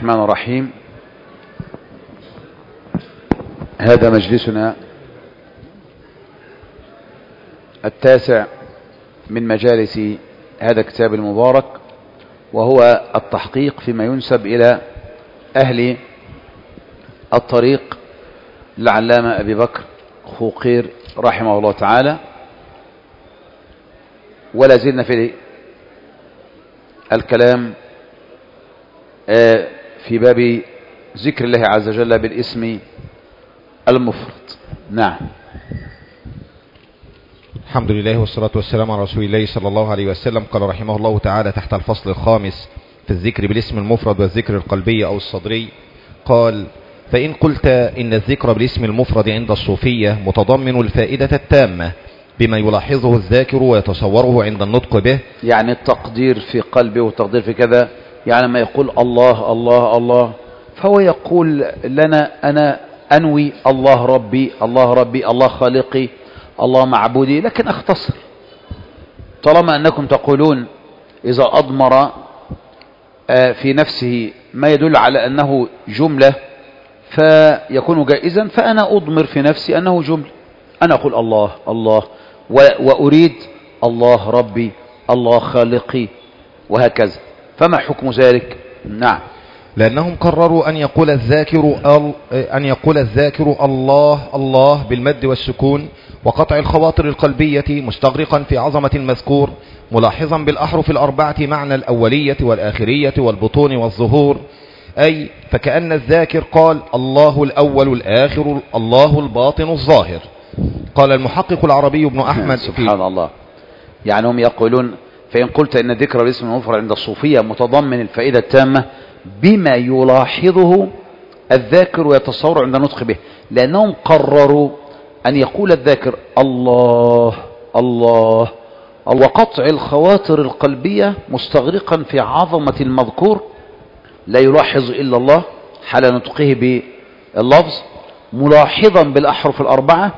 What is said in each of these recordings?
الرحمن الرحيم. هذا مجلسنا التاسع من مجالس هذا الكتاب المبارك، وهو التحقيق فيما ينسب إلى أهل الطريق العلامة أبي بكر خوقير رحمه الله تعالى. ولا زلنا في الكلام في باب ذكر الله عز وجل بالاسم المفرد. نعم. الحمد لله والصلاة والسلام على رسول الله صلى الله عليه وسلم. قال رحمه الله تعالى تحت الفصل الخامس في الذكر بالاسم المفرد والذكر القلبي أو الصدري، قال: فإن قلت إن الذكر بالاسم المفرد عند الصوفية متضمن الفائدة التامة بما يلاحظه الذاكر ويتصوره عند النطق به، يعني التقدير في قلبه والتقدير في كذا، يعني ما يقول الله الله الله فهو يقول لنا أنا أنوي الله ربي الله ربي الله خالقي الله معبودي، لكن أختصر. طالما أنكم تقولون إذا أضمر في نفسه ما يدل على أنه جملة فيكون جائزا، فأنا أضمر في نفسي أنه جملة. أنا أقول الله الله وأريد الله ربي الله خالقي وهكذا. فما حكم ذلك؟ نعم. لأنهم قرروا أن يقول الذاكر الله الله بالمد والسكون وقطع الخواطر القلبية مستغرقا في عظمة المذكور، ملاحظا بالأحرف الأربعة معنى الأولية والآخرية والبطون والظهور، أي فكأن الذاكر قال الله الأول الآخر الله الباطن الظاهر. قال المحقق العربي ابن أحمد سبحان الله. يعني هم يقولون فإن قلت إن ذكر الاسم المفرد عند الصوفية متضمن الفائدة التامة بما يلاحظه الذاكر ويتصور عند النطق به، لأنهم قرروا أن يقول الذاكر الله الله وقطع الخواطر القلبية مستغرقا في عظمة المذكور لا يلاحظ إلا الله حال نطقه باللفظ، ملاحظا بالأحرف الأربعة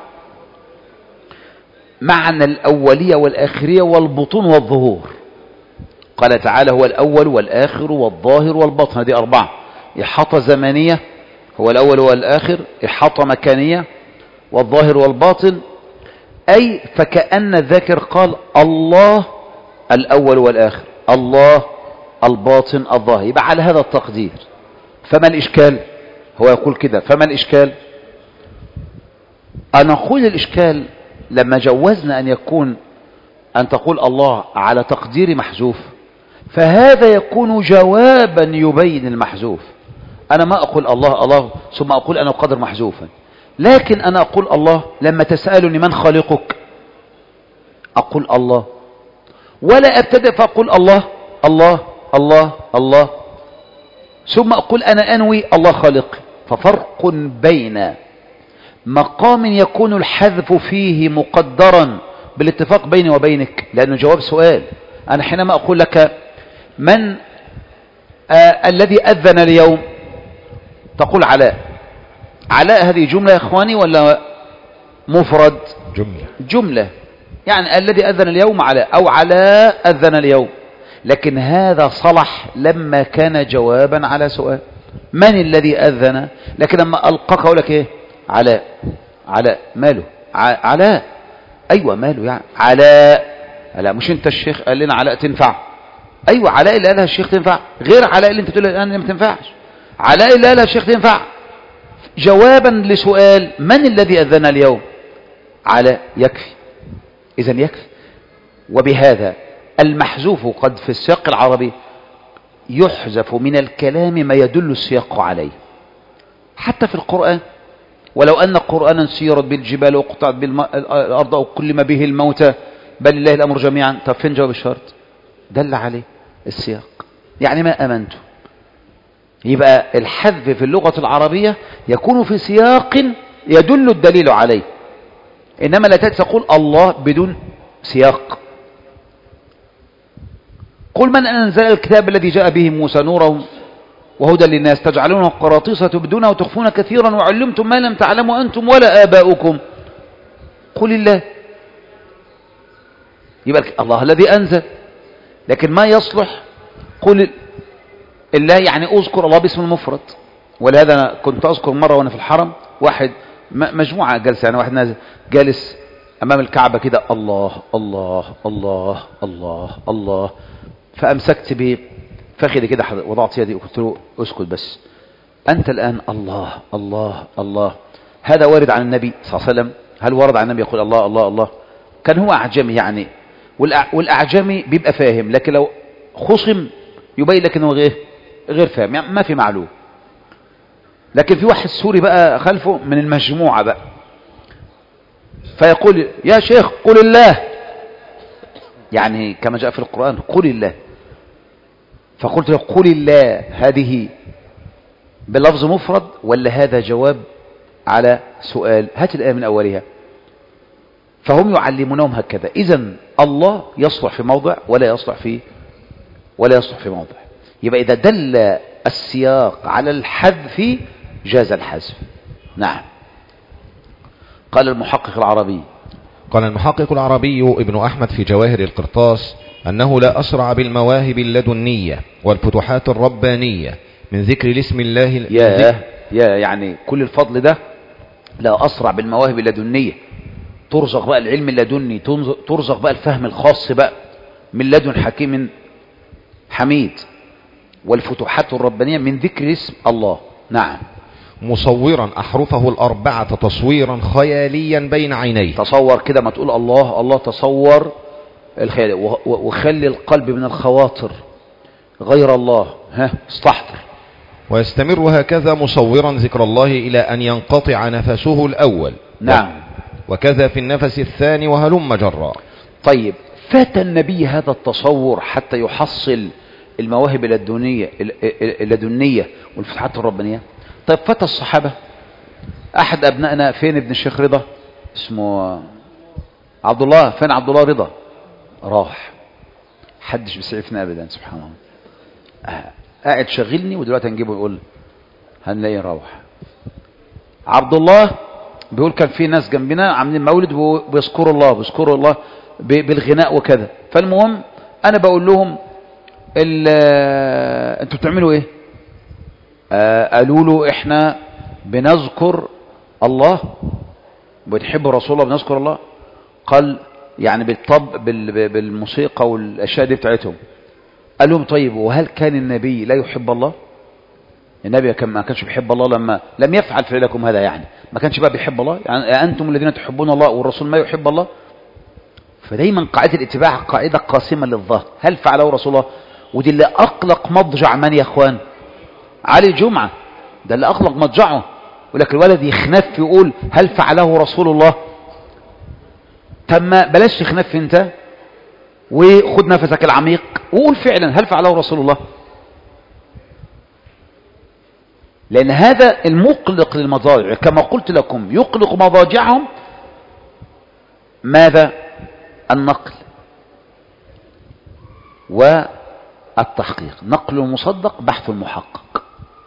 معنى الأولية والآخرية والبطون والظهور. قال تعالى هو الأول والآخر والظاهر والباطن، هذه أربعة. إحاطة زمانية هو الأول والآخر، إحاطة مكانية والظاهر والباطن، أي فكأن الذاكر قال الله الأول والآخر الله الباطن الظاهر. يبقى على هذا التقدير فما الإشكال؟ هو يقول كده فما الإشكال؟ أنا أقول الإشكال لما جوزنا أن تقول الله على تقدير محذوف، فهذا يكون جوابا يبين المحذوف. أنا ما أقول الله الله ثم أقول أنا أقدر محذوفا، لكن أنا أقول الله لما تسألني من خالقك أقول الله، ولا أبتدئ فأقول الله الله الله الله ثم أقول أنا أنوي الله خالق. ففرق بين مقام يكون الحذف فيه مقدرا بالاتفاق بيني وبينك، لأنه جواب سؤال. أنا حينما أقول لك من الذي أذن اليوم تقول علاء. علاء هذه جملة يا إخواني ولا مفرد؟ جملة. يعني الذي أذن اليوم علاء أو علاء أذن اليوم، لكن هذا صلح لما كان جوابا على سؤال من الذي أذن. لكن لما ألقاك أقول لك إيه؟ علاء. علاء ماله؟ علاء أيوة ماله يعني علاء. لا مش أنت الشيخ قال لنا علاء تنفع؟ أيوة علاء اللي قالها الشيخ تنفع، غير علاء اللي أنت تقول الآن ما تنفعش. علاء اللي قالها الشيخ تنفع جوابا لسؤال من الذي أذن اليوم؟ علاء. يكفي. إذن يكفي. وبهذا المحذوف قد في السياق العربي يحذف من الكلام ما يدل السياق عليه، حتى في القرآن. ولو أن قرآنا سيرت بالجبال وقطعت بالأرض أو كلم به الموتى بل لله الأمر جميعا. طب فين جواب الشرط؟ دل عليه السياق، يعني ما أمنته. يبقى الحذف في اللغة العربية يكون في سياق يدل الدليل عليه، إنما لا تقول الله بدون سياق. قل من أنزل الكتاب الذي جاء به موسى نورا وهدى للناس تجعلونه قراطيس تبدونه وتخفون كثيرا وعلمتم ما لم تعلموا أنتم ولا آباؤكم قل الله. يبقى الله الذي أنزل، لكن ما يصلح قل الله يعني اذكر الله باسم المفرد. ولهذا انا كنت اذكر مرة وانا في الحرم، واحد مجموعة جلسة، يعني واحد نازل جالس امام الكعبة كده، الله الله الله الله الله، فامسكت بفخذي كده وضعت يدي وقلت له اسكت بس، انت الان الله الله الله. هذا وارد عن النبي صلى الله عليه وسلم؟ هل ورد عن النبي يقول الله الله الله؟ كان هو اعجمي يعني، والاعجمي بيبقى فاهم، لكن لو خصم يبين لك انه غير فاهم، يعني ما في معلوم. لكن في واحد سوري بقى خلفه من المجموعة بقى، فيقول يا شيخ قل الله، يعني كما جاء في القرآن قل الله. فقلت له قل الله هذه بلفظ مفرد ولا هذا جواب على سؤال؟ هات الآية من أولها. فهم يعلمونهم هكذا. إذن الله يصلح في موضع ولا يصلح في موضع. يبقى إذا دل السياق على الحذف جاز الحذف. نعم. قال المحقق العربي ابن أحمد في جواهر القرطاس أنه لا أسرع بالمواهب اللدنية والفتوحات الربانية من ذكر الاسم الله. يعني كل الفضل ده، لا أسرع بالمواهب اللدنية، ترزق بقى العلم اللدني، ترزق بقى الفهم الخاص بقى من لدن حكيم حميد، والفتوحات الربانية من ذكر اسم الله. نعم. مصورا أحرفه الأربعة تصويرا خياليا بين عينيه. تصور كده ما تقول الله الله، تصور الخيال، وخلي القلب من الخواطر غير الله، استحضر. ويستمر هكذا مصورا ذكر الله إلى أن ينقطع نفسه الأول. نعم. وكذا في النفس الثاني وهلم جرا. طيب، فات النبي هذا التصور حتى يحصل المواهب اللدنية والفتحات الربانية؟ طيب فات الصحابة؟ أحد أبنائنا فين؟ ابن الشيخ رضا اسمه عبد الله، فين عبد الله رضا؟ راح، حدش بيسعفنا أبدا، سبحان الله. قاعد شغلني ودلوقتي هنجيبه يقول هنلاقيه روح. عبد الله بيقول كان في ناس جنبنا عاملين مولد وبيذكروا الله بالغناء وكذا. فالمهم انا بقول لهم انتوا بتعملوا ايه؟ قالوا له احنا بنذكر الله، بنحب رسول الله، بنذكر الله. قال يعني بالموسيقى والاشياء دي بتاعتهم. قال لهم طيب وهل كان النبي لا يحب الله؟ النبي ما كانش بيحب الله لما لم يفعل فعلكم هذا، يعني ما كانش بقى بيحب الله؟ يعني أنتم الذين تحبون الله والرسول ما يحب الله؟ فدايما قاعدة الاتباع قاعدة قاسمة للظهر. هل فعله رسول الله؟ ودي اللي أقلق مضجع من يا أخوان؟ علي جمعة، ده اللي أقلق مضجعه. ولكن الولد يخنف يقول هل فعله رسول الله؟ تم بلاش تخنف انت، وخد نفسك العميق وقول فعلا هل فعله رسول الله؟ لأن هذا المقلق للمضاجع، كما قلت لكم يقلق مضاجعهم ماذا؟ النقل والتحقيق. نقل المصدق، بحث المحقق.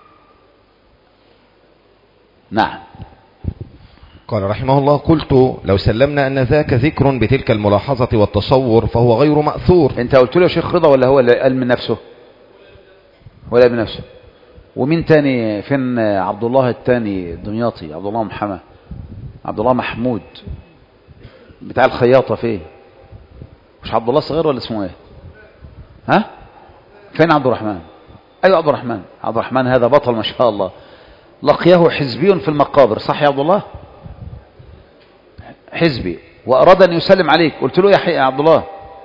نعم. قال رحمه الله قلت لو سلمنا أن ذاك ذكر بتلك الملاحظة والتصور فهو غير مأثور. انت قلت له يا شيخ رضا ولا هو اللي قال من نفسه؟ ولا من نفسه. ومين تاني؟ فين عبد الله التاني دمياطي؟ عبد الله محمد، عبد الله محمود بتاع الخياطة فين؟ مش عبد الله صغير ولا اسمه ايه؟ فين عبد الرحمن؟ ايوه عبد الرحمن. عبد الرحمن هذا بطل ما شاء الله، لقيه حزبي في المقابر، صح يا عبد الله؟ حزبي، واراد ان يسلم عليك. قلت له يا عبد الله،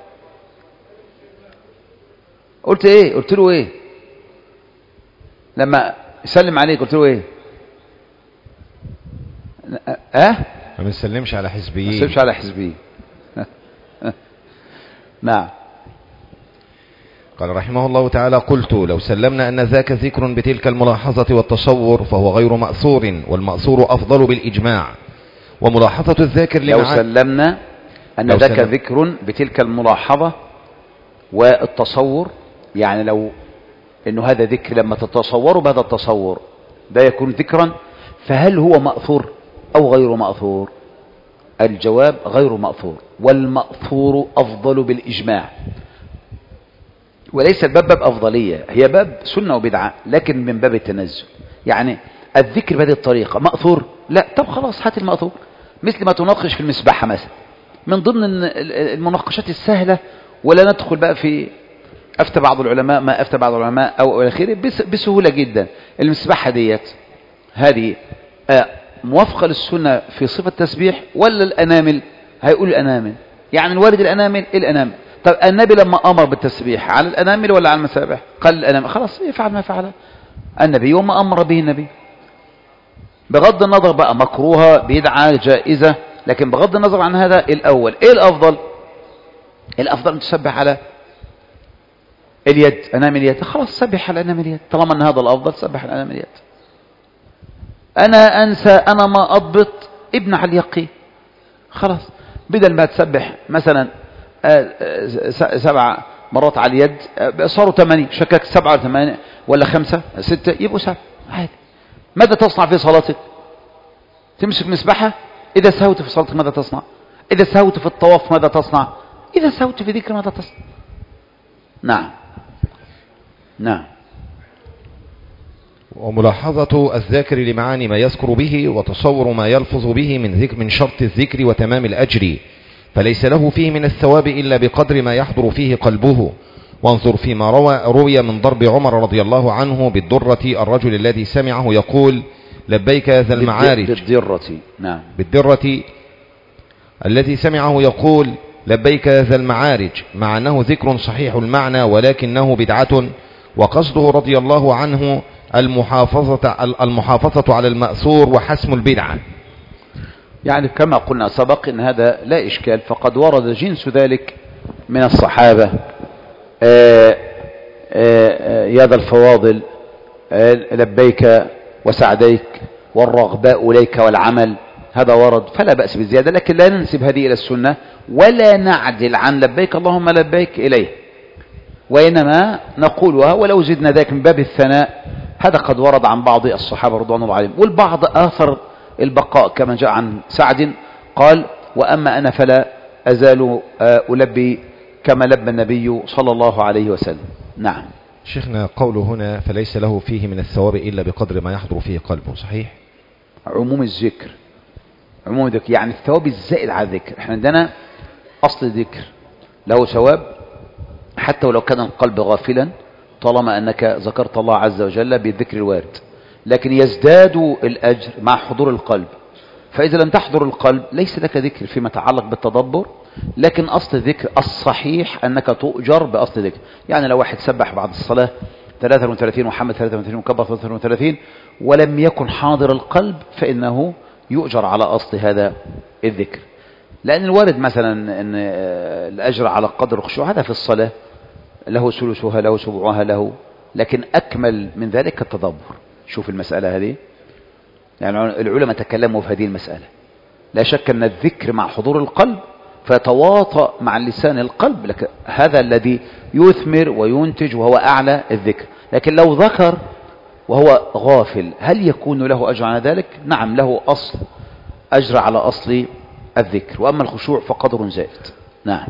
قلت ايه؟ قلت له ايه لما يسلم عليك؟ قلت له ايه؟ ما بنسلمش على حزبيين. ما بنسلمش على حزبيين. نعم. قال رحمه الله تعالى قلت لو سلمنا أن ذاك ذكر بتلك الملاحظة والتصور فهو غير مأثور، والمأثور أفضل بالإجماع. وملاحظة الذاكر لو سلمنا أن ذاك ذكر بتلك الملاحظة والتصور، يعني لو انه هذا ذكر لما تتصوروا بهذا التصور ده يكون ذكرا، فهل هو مأثور او غير مأثور؟ الجواب غير مأثور، والمأثور افضل بالاجماع. وليس الباب باب أفضلية، هي باب سنة وبدعة، لكن من باب التنزل. يعني الذكر بهذه الطريقة مأثور، لا، طب خلاص هات المأثور، مثل ما تناقش في المسبحة مثلا، من ضمن المناقشات السهلة، ولا ندخل بقى في أفتى بعض العلماء ما أفتى بعض العلماء أو آخره بسهولة جدا. المسبحة ديت هذه موافقة للسنة في صفة التسبيح ولا الأنامل؟ هيقول الأنامل، يعني الوارد الأنامل. طب النبي لما أمر بالتسبيح على الأنامل ولا على المسابح؟ قال الأنامل، خلاص يفعل ما فعل النبي وما أمر به النبي، بغض النظر بقى مكروهة بدعة جائزة، لكن بغض النظر عن هذا الأول إيه الأفضل؟ الأفضل أن تسبح على اليد، أنامل اليد، خلاص سبح على أنامل اليد، طالما أن هذا الأفضل سبح على أنامل اليد. أنا أنسى، أنا ما أضبط، ابن على اليقين، خلاص بدل ما تسبح مثلا 7 مرات على اليد صاروا 8، شكك 7 ولا 8 ولا 5 6 يبقوا 7 عادي. ماذا تصنع في صلاتك؟ تمسك مسبحة. إذا سهوت في صلاتك ماذا تصنع؟ إذا سهوت في الطواف ماذا تصنع؟ إذا سهوت في ذكر ماذا تصنع؟ نعم. وملاحظة الذاكر لمعاني ما يذكر به وتصور ما يلفظ به من شرط الذكر وتمام الأجر، فليس له فيه من الثواب إلا بقدر ما يحضر فيه قلبه. وانظر فيما روي من ضرب عمر رضي الله عنه بالدرة الرجل الذي سمعه يقول لبيك ذا المعارج، بالدرة الذي سمعه يقول لبيك ذا المعارج، مع أنه ذكر صحيح المعنى ولكنه بدعة، وقصده رضي الله عنه المحافظة على المأثور وحسم البدعة. يعني كما قلنا سبق إن هذا لا إشكال، فقد ورد جنس ذلك من الصحابة، يا ذا الفواضل لبيك وسعديك والرغباء إليك والعمل، هذا ورد، فلا بأس بالزيادة، لكن لا ننسب هذه إلى السنة ولا نعدل عن لبيك اللهم لبيك إليه، وإنما نقولها ولو زدنا ذلك من باب الثناء. هذا قد ورد عن بعض الصحابة رضوان الله عليهم، والبعض آثر البقاء كما جاء عن سعد قال وأما أنا فلا أزال ألبي كما لبى النبي صلى الله عليه وسلم. نعم. شيخنا قوله هنا فليس له فيه من الثواب إلا بقدر ما يحضر فيه قلبه، صحيح؟ عموم الذكر، عموم الذكر يعني الثواب الزائد على الذكر. احنا عندنا أصل الذكر له ثواب حتى ولو كان القلب غافلا، طالما أنك ذكرت الله عز وجل بالذكر الوارد، لكن يزداد الأجر مع حضور القلب. فإذا لم تحضر القلب ليس لك ذكر فيما يتعلق بالتدبر، لكن أصل الذكر الصحيح أنك تؤجر بأصل الذكر. يعني لو واحد سبح بعد الصلاة 33 محمد 33 وكبر 33 ولم يكن حاضر القلب فإنه يؤجر على أصل هذا الذكر، لأن الوارد مثلا أن الأجر على قدر الخشوع هذا في الصلاة له ثلثها له سبعها له، لكن أكمل من ذلك التدبر. شوف المسألة هذه، يعني العلماء تكلموا في هذه المسألة. لا شك أن الذكر مع حضور القلب فيتواطأ مع اللسان القلب، لكن هذا الذي يثمر وينتج وهو أعلى الذكر. لكن لو ذكر وهو غافل هل يكون له أجر على ذلك؟ نعم، له أصل أجر على أصل الذكر، وأما الخشوع فقدر زائد. نعم.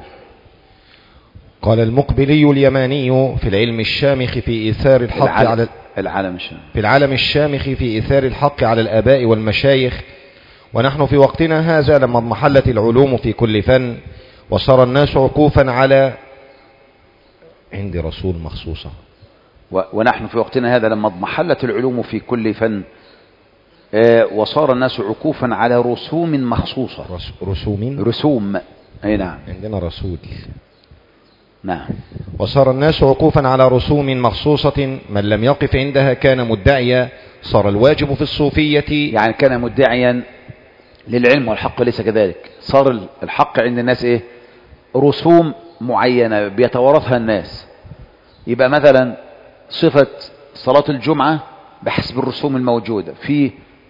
قال المقبلي اليماني في العلم الشامخ في إيثار الحق على العالم الشامخ في إيثار الحق على الآباء والمشايخ. ونحن في وقتنا هذا لما اضمحلت العلوم في كل فن وصار الناس عكوفا على عند رسول مخصوصة. ونحن في وقتنا هذا لما اضمحلت العلوم في كل فن وصار الناس عكوفا على رسوم مخصوصة. رسوم. أي نعم. عندنا رسول. نعم. وصار الناس عكوفا على رسوم مخصوصة، من لم يقف عندها كان مدعيا. صار الواجب في الصوفية، يعني كان مدعيا للعلم والحق ليس كذلك. صار الحق عند الناس ايه؟ رسوم معينة بيتوارثها الناس. يبقى مثلا صفة صلاة الجمعة بحسب الرسوم الموجودة في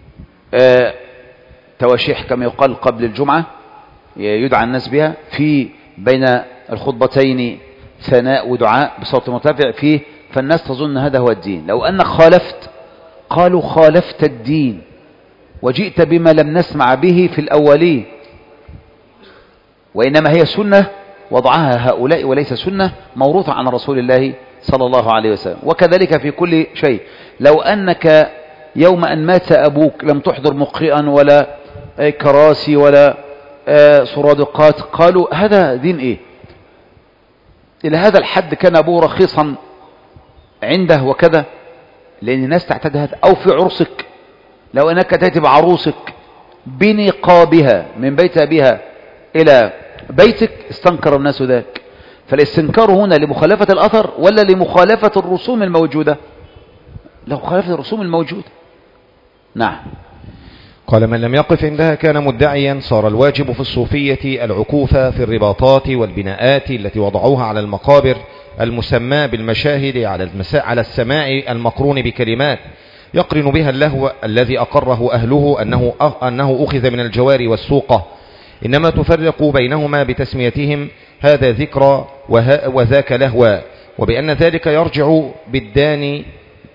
تواشيح كما يقال قبل الجمعة يدعى الناس بها، في بين الخطبتين ثناء ودعاء بصوت مرتفع فيه، فالناس تظن هذا هو الدين. لو أنك خالفت قالوا خالفت الدين وجئت بما لم نسمع به في الأولين، وإنما هي سنة وضعها هؤلاء وليس سنة موروثة عن رسول الله صلى الله عليه وسلم. وكذلك في كل شيء، لو أنك يوم أن مات أبوك لم تحضر مقرئا ولا كراسي ولا سرادقات، قالوا هذا دين إيه؟ إلى هذا الحد كان أبوه رخيصا عنده وكذا، لأن الناس تعتاد هذا. أو في عرسك، لو أنك تأتي بعروسك بنقابها من بيت أبيها إلى بيتك استنكر الناس ذاك. فالاستنكار هنا لمخالفة الأثر ولا لمخالفة الرسوم الموجودة؟ لمخالفة الرسوم الموجودة. نعم. قال من لم يقف عندها كان مدعيا. صار الواجب في الصوفية العكوف في الرباطات والبناءات التي وضعوها على المقابر المسمى بالمشاهد على السماع المقرون بكلمات يقرن بها اللهو الذي أقره أهله أنه أخذ من الجوار والسوقة، إنما تفرق بينهما بتسميتهم هذا ذكرى وذاك لهوى، وبأن ذلك يرجع بالدان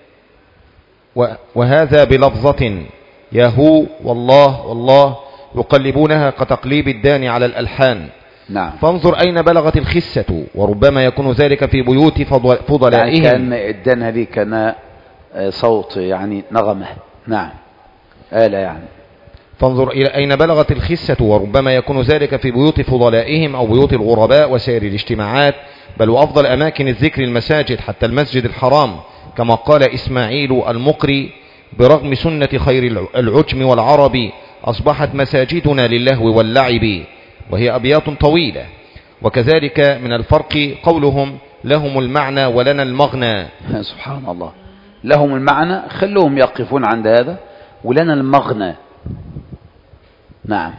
وهذا بلفظة يهو والله والله يقلبونها كتقليب الدان على الألحان. نعم. فانظر أين بلغت الخسة، وربما يكون ذلك في بيوت فضلائهم. يعني كان الدان هذه كان صوت يعني نغمة. نعم. آلة يعني. فانظر إلى أين بلغت الخسة، وربما يكون ذلك في بيوت فضلائهم أو بيوت الغرباء وسائر الاجتماعات، بل وأفضل أماكن الذكر المساجد حتى المسجد الحرام، كما قال إسماعيل المقري برغم سنة خير العجم والعرب أصبحت مساجدنا للهو واللعب، وهي أبيات طويلة. وكذلك من الفرق قولهم لهم المعنى ولنا المغنى. سبحان الله، لهم المعنى، خلوهم يقفون عند هذا، ولنا المغنى. نعم.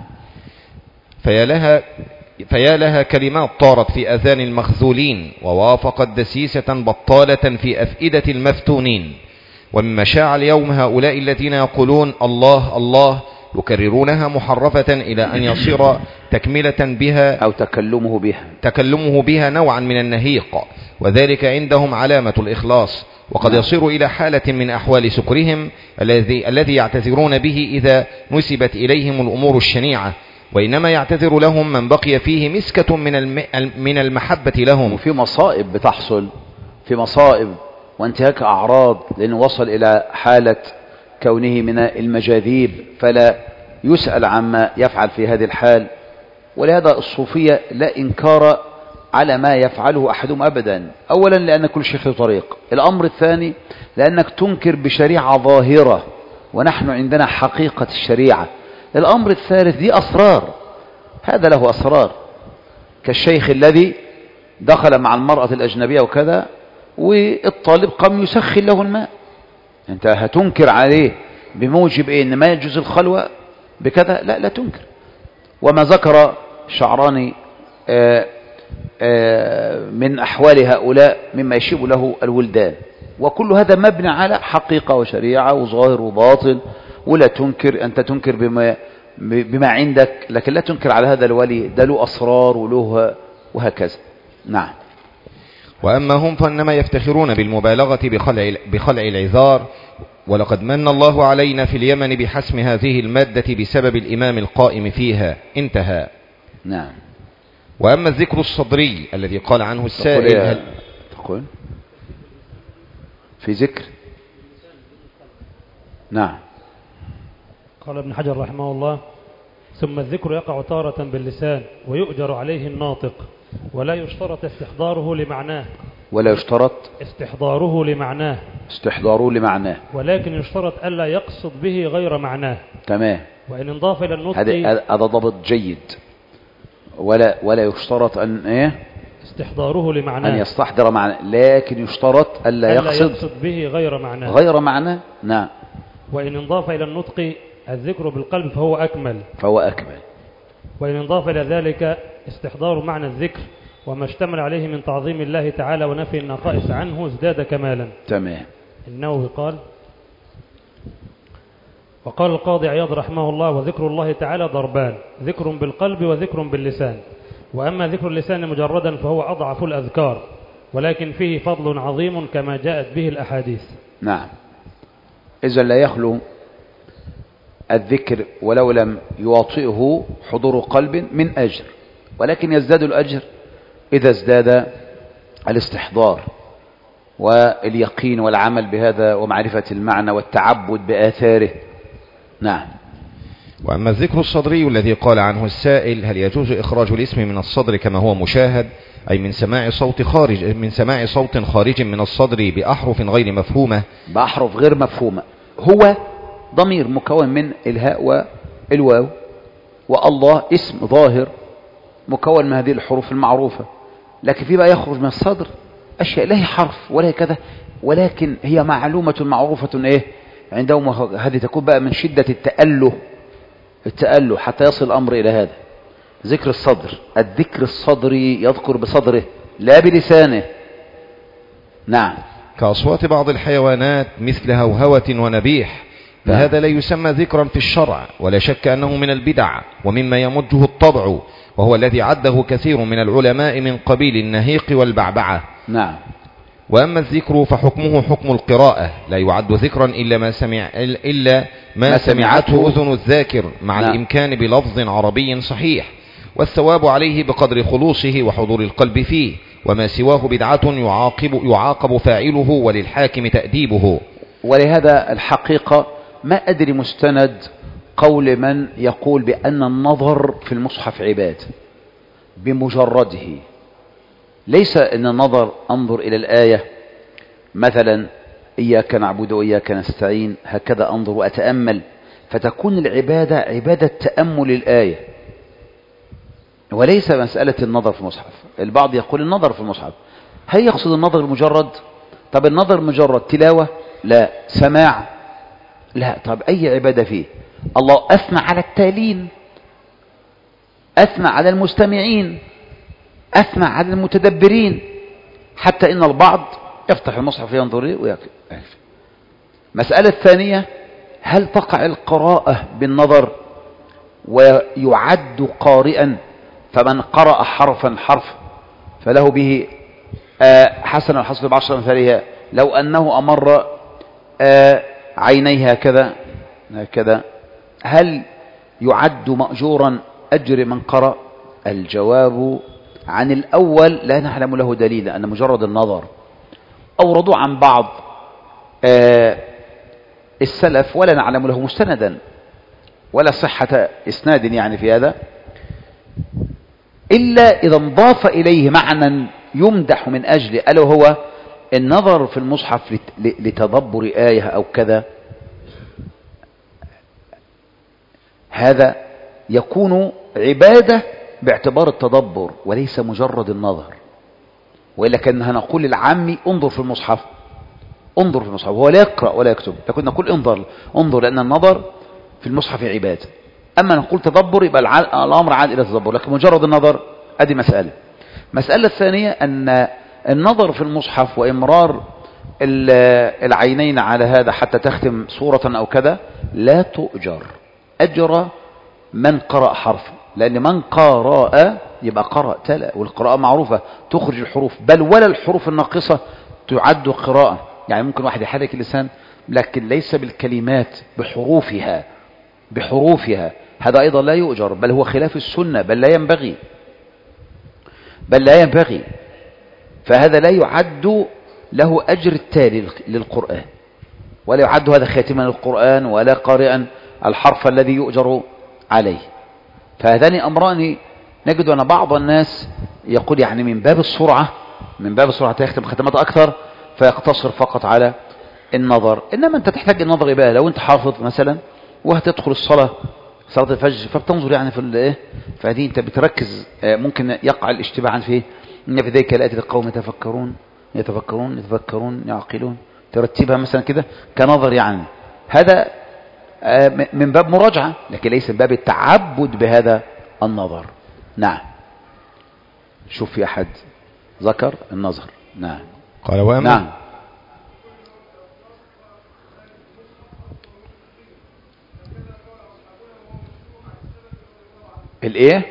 فيا لها كلمات طارت في أذان المخذولين، ووافقت دسيسة بطالة في أفئدة المفتونين. ومما شاع اليوم هؤلاء الذين يقولون الله الله يكررونها محرفة إلى أن يصير تكملة بها أو تكلمه بها نوعا من النهيق، وذلك عندهم علامة الإخلاص، وقد يصير إلى حالة من أحوال سكرهم الذي يعتذرون به إذا نسبت إليهم الأمور الشنيعة، وإنما يعتذر لهم من بقي فيه مسكة من المحبة لهم. وفي مصائب بتحصل، في مصائب وانتهاك أعراض، لأنه وصل إلى حالة كونه من المجاذيب، فلا يسأل عما يفعل في هذه الحال. ولهذا الصوفية لا إنكار على ما يفعله أحدهم أبدا. أولا لأن كل شيخ له طريق. الأمر الثاني لأنك تنكر بشريعة ظاهرة، ونحن عندنا حقيقة الشريعة. الأمر الثالث دي أسرار، هذا له أسرار، كالشيخ الذي دخل مع المرأة الأجنبية وكذا، والطالب قام يسخن له الماء. أنت هتنكر عليه بموجب إيه؟ إن ما يجوز الخلوة بكذا؟ لا تنكر. وما ذكر شعراني من أحوال هؤلاء مما يشيب له الولدان، وكل هذا مبني على حقيقة وشريعة وظاهر وباطن. ولا تنكر، أنت تنكر بما عندك، لكن لا تنكر على هذا الولي، ده له أسرار وله وهكذا. نعم. وأما هم فإنما يفتخرون بالمبالغة بخلع العذار، ولقد من الله علينا في اليمن بحسم هذه المادة بسبب الإمام القائم فيها. انتهى. نعم. وأما الذكر الصدري الذي قال عنه السائل تقول في ذكر. نعم. قال ابن حجر رحمه الله: ثم الذكر يقع تارة باللسان ويؤجر عليه الناطق، ولا يشترط استحضاره لمعناه. ولا يشترط استحضاره لمعناه، ولكن يشترط ألا يقصد به غير معناه. تمام. وإن انضاف إلى النطق، هذا ضبط جيد. ولا يشترط أن استحضاره لمعناه، أن يستحضر معناه، لكن يشترط ألا يقصد به غير معناه. نعم. وإن انضاف إلى النطق الذكر بالقلب فهو أكمل. وإن انضاف إلى ذلك استحضار معنى الذكر وما اشتمل عليه من تعظيم الله تعالى ونفي النقائص عنه ازداد كمالا. تمام. النووي قال: وقال القاضي عياض رحمه الله: وذكر الله تعالى ضربان، ذكر بالقلب وذكر باللسان. وأما ذكر اللسان مجردا فهو أضعف الأذكار، ولكن فيه فضل عظيم كما جاءت به الأحاديث. نعم. إذا لا يخلو الذكر ولو لم يواطئه حضور قلب من أجر، ولكن يزداد الأجر إذا ازداد الاستحضار واليقين والعمل بهذا ومعرفة المعنى والتعبد بآثاره. نعم. وأما الذكر الصدري الذي قال عنه السائل: هل يجوز إخراج الاسم من الصدر كما هو مشاهد، أي من سماع صوت خارج من الصدر بأحرف غير مفهومة؟ بأحرف غير مفهومة. هو ضمير مكون من الهاء والواو، والله اسم ظاهر مكون من هذه الحروف المعروفة، لكن في بقى يخرج من الصدر أشياء لا هي حرف ولا كذا، ولكن هي معلومة معروفة إيه عندهم. هذه تكون بقى من شدة التأله حتى يصل الأمر إلى هذا. ذكر الصدر، الذكر الصدري يذكر بصدره لا بلسانه. نعم. كأصوات بعض الحيوانات مثل هوهوة ونبيح، فهذا لا يسمى ذكرا في الشرع، ولا شك أنه من البدع ومما يمجه الطبع، وهو الذي عده كثير من العلماء من قبيل النهيق والبعبعة. نعم. وأما الذكر فحكمه حكم القراءة، لا يعد ذكرا إلا ما سمعته أذن الذاكر مع نعم. الإمكان بلفظ عربي صحيح، والثواب عليه بقدر خلوصه وحضور القلب فيه، وما سواه بدعة يعاقب فاعله وللحاكم تأديبه. ولهذا الحقيقة ما أدري مستند قول من يقول بأن النظر في المصحف عباد بمجرده. ليس أن النظر أنظر إلى الآية مثلا إياك نعبد وإياك نستعين، هكذا أنظر وأتأمل، فتكون العبادة عبادة تأمل الآية، وليس مسألة النظر في المصحف. البعض يقول النظر في المصحف، هل يقصد النظر المجرد؟ طب النظر المجرد تلاوة؟ لا. سماع؟ لا. طب أي عبادة فيه؟ الله أثنى على التالين، أثنى على المستمعين، أثنى على المتدبرين، حتى إن البعض يفتح المصحف ينظر ويكتب. مسألة الثانية: هل تقع القراءة بالنظر ويعد قارئا؟ فمن قرأ حرفا حرف فله به حسنة وحسنة بعشر أمثالها، لو أنه أمر عينيه هكذا هل يعد مأجورا أجر من قرأ؟ الجواب عن الأول لا نعلم له دليل، أن مجرد النظر. أوردوا عن بعض السلف ولا نعلم له مستندا ولا صحة إسناد يعني في هذا، إلا إذا انضاف إليه معنى يمدح من أجله، ألا هو النظر في المصحف لتدبر آية أو كذا. هذا يكون عبادة باعتبار التدبر وليس مجرد النظر، وإلا كنا نقول للعامي انظر في المصحف، انظر في المصحف، هو لا يقرأ ولا يكتب، لكن نقول انظر لأن النظر في المصحف عبادة. أما نقول تدبر يبقى الأمر عاد إلى التدبر، لكن مجرد النظر أدي مسألة الثانية أن النظر في المصحف وإمرار العينين على هذا حتى تختم سورة أو كذا لا تؤجر أجر من قرأ حرف، لأن من قرأ يبقى قرأ تلا، والقراءة معروفة تخرج الحروف، بل ولا الحروف الناقصة تعد قراءة. يعني ممكن واحد يحرك اللسان لكن ليس بالكلمات بحروفها، هذا أيضا لا يؤجر، بل هو خلاف السنة، بل لا ينبغي، فهذا لا يعد له أجر التالي للقرآن، ولا يعد هذا خاتما للقرآن ولا قارئا الحرف الذي يؤجر عليه. فهذان أمران نجد أن بعض الناس يقول يعني من باب السرعة يختم ختمات أكثر فيقتصر فقط على النظر. إنما أنت تحتاج النظر بقى لو أنت حافظ مثلا وهتدخل صلاة الفجر فبتنظر يعني في فهذه أنت بتركز، ممكن يقع الاشتباه في إن في ذلك لآيات القوم يتفكرون يعقلون، ترتيبها مثلا كده كنظر، يعني هذا من باب مراجعة، لكن ليس من باب التعبد بهذا النظر. نعم. شوف في أحد ذكر النظر. نعم. قال وأما نعم. الإيه؟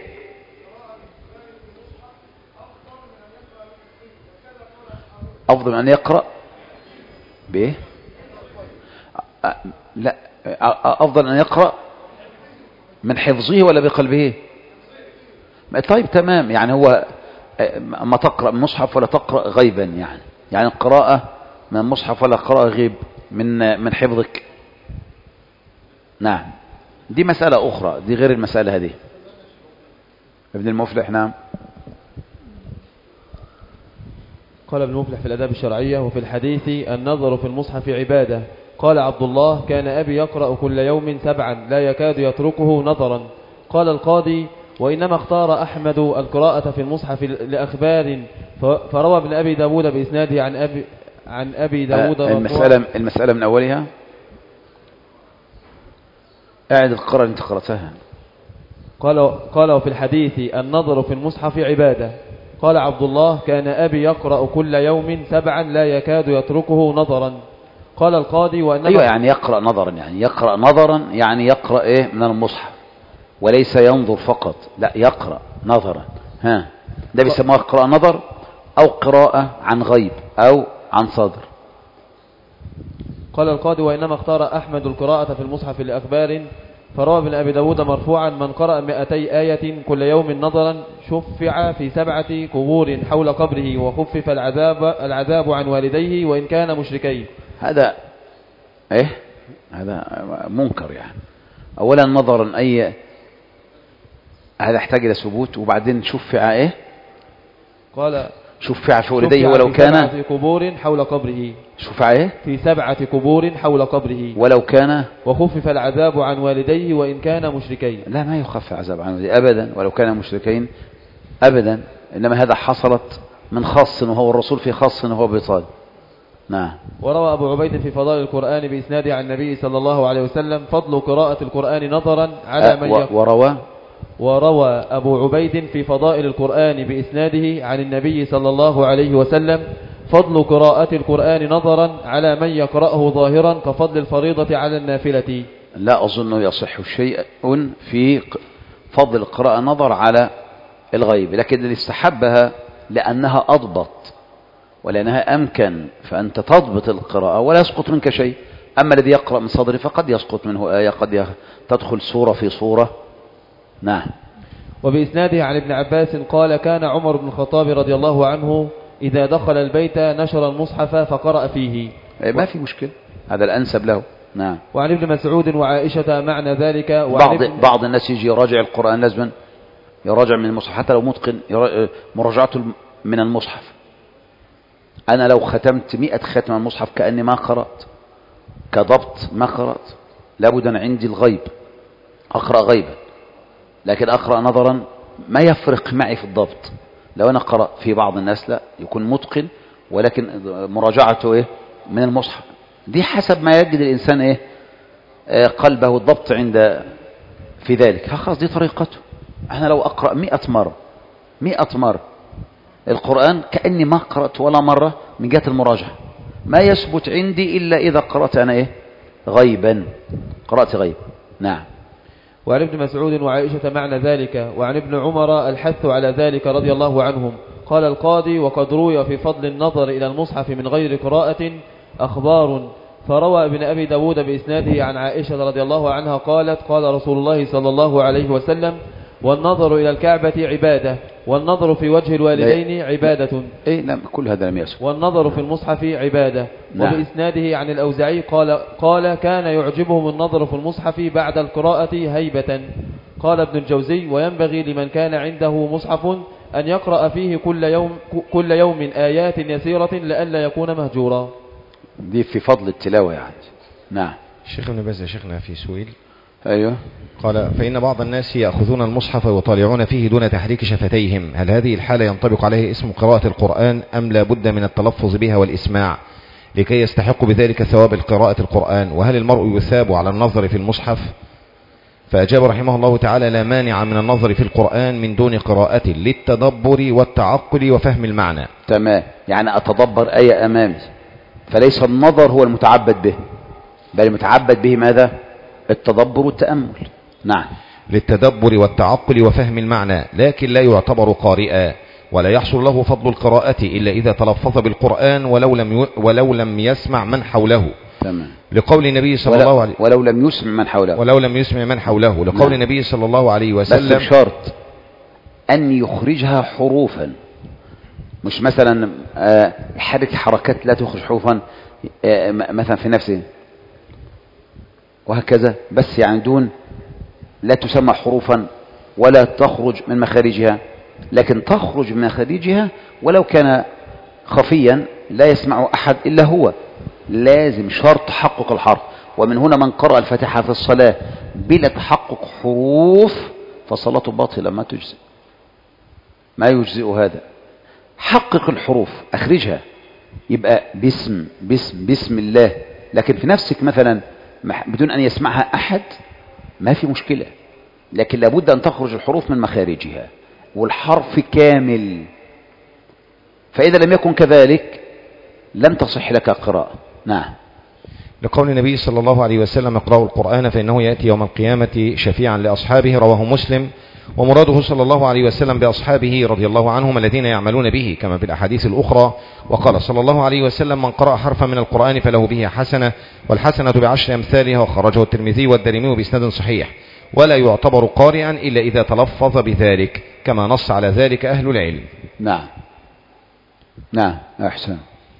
أفضل من أن يقرأ بإيه؟ لا، أفضل أن يقرأ من حفظه ولا بقلبه؟ طيب تمام، يعني هو ما تقرأ مصحف ولا تقرأ غيبا، يعني القراءة من المصحف ولا قراءة غيب من حفظك. نعم، دي مسألة أخرى، دي غير المسألة هذه. ابن المفلح. نعم. قال ابن المفلح في الآداب الشرعية: وفي الحديث النظر في المصحف عبادة. قال عبد الله: كان أبي يقرأ كل يوم 7 لا يكاد يتركه نظرا. قال القاضي: وإنما اختار أحمد القراءة في المصحف لأخبار، فروى ابن أبي داود بإسناده عن أبي داود. المسألة من أولها. أعد القراءة اللي انت قرأتها. قال وفي الحديث النظر في المصحف عبادة. قال عبد الله: كان أبي يقرأ كل يوم 7 لا يكاد يتركه نظرا. قال القاضي: وإنما أيوة، يعني يقرأ نظرا، يعني يقرأ إيه من المصحف، وليس ينظر فقط، لا يقرأ نظرا. ده بيسموها قراءة نظر أو قراءة عن غيب أو عن صدر. قال القاضي: وإنما اختار أحمد القراءة في المصحف لأخبار، فروى ابن أبي داود مرفوعا: من قرأ 200 آية كل يوم نظرا شفع في 7 قبور حول قبره، وخفف العذاب عن والديه وإن كان مشركين. هذا منكر. يعني أولا نظرا هذا يحتاج إلى ثبوت، وبعدين شفع قال شفع في والديه ولو كان 7 قبور حول قبره. شفع في 7 قبور حول قبره ولو كان، وخفف العذاب عن والديه وإن كان مشركين. لا، ما يخفف العذاب عن والديه أبدا، ولو كان مشركين أبدا، إنما هذا حصلت من خاص، وهو الرسول في خاص وهو بطال. نعم. وروى أبو عبيد في فضائل القرآن بإسناده عن النبي صلى الله عليه وسلم: فضل قراءة القرآن نظرا على من وروى أبو عبيد في فضائل القرآن بإسناده عن النبي صلى الله عليه وسلم: فضل قراءة القرآن نظرا على من يقرأه ظاهرا كفضل الفريضة على النافلة. لا أظن يصح شيء في فضل القراءة نظر على الغيب، لكن اللي استحبها لأنها أضبط ولأنها أمكن، فأنت تضبط القراءة ولا يسقط منك شيء. أما الذي يقرأ من صدره فقد يسقط منه آية، قد تدخل سورة في سورة. نعم. وبإسناده عن ابن عباس قال: كان عمر بن الخطاب رضي الله عنه إذا دخل البيت نشر المصحف فقرأ فيه. ما في مشكلة، هذا الأنسب له. نعم. وعن ابن مسعود وعائشة معنى ذلك. بعض الناس يجي يراجع القرآن، لازم يراجع من المصحف حتى لو متقن، مراجعته من المصحف. أنا لو ختمت 100 ختمة من المصحف كأني ما قرأت، كضبط ما قرأت. لابد أن عندي الغيب، أقرأ غيبا، لكن أقرأ نظرا ما يفرق معي في الضبط. لو أنا قرأ، في بعض الناس لا يكون متقن ولكن مراجعته من المصحف. دي حسب ما يجد الإنسان قلبه الضبط عند في ذلك. خلاص، دي طريقته. أنا لو أقرأ 100 مرة القرآن كأني ما قرأت ولا مرة من جهة المراجعة، ما يثبت عندي إلا إذا قرأت أنا غيبا، قرأت غيب. نعم. وعن ابن مسعود وعائشة معنى ذلك، وعن ابن عمر الحث على ذلك رضي الله عنهم. قال القاضي: وقد روي في فضل النظر إلى المصحف من غير قراءة أخبار، فروى ابن أبي داود بإسناده عن عائشة رضي الله عنها قالت: قال رسول الله صلى الله عليه وسلم: والنظر إلى الكعبة عبادة، والنظر في وجه الوالدين عبادة. لا، كل هذا لم يسبق. والنظر في المصحف عبادة. نعم. وبإسناده عن الأوزاعي قال: كان يعجبهم النظر في المصحف بعد القراءة هيبة. قال ابن الجوزي: وينبغي لمن كان عنده مصحف أن يقرأ فيه كل يوم آيات يسيرة لئلا يكون مهجورا. دي في فضل التلاوة يعني. نعم. الشيخ ابن باز يا شيخنا في سؤال. أيوه. قال: فإن بعض الناس يأخذون المصحف ويطالعون فيه دون تحريك شفتيهم، هل هذه الحالة ينطبق عليه اسم قراءة القرآن أم لا بد من التلفظ بها والإسماع لكي يستحق بذلك ثواب القراءة القرآن؟ وهل المرء يثاب على النظر في المصحف؟ فأجاب رحمه الله تعالى: لا مانع من النظر في القرآن من دون قراءة للتدبر والتعقل وفهم المعنى. تمام، يعني أتدبر آية أمامي، فليس النظر هو المتعبد به، بل المتعبد به ماذا؟ التدبر والتأمل. نعم. للتدبر والتعقل وفهم المعنى، لكن لا يعتبر قارئا، ولا يحصل له فضل القراءة إلا إذا تلفظ بالقرآن ولو لم يسمع من حوله. تمام. لقول النبي صلى الله عليه ولو لم يسمع من حوله. لقول النبي صلى الله عليه وسلم: بس بشرط أن يخرجها حروفا، مش مثلا يحرك حركات لا تخرج حروفا مثلا في نفسه وهكذا، بس يعني دون لا تسمى حروفا ولا تخرج من مخارجها، لكن تخرج من مخارجها ولو كان خفيا لا يسمع أحد إلا هو. لازم شرط تحقق الحرف. ومن هنا من قرأ الفاتحة في الصلاة بلا تحقق حروف فصلاته باطلة ما تجزئ، ما يجزئ هذا. حقق الحروف، أخرجها، يبقى باسم باسم بسم الله، لكن في نفسك مثلا بدون أن يسمعها أحد ما في مشكلة، لكن لابد أن تخرج الحروف من مخارجها والحرف كامل. فإذا لم يكن كذلك لم تصح لك قراءة. نعم. لقول النبي صلى الله عليه وسلم اقرأوا القرآن فإنه يأتي يوم القيامة شفيعا لأصحابه، رواه مسلم. ومراده صلى الله عليه وسلم بأصحابه رضي الله عنهم الذين يعملون به كما في الأحاديث الأخرى. وقال صلى الله عليه وسلم من قرأ حرفا من القرآن فله به حسنة، والحسنة بعشر أمثالها، وخرجه الترمذي والدارمي بإسناد صحيح. ولا يعتبر قارئا إلا إذا تلفظ بذلك كما نص على ذلك أهل العلم. نعم نعم أحسن.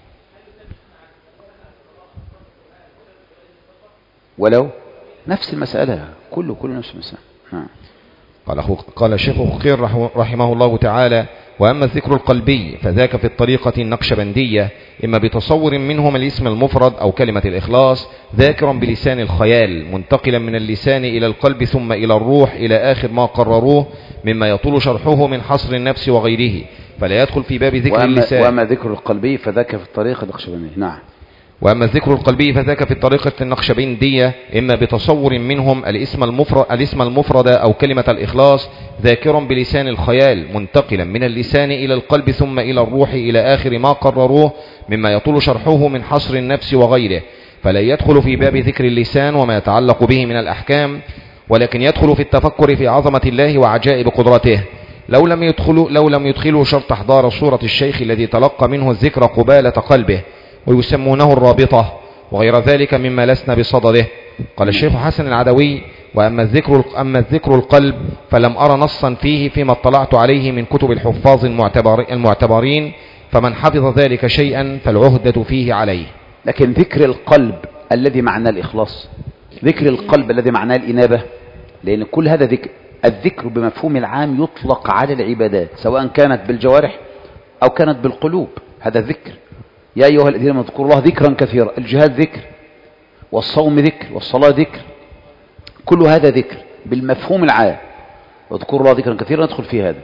ولو نفس المسألة، كله نفس المسألة. نعم. قال الشيخ خير رحمه الله تعالى: وأما الذكر القلبي فذاك في الطريقة النقشبندية إما بتصور منهم الاسم المفرد أو كلمة الإخلاص ذاكرا بلسان الخيال منتقلا من اللسان إلى القلب ثم إلى الروح إلى آخر ما قرروه مما يطول شرحه من حصر النفس وغيره، فلا يدخل في باب ذكر اللسان. وأما ذكر القلبي فذاك في الطريقة النقشبندية. نعم. وأما الذكر القلبي فذاك في الطريقة النقشبندية إما بتصور منهم الاسم المفرد أو كلمة الإخلاص ذاكرا بلسان الخيال منتقلا من اللسان إلى القلب ثم إلى الروح إلى آخر ما قرروه مما يطول شرحه من حصر النفس وغيره، فلا يدخل في باب ذكر اللسان وما يتعلق به من الأحكام، ولكن يدخل في التفكر في عظمة الله وعجائب قدرته، لو لم يدخلوا شرط احضار صورة الشيخ الذي تلقى منه الذكر قبالة قلبه، ويسمونه الرابطة وغير ذلك مما لسنا بصدده. قال الشيخ حسن العدوي: وأما الذكر القلب فلم أرى نصا فيه فيما اطلعت عليه من كتب الحفاظ المعتبرين، فمن حفظ ذلك شيئا فالعهدة فيه عليه. لكن ذكر القلب الذي معناه الإخلاص، ذكر القلب الذي معناه الإنابة، لأن كل هذا ذكر. الذكر بمفهوم العام يطلق على العبادات سواء كانت بالجوارح أو كانت بالقلوب، هذا ذكر. يا أيها الذين آمنوا اذكروا الله ذكرا كثيرا، الجهاد ذكر، والصوم ذكر، والصلاة ذكر، كل هذا ذكر بالمفهوم العام. واذكروا الله ذكرا كثيرا ندخل في هذا.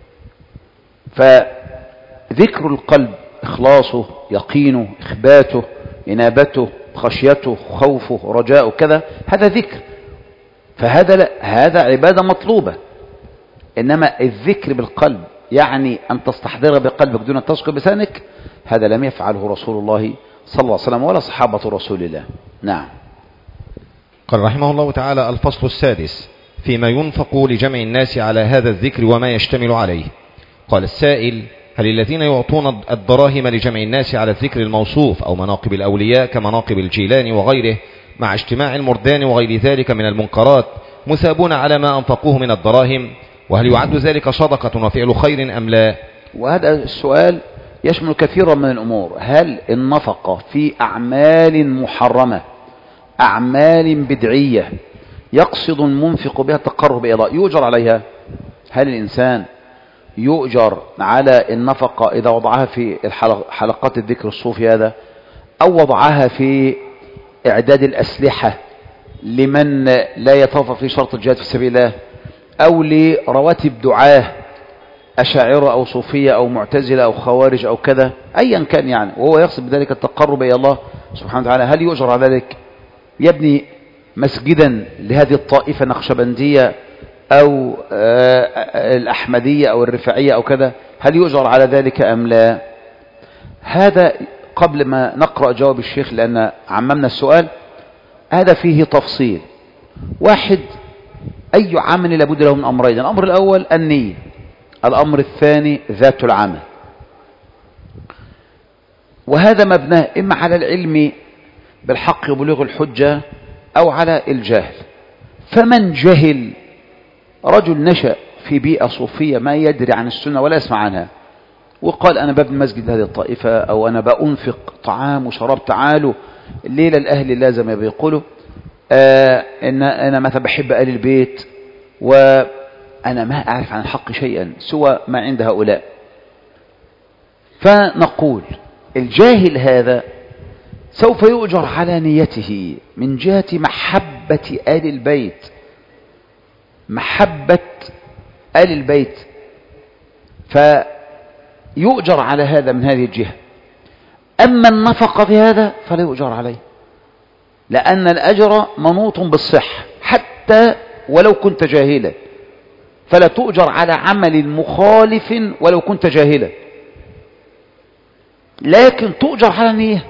فذكر القلب إخلاصه، يقينه، إخباته، إنابته، خشيته، خوفه، رجاؤه، كذا، هذا ذكر. فهذا لا، هذا عبادة مطلوبة. إنما الذكر بالقلب يعني أن تستحضر بقلبك دون أن تذكر بلسانك، هذا لم يفعله رسول الله صلى الله عليه وسلم ولا صحابة رسول الله. نعم. قال رحمه الله تعالى: الفصل السادس فيما ينفق لجمع الناس على هذا الذكر وما يشتمل عليه. قال السائل: هل الذين يعطون الدراهم لجمع الناس على الذكر الموصوف أو مناقب الأولياء كمناقب الجيلاني وغيره مع اجتماع المردان وغير ذلك من المنكرات مثابون على ما أنفقوه من الدراهم؟ وهل يعد ذلك صدقة وفعل خير أم لا؟ وهذا السؤال يشمل كثيرا من الأمور. هل النفقة في أعمال محرمة، أعمال بدعية يقصد المنفق بها التقرب إلى الله، يؤجر عليها؟ هل الإنسان يؤجر على النفقة إذا وضعها في حلقات الذكر الصوفي هذا، أو وضعها في إعداد الأسلحة لمن لا يتوفق في شرط الجهاد في سبيل الله، أو لرواتب دعاه أشاعرة أو صوفية أو معتزلة أو خوارج أو كذا، أيا كان يعني، وهو يقصد بذلك التقرب إلى الله سبحانه وتعالى، هل يؤجر على ذلك؟ يبني مسجدا لهذه الطائفة النقشبندية أو الأحمدية أو الرفاعية أو كذا، هل يؤجر على ذلك أم لا؟ هذا قبل ما نقرأ جواب الشيخ لأن عممنا السؤال، هذا فيه تفصيل. واحد، أي عمل لابد له من أمرين: الأمر الأول النية، الأمر الثاني ذات العمل. وهذا مبناه إما على العلم بالحق وبلوغ الحجة أو على الجهل. فمن جهل، رجل نشأ في بيئة صوفية ما يدري عن السنة ولا يسمع عنها، وقال أنا ببني مسجد لهذه الطائفة، أو أنا بأنفق طعام وشراب، تعالوا الليلة لأهل الله زي ما بيقولوا، إن أنا مثلا بحب آل البيت، وأنا ما أعرف عن الحق شيئا سوى ما عند هؤلاء. فنقول الجاهل هذا سوف يؤجر على نيته من جهة محبة آل البيت، محبة آل البيت، فيؤجر على هذا من هذه الجهة. أما النفقة في هذا فلا يؤجر عليه، لأن الأجر منوط بالصحة حتى ولو كنت جاهلا، فلا تؤجر على عمل مخالف ولو كنت جاهلا، لكن تؤجر على نية.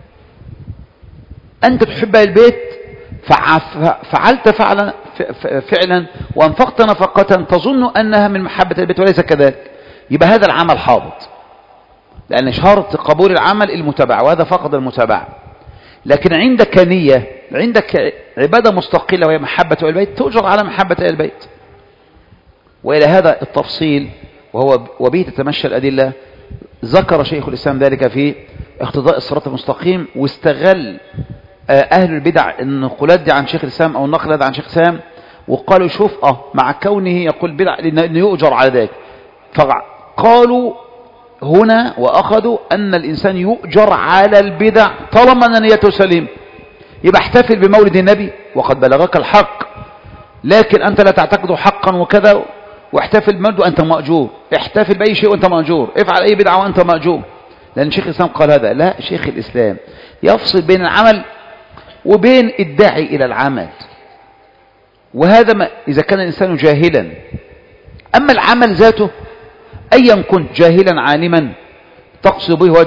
أنت تحب البيت فعلت فعلا وأنفقت نفقة تظن أنها من محبة البيت وليس كذلك، يبقى هذا العمل حابط، لأن شرط قبول العمل المتابعة، وهذا فقد المتابعة. لكن عندك نية، عندك عبادة مستقلة وهي محبة البيت، تؤجر على محبة البيت. وإلى هذا التفصيل وبه تتمشى الأدلة، ذكر شيخ الإسلام ذلك في اقتضاء الصراط المستقيم، واستغل أهل البدع النقولات دي عن شيخ الإسلام أو النقل عن شيخ الإسلام، وقالوا شوف مع كونه يقول بدع لأنه يؤجر على ذلك، فقالوا هنا وأخذوا أن الإنسان يؤجر على البدع طالما أن نيته سليم. يبقى احتفل بمولد النبي وقد بلغك الحق، لكن أنت لا تعتقده حقا وكذا، واحتفل بمولده وأنت مأجور، احتفل بأي شيء وأنت مأجور، افعل أي بدعة وأنت مأجور. لأن شيخ الإسلام قال هذا. لا، شيخ الإسلام يفصل بين العمل وبين الداعي إلى العمل، وهذا ما إذا كان الإنسان جاهلا. أما العمل ذاته أيا كنت جاهلا عالما تقصد به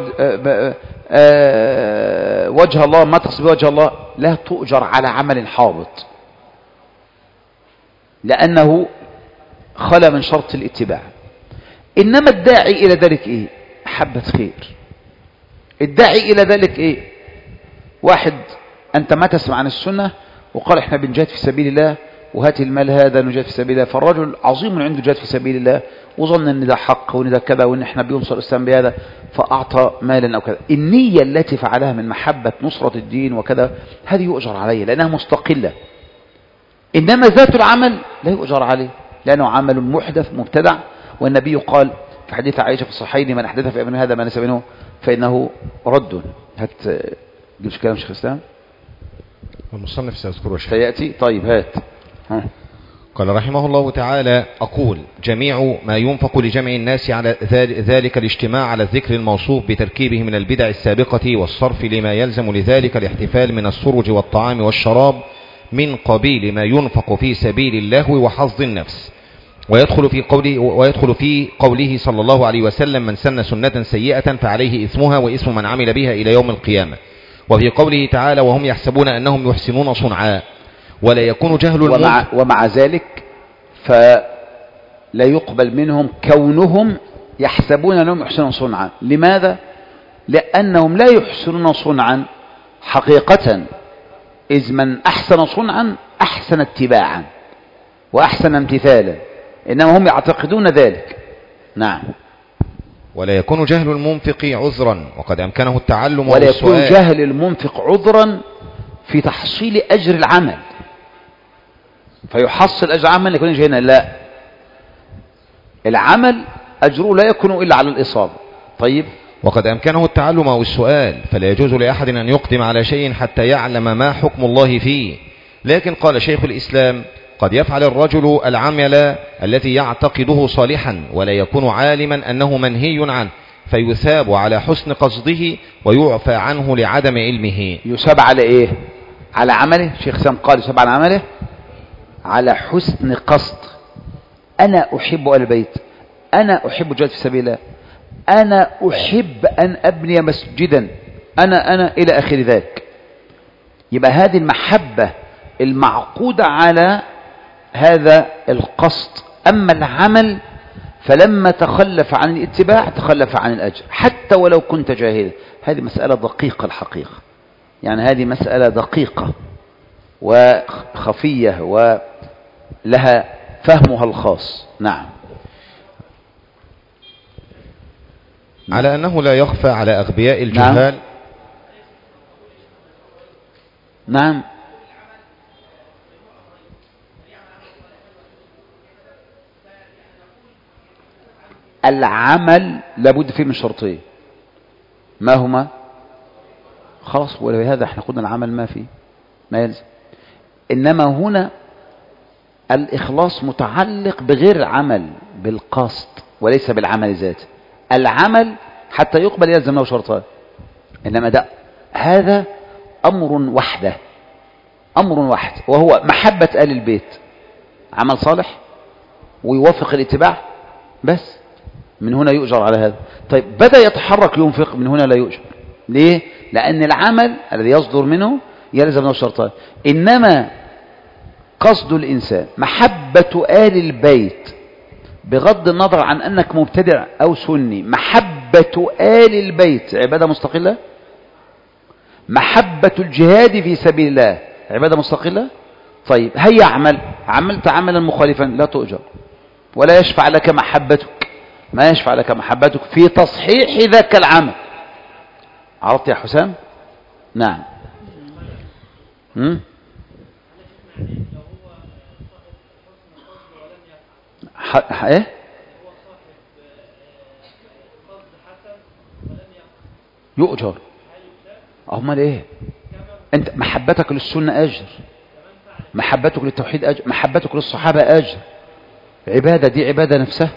وجه الله، ما تقصد به وجه الله، لا تؤجر على عمل حابط، لأنه خلا من شرط الاتباع. إنما الداعي إلى ذلك إيه؟ حبة خير. الداعي إلى ذلك إيه؟ واحد أنت ما تسمع عن السنة وقال إحنا بنجاهد في سبيل الله وهات المال هذا نجاهد في سبيل الله، فالرجل عظيم عنده جهاد في سبيل الله وظن ان ده حق وان ده كذا وان احنا بينصر الاسلام بهذا، فاعطى مالا او كذا. النية التي فعلها من محبة نصرة الدين وكذا هذه يؤجر عليه لانها مستقلة. انما ذات العمل لا يؤجر عليه لانه عمل محدث مبتدع، والنبي قال في حديث عائشة في الصحيحين من احدث في امرنا هذا ما ليس منه فانه رد. هات جيبش كلام شيخ الاسلام المصنف سيذكره سيأتي. طيب هات. قال رحمه الله تعالى: أقول جميع ما ينفق لجمع الناس على ذلك الاجتماع على الذكر الموصوف بتركيبه من البدع السابقة والصرف لما يلزم لذلك الاحتفال من السرج والطعام والشراب من قبيل ما ينفق في سبيل الله وحظ النفس، ويدخل في قوله صلى الله عليه وسلم: من سن سنة سيئة فعليه إثمها وإثم من عمل بها إلى يوم القيامة. وفي قوله تعالى: وهم يحسبون أنهم يحسنون صنعا. ولا يكون جهل ومع ذلك فلا يقبل منهم كونهم يحسبون أنهم يحسنون صنعا. لماذا؟ لأنهم لا يحسنون صنعا حقيقة، إذ من أحسن صنعا أحسن اتباعا وأحسن امتثالا، إنما هم يعتقدون ذلك. نعم. ولا يكون جهل المنفق عذرا وقد أمكنه التعلم ولا يكون جهل المنفق عذرا في تحصيل أجر العمل، فيحصل أجر عمل يكون جهلا. لا، العمل أجره لا يكون إلا على الإصابة. طيب. وقد أمكنه التعلم أو السؤال، فلا يجوز لأحد أن يقدم على شيء حتى يعلم ما حكم الله فيه. لكن قال شيخ الإسلام: قد يفعل الرجل العمل الذي يعتقده صالحا ولا يكون عالما أنه منهي عنه، فيثاب على حسن قصده ويعفى عنه لعدم علمه. يثاب على إيه؟ على عمله. شيخ سام قال يثاب على عمله على حسن قصد. أنا أحب آل البيت، أنا أحب الجهاد في سبيل الله، أنا أحب أن أبني مسجدا، أنا إلى آخر ذلك. يبقى هذه المحبة المعقودة على هذا القصد. أما العمل فلما تخلف عن الاتباع تخلف عن الأجر حتى ولو كنت جاهلا. هذه مسألة دقيقة الحقيقة، يعني هذه مسألة دقيقة وخفية ولها فهمها الخاص. نعم. على أنه لا يخفى على أغبياء الجهال. نعم. العمل لابد فيه من شرطين، ما هما؟ خلاص، ولهذا احنا قلنا العمل ما فيه ما يلزم. إنما هنا الإخلاص متعلق بغير العمل، بالقصد وليس بالعمل ذاته. العمل حتى يقبل يلزم له شرطان، إنما ده هذا أمر وحده، أمر واحد، وهو محبة آل البيت، عمل صالح ويوافق الاتباع، بس من هنا يؤجر على هذا. طيب بدأ يتحرك ينفق، من هنا لا يؤجر. ليه؟ لأن العمل الذي يصدر منه يلزم له شرطان. إنما قصد الإنسان محبة آل البيت بغض النظر عن أنك مبتدع أو سني، محبة آل البيت عبادة مستقلة. محبة الجهاد في سبيل الله عبادة مستقلة. طيب هيا عملت عملا مخالفا لا تؤجر، ولا يشفع لك محبتك، ما يشفع لك محبتك في تصحيح ذاك العمل. عرفت يا حسام؟ نعم. ايه؟ يؤجر. امال ايه؟ انت محبتك للسنة اجر، محبتك للتوحيد اجر، محبتك للصحابة اجر، عبادة، دي عبادة نفسها.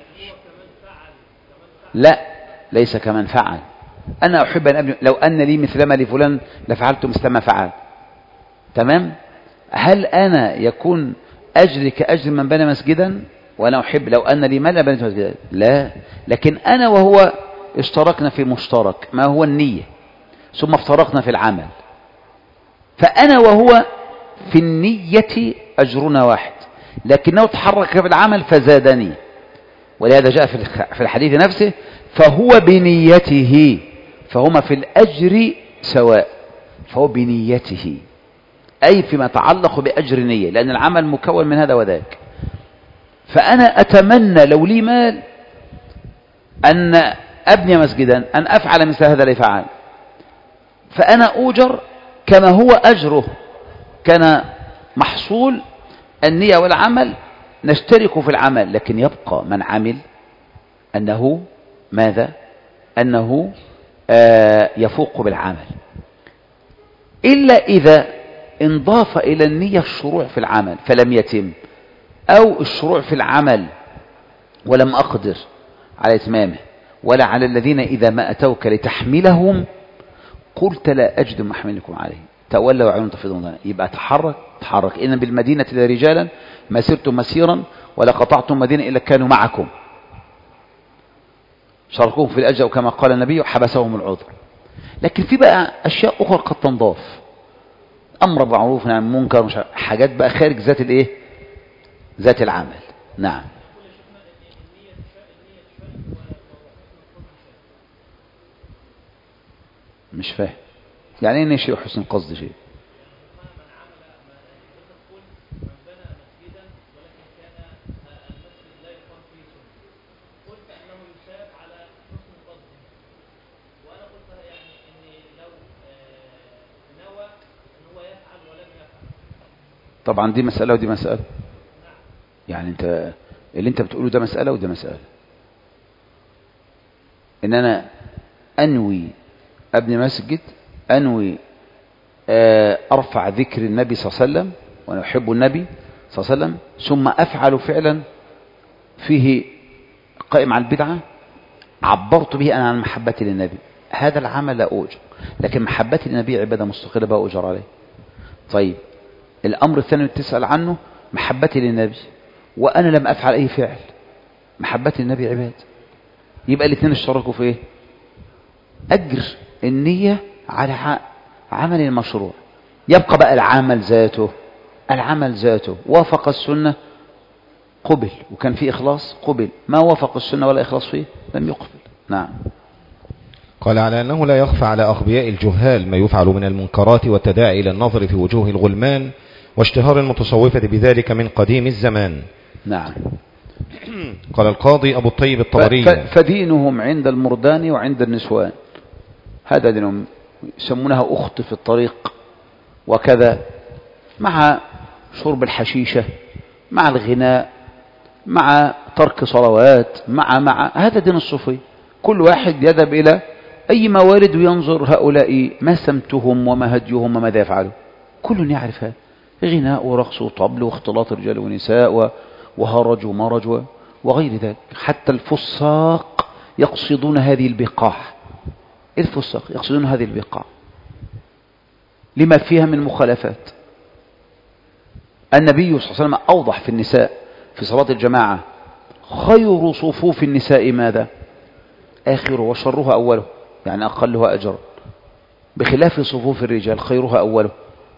لا، ليس كمن فعل. انا احب ان أبني، لو ان لي مثل ما لفلان لفعلت مثل ما فعل. تمام؟ هل انا يكون اجري كاجر من بنى مسجدا؟ وانا احب لو ان لي مال بنيت مسجدا؟ لا، لكن انا وهو اشتركنا في مشترك ما هو النية، ثم افترقنا في العمل، فانا وهو في النية اجرنا واحد، لكنه تحرك في العمل فزادني. ولهذا جاء في الحديث نفسه فهو بنيته، فهما في الأجر سواء، فهو بنيته، أي فيما يتعلق بأجر نية، لأن العمل مكون من هذا وذاك. فأنا أتمنى لو لي مال أن أبني مسجدا، أن أفعل مثل هذا اللي فعل، فأنا أوجر كما هو أجره، كان محصول النية والعمل نشترك في العمل، لكن يبقى من عمل أنه ماذا؟ أنه يفوق بالعمل، إلا إذا انضاف إلى النية الشروع في العمل فلم يتم، أو الشروع في العمل ولم أقدر على إتمامه، ولا على الذين إذا ما أتوك لتحملهم قلت لا أجد ما أحملكم عليه تولوا وعيون تفيضون. يبقى تحرك إن بالمدينة لرجالا ما سرتم مسيرا ولا قطعتم مدينة إلا كانوا معكم، شاركوهم في الأجر وكما قال النبي حبسهم العذر. لكن في بقى أشياء أخرى قد تنضاف، أمر بالمعروف نهي عن المنكر، حاجات بقى خارج ذات الإيه؟ ذات العمل. نعم. مش فاهم يعني ايه شيء حسن قصد شيء؟ طبعا دي مسألة ودي مسألة، يعني انت اللي انت بتقوله ده مسألة وده مسألة. ان انا انوي ابني مسجد، انوي ارفع ذكر النبي صلى الله عليه وسلم وانا احب النبي صلى الله عليه وسلم، ثم افعل فعلا فيه قائم على البدعة عبرت به انا عن محبتي للنبي، هذا العمل لا أؤجر، لكن محبتي للنبي عبادة مستقلة بقى أؤجر عليه. طيب الأمر الثاني اللي تسأل عنه محبتي للنبي وأنا لم أفعل أي فعل، محبتي للنبي عبادة، يبقى الاثنين اشتركوا في إيه؟ أجر النية على عمل المشروع. يبقى بقى العمل ذاته، العمل ذاته وافق السنة قبل وكان فيه إخلاص قبل، ما وافق السنة ولا إخلاص فيه لم يقبل. نعم. قال على أنه لا يخفى على أغبياء الجهال ما يفعل من المنكرات والتداعي إلى النظر في وجوه الغلمان واشتهار المتصوفة بذلك من قديم الزمان. نعم. قال القاضي أبو الطيب الطبري فدينهم عند المردان وعند النسوان، هذا دينهم، يسمونها أخت في الطريق وكذا، مع شرب الحشيشة، مع الغناء، مع ترك صلوات، مع هذا دين الصوفي. كل واحد يذهب إلى أي موارد وينظر هؤلاء ما سمتهم وما هديهم وماذا يفعلوا. كل يعرف هذا، غناء ورقص وطبل واختلاط رجال ونساء وهرج ومرج وغير ذلك. حتى الفساق يقصدون هذه البقاع، الفساق يقصدون هذه البقاع لما فيها من مخالفات. النبي صلى الله عليه وسلم أوضح في النساء في صلاة الجماعة: خير صفوف النساء ماذا؟ آخره وشرها أوله، يعني أقلها أجرا، بخلاف صفوف الرجال خيرها أوله،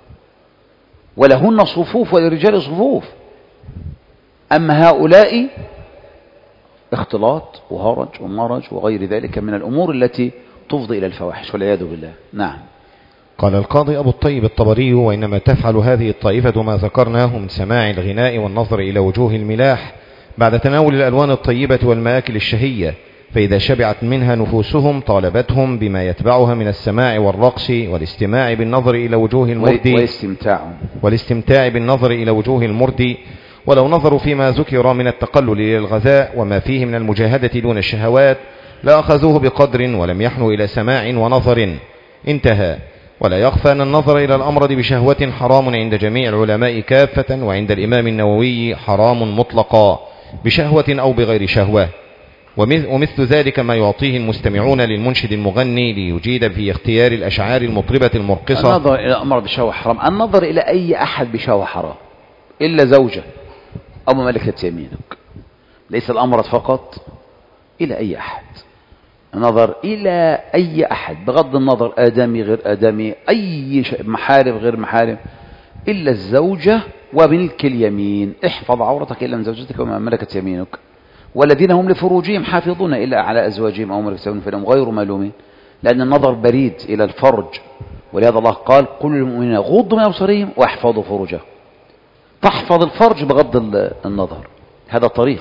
ولهن صفوف وللرجال صفوف. أما هؤلاء اختلاط وهرج ومرج وغير ذلك من الأمور التي تفضي إلى الفواحش والعياذ بالله. نعم. قال القاضي أبو الطيب الطبري: وإنما تفعل هذه الطائفة ما ذكرناه من سماع الغناء والنظر إلى وجوه الملاح بعد تناول الألوان الطيبة والمآكل الشهية، فإذا شبعت منها نفوسهم طالبتهم بما يتبعها من السماع والرقص والاستماع بالنظر إلى وجوه المرد والاستمتاع بالنظر إلى وجوه المرد، ولو نظروا فيما ذكر من التقلل للغذاء وما فيه من المجاهدة دون الشهوات لأخذوه بقدر ولم يحنوا إلى سماع ونظر. انتهى. ولا يخفى أن النظر إلى الأمرد بشهوة حرام عند جميع العلماء كافة، وعند الإمام النووي حرام مطلقا بشهوة أو بغير شهوة. ومثل ذلك ما يعطيه المستمعون للمنشد المغني ليجيد في اختيار الأشعار المطربة المرقصة. النظر إلى الأمر بشهوة حرام، النظر إلى أي أحد بشهوة حرام إلا زوجة أو ملكة يمينك، ليس الأمر فقط إلى أي أحد، النظر إلى أي أحد بغض النظر آدمي غير آدمي، أي محارم غير محارم، إلا الزوجة وملك اليمين. احفظ عورتك إلا من زوجتك وما ملكت يمينك، والذين هم لفروجهم حافظون إلا على أزواجهم أو ملكت يمينهم فإنهم غير ملومين، لأن النظر بريد إلى الفرج، ولهذا الله قال: قل للمؤمنين غضوا من أبصارهم واحفظوا فروجهم. تحفظ الفرج بغض النظر، هذا طريق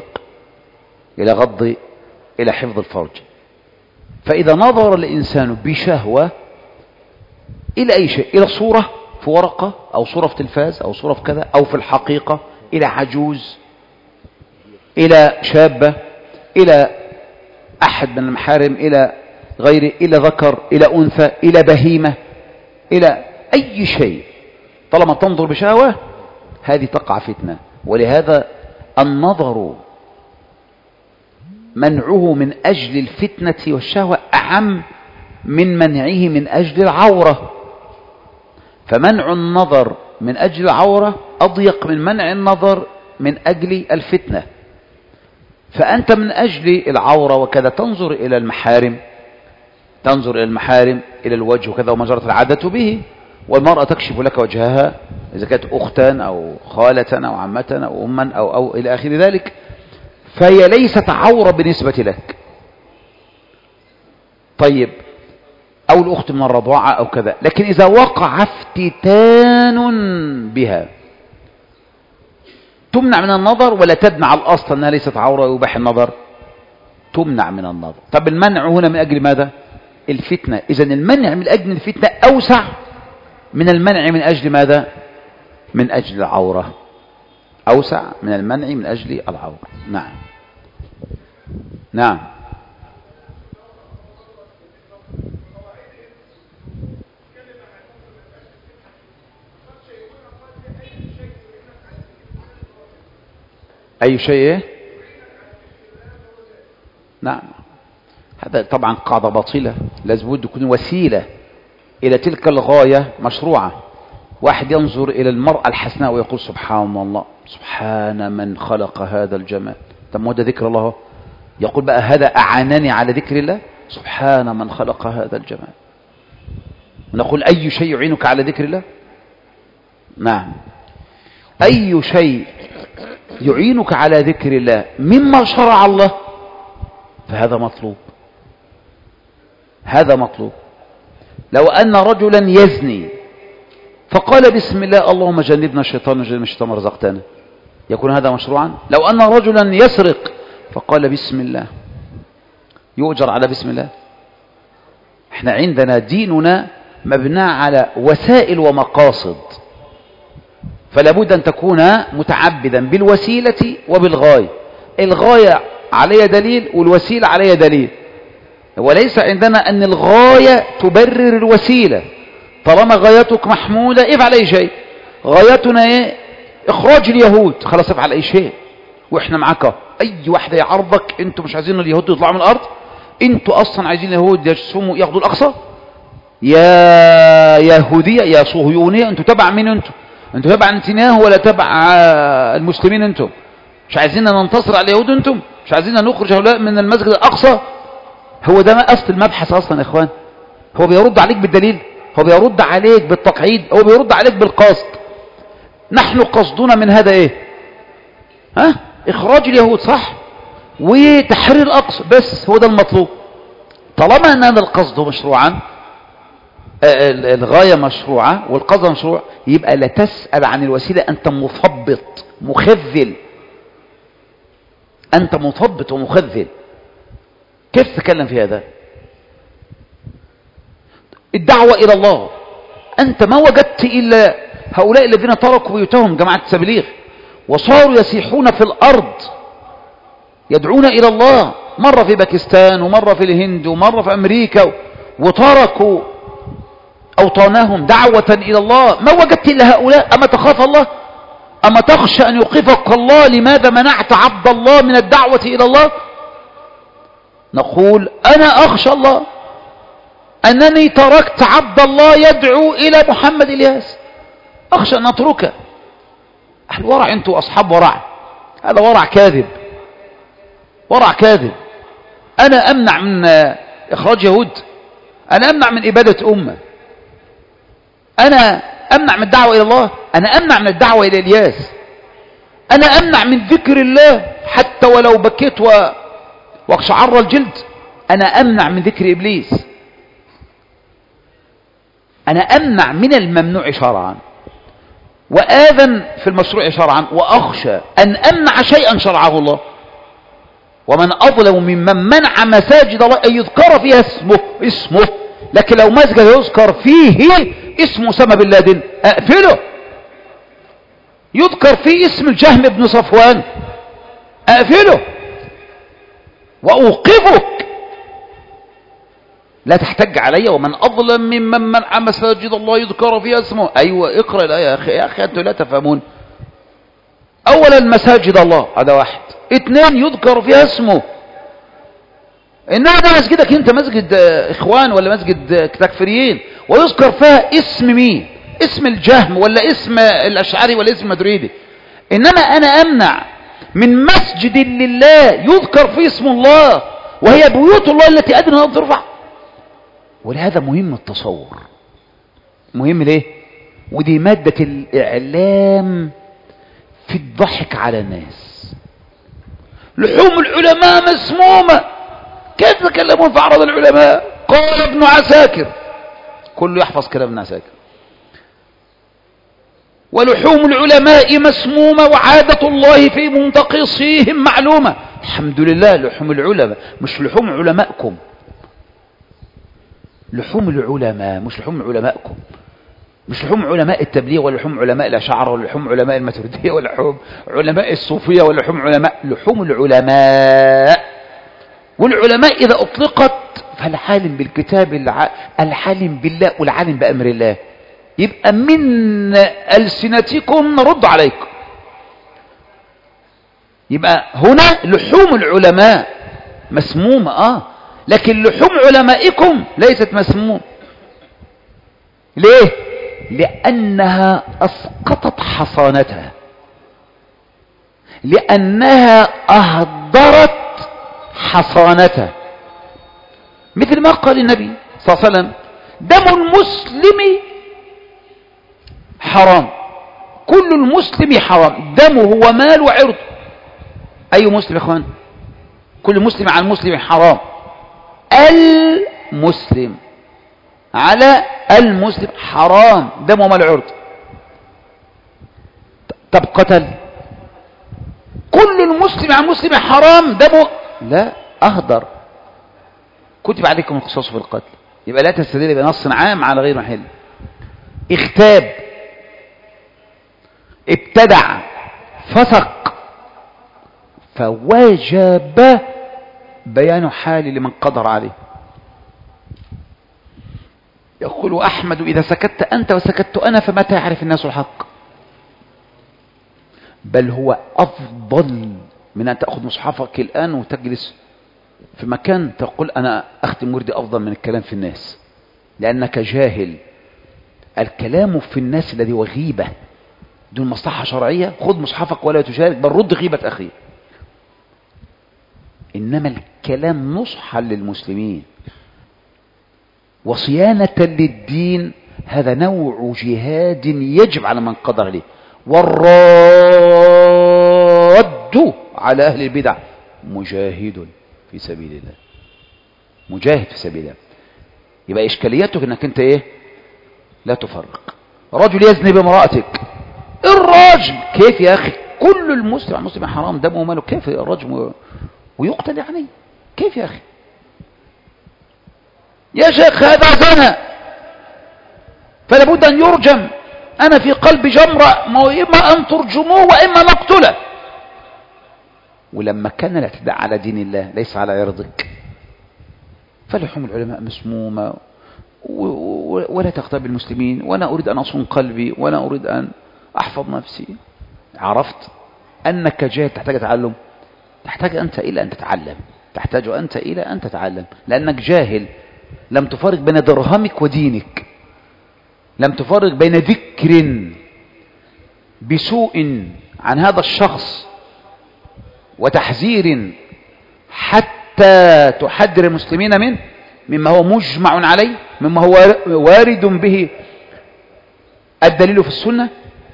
إلى حفظ الفرج. فإذا نظر الإنسان بشهوة إلى أي شيء، إلى صورة في ورقة أو صورة في تلفاز أو صورة في كذا أو في الحقيقة، إلى عجوز، إلى شابة، إلى أحد من المحارم، إلى غيره، إلى ذكر، إلى أنثى، إلى بهيمة، إلى أي شيء، طالما تنظر بشهوة هذه تقع فتنة. ولهذا النظر منعه من أجل الفتنة والشهوة أعم من منعه من أجل العورة، فمنع النظر من أجل العورة أضيق من منع النظر من أجل الفتنة. فأنت من أجل العورة وكذا تنظر إلى المحارم، تنظر إلى المحارم، إلى الوجه وكذا، وما جرت العادة به، والمرأة تكشف لك وجهها إذا كانت أختا أو خالة أو عمة أو أما أو إلى آخر ذلك، فهي ليست عورة بالنسبة لك. طيب، أو الأخت من الرضاعة أو كذا، لكن إذا وقع افتتان بها تمنع من النظر ولا تمنع الأصل أنها ليست عورة ويباح النظر؟ تمنع من النظر. طب المنع هنا من أجل ماذا؟ الفتنة. إذن المنع من أجل الفتنة أوسع من المنع من أجل ماذا؟ من أجل العورة، أوسع من المنع من أجل العورة. نعم. نعم. أي شيء؟ نعم. هذا طبعا قاعدة باطلة، لازم تكون وسيلة إلى تلك الغاية مشروعة. واحد ينظر إلى المرأة الحسناء ويقول سبحان الله، سبحان من خلق هذا الجمال. طب ما هو ده ذكر الله، يقول بقى هذا أعانني على ذكر الله، سبحان من خلق هذا الجمال. ونقول أي شيء يعينك على ذكر الله؟ نعم، أي شيء يعينك على ذكر الله مما شرع الله فهذا مطلوب، هذا مطلوب. لو أن رجلا يزني فقال بسم الله اللهم جنبنا الشيطان وجنب الشيطان رزقتنا، يكون هذا مشروعا؟ لو أن رجلا يسرق فقال بسم الله، يؤجر على بسم الله. احنا عندنا ديننا مبنى على وسائل ومقاصد، فلا بد أن تكون متعبدا بالوسيلة وبالغاية. الغاية عليها دليل والوسيلة عليها دليل، وليس عندنا أن الغاية تبرر الوسيلة. طالما غايتك محمودة افعل أي شيء. غايتنا ايه؟ إخراج اليهود، خلاص افعل أي شيء وإحنا معاك. أي واحدة يعرضك، أنتوا مش عايزين اليهود يطلعوا من الأرض، أنتوا أصلا عايزين اليهود يجسموا ياخدوا الأقصى، يا يهودية يا صهيونية، أنتوا تبع مين؟ أنتوا تبع نتنياهو ولا تبع المسلمين؟ أنتم مش عايزين ننتصر على اليهود؟ أنتم مش عايزين نخرج هؤلاء من المسجد الأقصى؟ هو ده ما أصل المبحث أصلا يا إخوان. هو بيرد عليك بالدليل، هو بيرد عليك بالتقعيد، هو بيرد عليك بالقصد. نحن قصدنا من هذا إيه؟ إخراج اليهود، صح، وتحرير الأقصى، بس هو ده المطلوب. طالما أن هذا القصد مشروعا، الغاية مشروعة والقصد مشروع، يبقى لا تسأل عن الوسيلة. أنت مثبط مخذل، أنت مثبط ومخذل. كيف تتكلم في هذا؟ الدعوة إلى الله، أنت ما وجدت إلا هؤلاء الذين تركوا بيوتهم، جماعة التبليغ، وصاروا يسيحون في الأرض يدعون إلى الله، مرة في باكستان ومرة في الهند ومرة في أمريكا، وتركوا أوطانهم دعوة إلى الله. ما وجدت إلا هؤلاء. أما تخاف الله؟ أما تخشى أن يوقفك الله؟ لماذا منعت عبد الله من الدعوة إلى الله؟ نقول أنا أخشى الله أنني تركت عبد الله يدعو إلى محمد الياس، أخشى أن أتركه. الورع، أنتوا أصحاب ورع، هذا ورع كاذب، ورع كاذب. أنا أمنع من إخراج يهود، أنا أمنع من إبادة أمة، أنا أمنع من الدعوة إلى الله، أنا أمنع من الدعوة إلى الياس، أنا أمنع من ذكر الله حتى ولو بكيت واقشعر الجلد، أنا أمنع من ذكر إبليس، أنا أمنع من الممنوع شرعا وآذن في المشروع شرعا، وأخشى أن أمنع شيئا شرعه الله. ومن أظلم ممن منع مساجد الله أن يذكر فيها اسمه. لكن لو مسجد يذكر فيه اسم أسامة بن لادن أقفله، يذكر فيه اسم الجهم بن صفوان أقفله وأوقفك. لا تحتج علي. ومن أظلم ممن منع مساجد الله يذكر فيها اسمه. أيوة، اقرأ الآية يا أخي أنتوا لا تفهمون. أولا مساجد الله، هذا واحد. اثنين، يذكر فيها اسمه. إنما ده مسجدك أنت مسجد إخوان ولا مسجد تكفيريين، ويذكر فيها اسم مين؟ اسم الجهم ولا اسم الأشعري ولا اسم المدريدي. إنما أنا أمنع من مسجد لله يذكر فيه اسم الله، وهي بيوت الله التي أدنى أن ترفع. ولهذا مهم التصور. مهم ليه؟ ودي مادة الإعلام في الضحك على الناس. لحوم العلماء مسمومة. كيف تكلمون في أعراض العلماء؟ قال ابن عساكر، كله يحفظ كلام ابن عساكر. ولحوم العلماء مسمومة وعادة الله في منتقصيهم معلومة. الحمد لله، لحوم العلماء مش لحوم علمائكم. لحوم العلماء مش لحوم علمائكم، مش لحوم علماء التبليغ ولا لحوم علماء الأشاعرة ولا لحوم علماء الماتريدية ولا لحوم علماء الصوفية ولا لحوم علماء، لحوم العلماء. والعلماء إذا أطلقت فالعالم بالكتاب، العالم بالله والعالم بأمر الله. يبقى من ألسنتكم نرد عليكم. يبقى هنا لحوم العلماء مسمومة، لكن لحوم علمائكم ليست مسموم. ليه؟ لأنها أسقطت حصانتها، لأنها أهدرت حصانتها. مثل ما قال النبي صلى الله عليه وسلم: دم المسلم حرام، كل المسلم حرام، دمه ومال وعرض. أي مسلم يا اخوان؟ كل مسلم على المسلم حرام. المسلم على المسلم حرام، دم ومال وعرض. طب قتل، كل كل المسلم عن مسلم حرام دمه، لا، أهدر. كتب عليكم القصاص في القتل، يبقى لا تستدل بنص عام على غير محل. اغتاب، ابتدع، فسق، فوجب بيان حال لمن قدر عليه. يقول أحمد إذا سكت أنت وسكت أنا فمتى يعرف الناس الحق؟ بل هو أفضل من أن تأخذ مصحفك الآن وتجلس في مكان تقول أنا أختم وردي أفضل من الكلام في الناس، لأنك جاهل. الكلام في الناس الذي هو غيبة دون مصلحة شرعية، خذ مصحفك ولا تشارك، بل رد غيبة أخي. إنما الكلام نصحا للمسلمين وصيانة للدين، هذا نوع جهاد يجب على من قدر عليه. والراد على أهل البدع مجاهد في سبيل الله، مجاهد في سبيل الله. يبقى إشكاليتك أنك أنت إيه؟ لا تفرق. رجل يزني بامرأتك، الراجل كيف يا أخي؟ كل المسلم المسلم حرام دمه وماله، كيف الرجل ويقتل عليه؟ كيف يا أخي؟ يا شيخ هذا زنا فلا بد أن يرجم. أنا في قلبي جمرة، إما أن ترجموه وإما نقتله. ولما كان الاعتداء على دين الله ليس على عرضك، فلحوم العلماء مسمومة ولا تغتاب المسلمين، وأنا أريد أن أصون قلبي وأنا أريد أن أحفظ نفسي. عرفت أنك جاهل، تحتاج تعلم، تحتاج أنت إلى أن تتعلم، تحتاج أنت إلى أن تتعلم، لأنك جاهل. لم تفرق بين درهمك ودينك، لم تفرق بين ذكر بسوء عن هذا الشخص وتحذير حتى تحذر المسلمين منه، مما هو مجمع عليه، مما هو وارد به الدليل في السنة،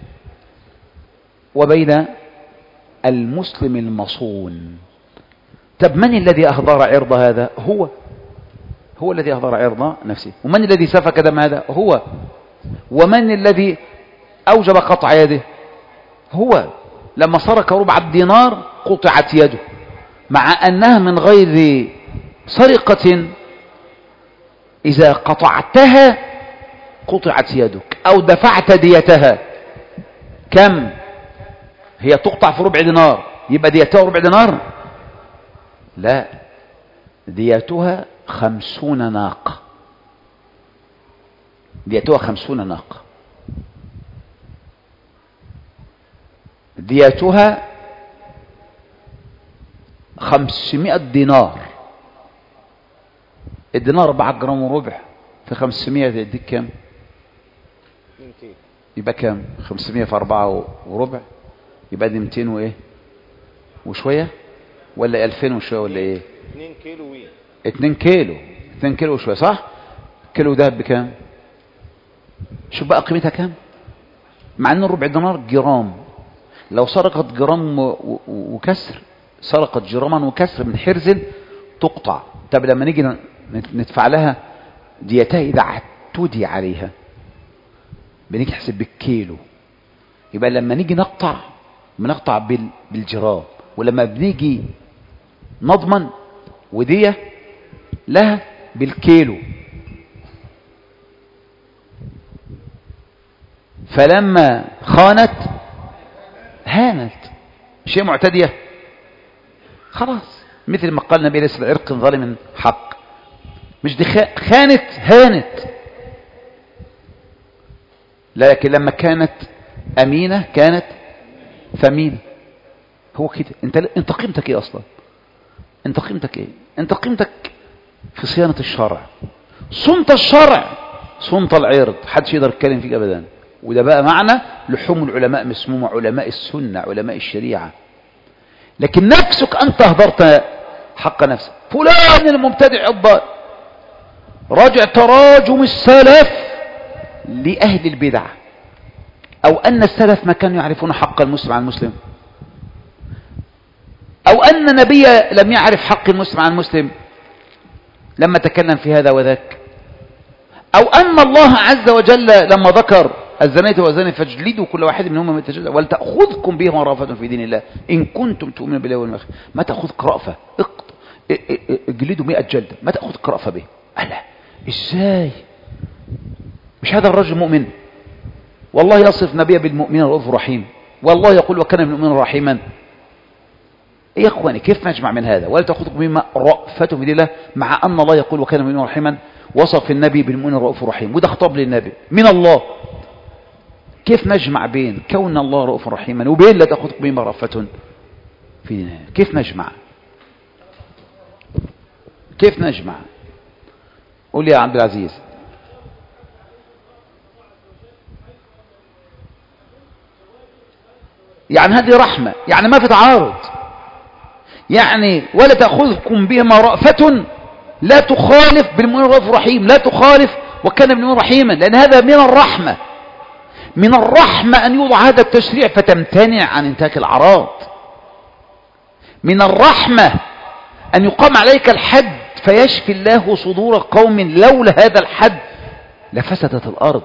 وبين المسلم المصون. طب من الذي أهدر عرض هذا؟ هو الذي أهدر عرض نفسه. ومن الذي سفك دم هذا؟ هو. ومن الذي أوجب قطع يده؟ هو. لما سرق ربع الدينار قطعت يده، مع أنها من غير سرقة. إذا قطعتها قطعت يدك أو دفعت ديتها. كم هي؟ تقطع في ربع دينار، يبقى ديتها ربع دينار؟ لا، ديتها 50 ناقة، ديتها 50 ناقة، ديتها 500 دينار. الدينار 4 جرام وربع في 500 يديك كام؟ يبقى كام؟ 500 في 4 وربع يبقى دي 200 وايه وشوية، ولا 2000 وشوية، ولا ايه؟ 2 كيلو وي 2 كيلو 2 كيلو وشوية، صح؟ كيلو دهب بكام؟ شوف بقى قيمتها كام، مع ان الربع دينار جرام. لو سرقت جرام وكسر، سرقت جراما وكسر من حرز تقطع. طب لما نيجي ندفع لها ديتها إذا اعتدي عليها بنيجي نحسب بالكيلو. يبقى لما نيجي نقطع بنقطع بالجرام، ولما بنيجي نضمن ودية لها بالكيلو. فلما خانت هانت، شيء معتدية خلاص، مثل ما قال النبي ليس العرق ظالم حق. مش دي خانت هانت، لكن لما كانت أمينة كانت ثمينة. هو كده. انت قيمتك ايه اصلا؟ انت قيمتك ايه؟ انت قيمتك في صيانة الشرع. صنت الشرع صنت العرض، حدش يقدر يتكلم فيك ابدا. وده بقى معنى لحوم العلماء مسمومة، علماء السنة، علماء الشريعة. لكن نفسك أنت أهدرت حق نفسك. فلان المبتدع الضال، راجع تراجم السلف لأهل البدع، أو أن السلف ما كانوا يعرفون حق المسلم عن المسلم، أو أن النبي لم يعرف حق المسلم عن المسلم لما تكلم في هذا وذاك، أو أن الله عز وجل لما ذكر الزانية والزاني فاجلدوا كل واحد منهما 100 جلدة ولا تأخذكم بهما رأفة في دين الله إن كنتم تؤمنون بالله واليوم الآخر. ما تأخذك رأفة اجلدوا 100 جلدة، ما تأخذك رأفة به. ألا إزاي؟ مش هذا الرجل مؤمن؟ والله يصف نبيه بالمؤمنين رؤوف رحيم، والله يقول وكان بالمؤمنين رحيما. يا اخواني كيف نجمع من هذا ولا تأخذكم بهما رأفة في دين الله مع أن الله يقول وكان بالمؤمنين رحيما؟ وصف النبي بالمؤمن رؤوف رحيم، وده خطاب للنبي من الله. كيف نجمع بين كون الله رؤوف رحيما وبين لا تأخذكم بهما رأفة في دين الله؟ كيف نجمع؟ كيف نجمع؟ قول لي يا عبد العزيز. يعني هذه رحمة، يعني ما في تعارض، يعني ولا تأخذكم بهما رأفة لا تخالف بالمؤمن رؤوف رحيم، لا تخالف وكان بالمؤمن رحيما، لأن هذا من الرحمة. من الرحمة أن يوضع هذا التشريع فتمتنع عن انتهاك الأعراض. من الرحمة أن يقام عليك الحد فيشفي الله صدور قوم لولا هذا الحد لفسدت الأرض.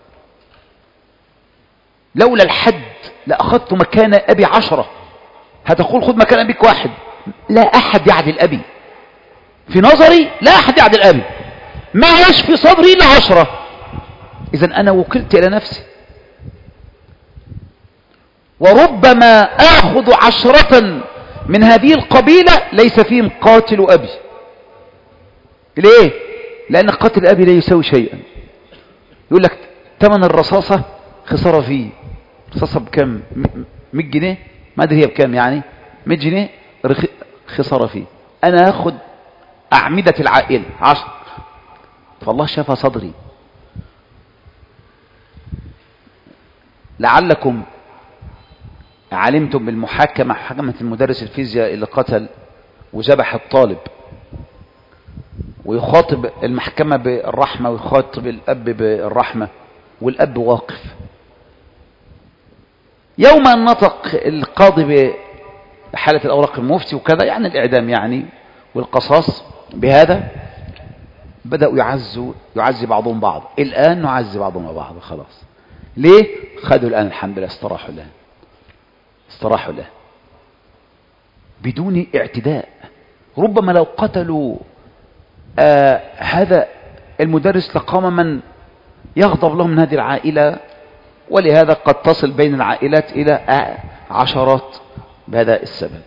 لولا الحد لأخذت مكان أبي 10. هتقول خذ مكان أبيك 1، لا أحد يعدل أبي في نظري، لا أحد يعدل أبي، ما يشفي صدري إلا 10. إذن أنا وكلت إلى نفسي، وربما آخذ 10 من هذه القبيلة ليس فيهم قاتل أبي. ليه؟ لأن قاتل أبي لا يساوي شيئا. يقول لك ثمن الرصاصة خسارة فيه. رصاصة بكم؟ 100 جنيه، ما أدري هي بكم، يعني 100 جنيه خسارة فيه. أنا أخذ أعمدة العائلة 10، فالله شفى صدري. لعلكم علمتم بالمحاكمة، حكمة المدرس الفيزياء اللي قتل وذبح الطالب، ويخاطب المحكمة بالرحمة ويخاطب الأب بالرحمة، والأب واقف. يوم أن نطق القاضي بحالة الأوراق المفتي وكذا، يعني الإعدام يعني والقصاص بهذا، بدأوا يعزي بعضهم بعض. الآن نعزي بعضهم بعض خلاص. ليه؟ خذوا الآن الحمد لله، استراحوا له، استراحوا له بدون اعتداء. ربما لو قتلوا هذا المدرس لقام من يغضب لهم من هذه العائلة، ولهذا قد تصل بين العائلات إلى 10 بهذا السبب.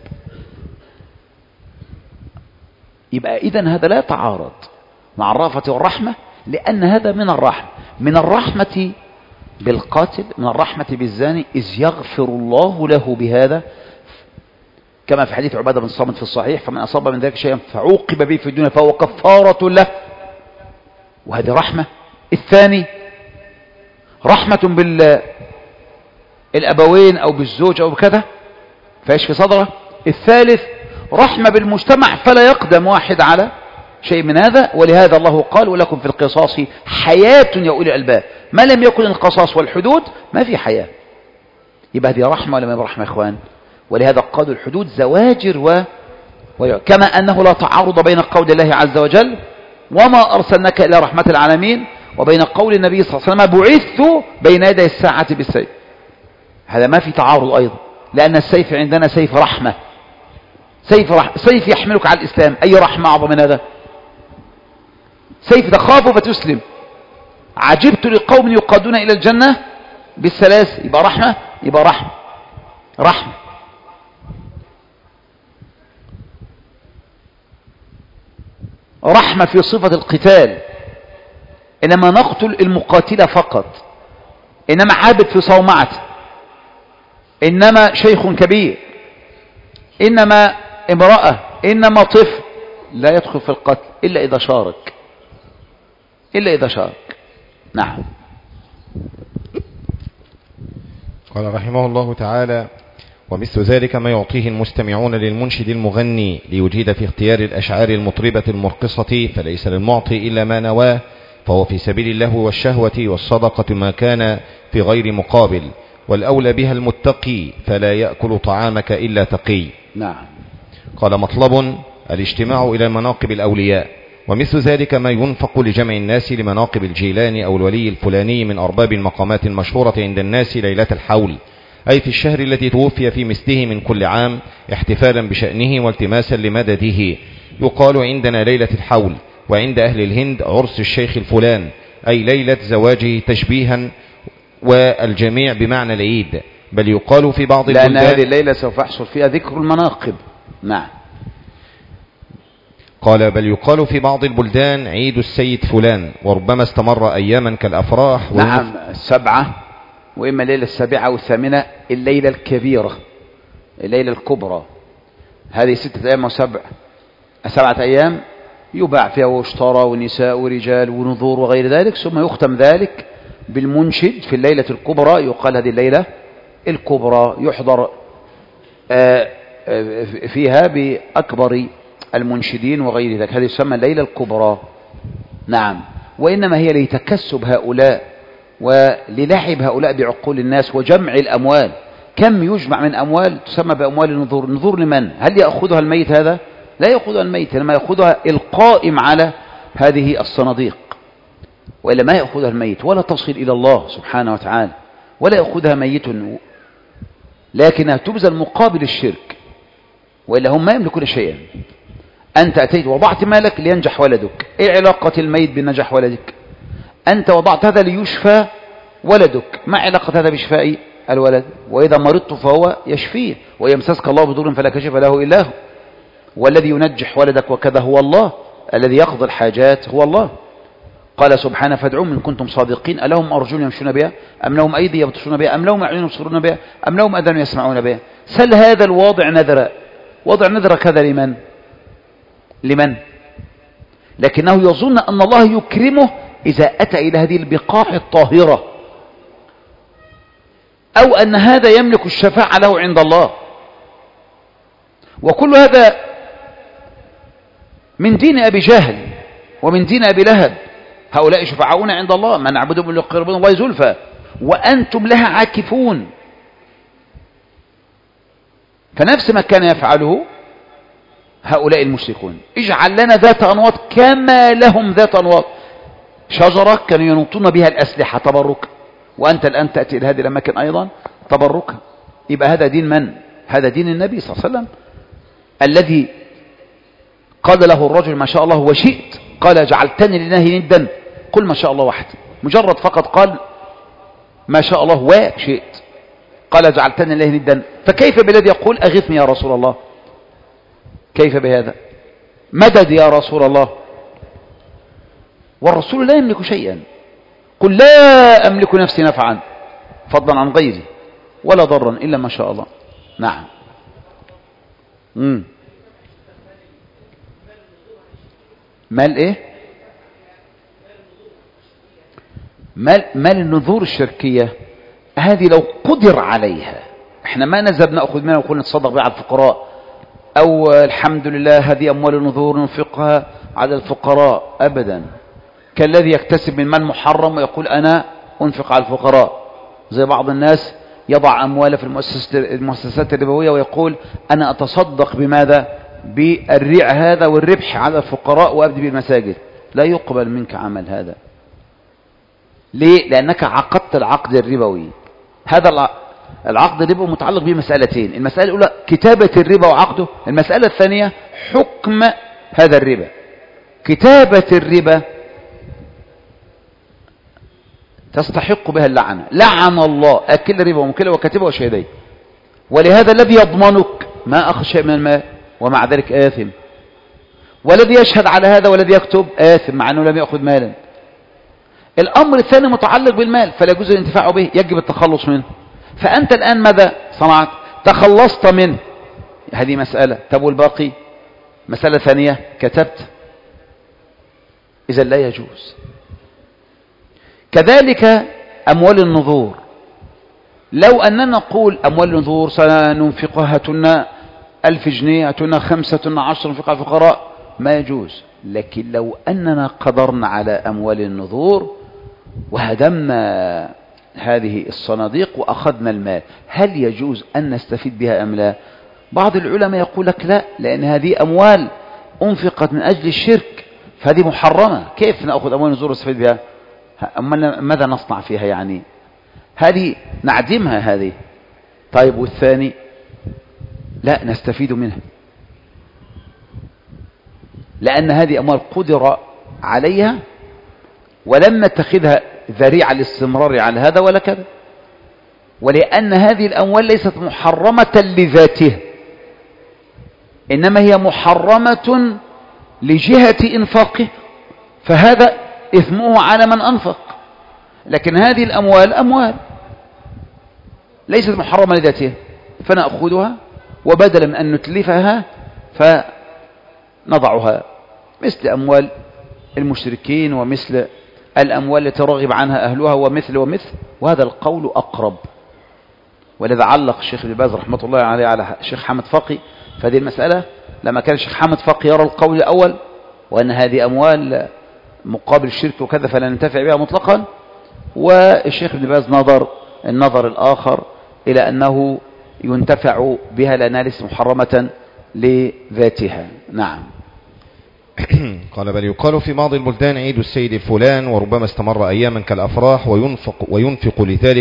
يبقى إذن هذا لا يتعارض مع الرأفة والرحمة، لأن هذا من الرحمة. من الرحمة بالقاتل، من الرحمة بالزاني، إذ يغفر الله له بهذا، كما في حديث عبادة بن الصامت في الصحيح: فمن أصاب من ذلك شيئا فعوقب به في الدنيا فهو كفارة له. وهذه رحمة. الثاني رحمة بالأبوين أو بالزوج أو بكذا فيشفي صدره. الثالث رحمة بالمجتمع فلا يقدم واحد على شيء من هذا، ولهذا الله قال: ولكم في القصاص حياة يا أولي الألباب. ما لم يكن القصاص والحدود ما في حياة. يبقى هذه رحمة ولا ما رحمة يا إخوان؟ ولهذا قالوا الحدود زواجر كما أنه لا تعارض بين قول الله عز وجل: وما أرسلناك إلا رحمة العالمين، وبين قول النبي صلى الله عليه وسلم: بعثت بين يدي الساعة بالسيف. هذا ما في تعارض أيضا، لأن السيف عندنا سيف رحمة، سيف يحملك على الإسلام. أي رحمة أعظم من هذا؟ سيف تخاف فتسلم. عجبت لقوم يقادون إلى الجنة بالسلاسل. يبقى رحمة، يبقى رحمة، رحمة. رحمة في صفة القتال، إنما نقتل المقاتل فقط، إنما عابد في صومعته، إنما شيخ كبير، إنما امرأة، إنما طفل، لا يدخل في القتل إلا إذا شارك، إلا إذا شارك. نعم. قال رحمه الله تعالى: ومثل ذلك ما يعطيه المستمعون للمنشد المغني ليجيد في اختيار الأشعار المطربة المرقصة، فليس للمعطي إلا ما نواه، فهو في سبيل الله والشهوة، والصدقة ما كان في غير مقابل، والأولى بها المتقي، فلا يأكل طعامك إلا تقي. نعم. قال: مطلب الاجتماع إلى مناقب الأولياء، ومثل ذلك ما ينفق لجمع الناس لمناقب الجيلاني أو الولي الفلاني من أرباب المقامات المشهورة عند الناس ليلة الحول، أي في الشهر الذي توفي في مثله من كل عام، احتفالا بشأنه والتماسا لمدده. يقال عندنا ليلة الحول، وعند أهل الهند عرس الشيخ الفلان، أي ليلة زواجه تشبيها، والجميع بمعنى العيد. بل يقال في بعض البلدان، لأن هذه الليلة سوف يحصل فيها ذكر المناقب. نعم. قال بل يقال في بعض البلدان عيد السيد فلان، وربما استمر أياما كالأفراح. نعم، 7 وإما الليلة 7 و8 الليلة الكبيرة، الليلة الكبرى. هذه 6 أيام و7 أيام يباع فيها واشترى ونساء ورجال ونذور وغير ذلك، ثم يختم ذلك بالمنشد في الليلة الكبرى. يقال هذه الليلة الكبرى يحضر فيها بأكبر المنشدين وغير ذلك، هذه تسمى الليلة الكبرى. نعم. وإنما هي لتكسب هؤلاء وللعب هؤلاء بعقول الناس وجمع الأموال. كم يجمع من أموال تسمى بأموال النذور. النذور لمن؟ هل يأخذها الميت هذا؟ لا يأخذها الميت، لما يأخذها القائم على هذه الصناديق، وإلا ما يأخذها الميت ولا تصل إلى الله سبحانه وتعالى، ولا يأخذها ميت، لكنها تبذل مقابل الشرك، وإلا هم ما يملكون شيئا. أنت أتيت وضعت مالك لينجح ولدك، إيه علاقة الميت بنجاح ولدك؟ أنت وضعت هذا ليشفى ولدك، ما علاقة هذا بشفاء الولد؟ وإذا مرضت فهو يشفيه، ويمسسك الله بضر فلا كشف له إلا هو، والذي ينجح ولدك وكذا هو الله، الذي يقضي الحاجات هو الله. قال سبحانه فادعوهم إن كنتم صادقين، ألهم أرجل يمشون بها أم لهم أيدي يبطشون بها أم لهم أعين يبصرون بها أم لهم أذان يسمعون بها. سل هذا الواضع نذرا، وضع نذر كذا لمن؟ لكنه يظن أن الله يكرمه إذا أتى إلى هذه البقاع الطاهرة، أو أن هذا يملك الشفاعة له عند الله. وكل هذا من دين أبي جهل ومن دين أبي لهب. هؤلاء شفعاؤون عند الله، من نعبدهم ليقربون الله زلفى وأنتم لها عاكفون. فنفس ما كان يفعله هؤلاء المشركون. اجعل لنا ذات أنواط كما لهم ذات أنواط، شجرة كانوا ينوطون بها الأسلحة تبرك، وأنت الآن تأتي إلى هذه الأماكن أيضا تبرك. يبقى هذا دين من؟ هذا دين النبي صلى الله عليه وسلم، الذي قال له الرجل ما شاء الله وشئت، قال جعلتني لله ندا، قل ما شاء الله واحد. مجرد فقط قال ما شاء الله وشئت، قال جعلتني لله ندا. فكيف بالذي يقول أغثني يا رسول الله؟ كيف بهذا؟ مدد يا رسول الله، والرسول لا يملك شيئا. قل لا أملك نفسي نفعا فضلا عن غيري ولا ضرا إلا ما شاء الله. نعم. مال إيه؟ مال النذور الشركية هذه لو قدر عليها، احنا ما نذهب نأخذ منها ونقول نتصدق بها على الفقراء، أو الحمد لله هذه أموال النذور ننفقها على الفقراء، أبدا. كالذي يكتسب من مال محرم ويقول أنا أنفق على الفقراء، زي بعض الناس يضع أمواله في المؤسسات الربوية ويقول أنا أتصدق بماذا؟ بالريع هذا والربح على الفقراء وأبدي بالمساجد. لا يقبل منك عمل هذا. ليه؟ لأنك عقدت العقد الربوي. هذا العقد الربوي متعلق بمسألتين: المسألة الأولى كتابة الربا وعقده، المسألة الثانية حكم هذا الربا. كتابة الربا تستحق بها اللعنة، لعن الله أكل الربا ومكله وكاتبه وشهديه. ولهذا الذي يضمنك ما أخذ شيء من المال ومع ذلك آثم، والذي يشهد على هذا والذي يكتب آثم مع أنه لم يأخذ مالا. الأمر الثاني متعلق بالمال فلا يجوز الانتفاع به، يجب التخلص منه. فأنت الآن ماذا صنعت؟ تخلصت منه، هذه مسألة. طب والباقي؟ مسألة ثانية، كتبت، إذا لا يجوز. كذلك أموال النذور، لو أننا نقول أموال النذور سننفقها، هاتنا 1000 جنيه، هاتنا 5، هاتنا 10 ننفقها على الفقراء، ما يجوز. لكن لو أننا قدرنا على أموال النذور وهدمنا هذه الصناديق وأخذنا المال، هل يجوز أن نستفيد بها أم لا؟ بعض العلماء يقول لك لا، لأن هذه أموال أنفقت من أجل الشرك، فهذه محرمة. كيف نأخذ أموال الزور ونستفيد بها؟ ماذا نصنع فيها يعني؟ هذه نعدمها هذه. طيب والثاني لا نستفيد منها، لأن هذه أموال قدر عليها ولم نتخذها ذريعة للاستمرار على هذا ولا كذا، ولأن هذه الأموال ليست محرمة لذاتها، إنما هي محرمة لجهة إنفاقه، فهذا إثمه على من أنفق. لكن هذه الأموال أموال ليست محرمة لذاتها، فنأخذها وبدلا من أن نتلفها فنضعها، مثل أموال المشركين ومثل الأموال التي رغب عنها أهلها ومثل، وهذا القول أقرب. ولذا علق الشيخ ابن باز رحمة الله عليه على الشيخ حامد فقي فهذه المسألة، لما كان الشيخ حامد فقي يرى القول الأول وأن هذه أموال مقابل الشرك وكذا فلا ننتفع بها مطلقا، والشيخ ابن باز نظر النظر الآخر إلى أنه ينتفع بها لأنها ليست محرمة لذاتها. نعم. قال بل يقال في بعض البلدان عيد السيد فلان، وربما استمر أياما كالأفراح، وينفق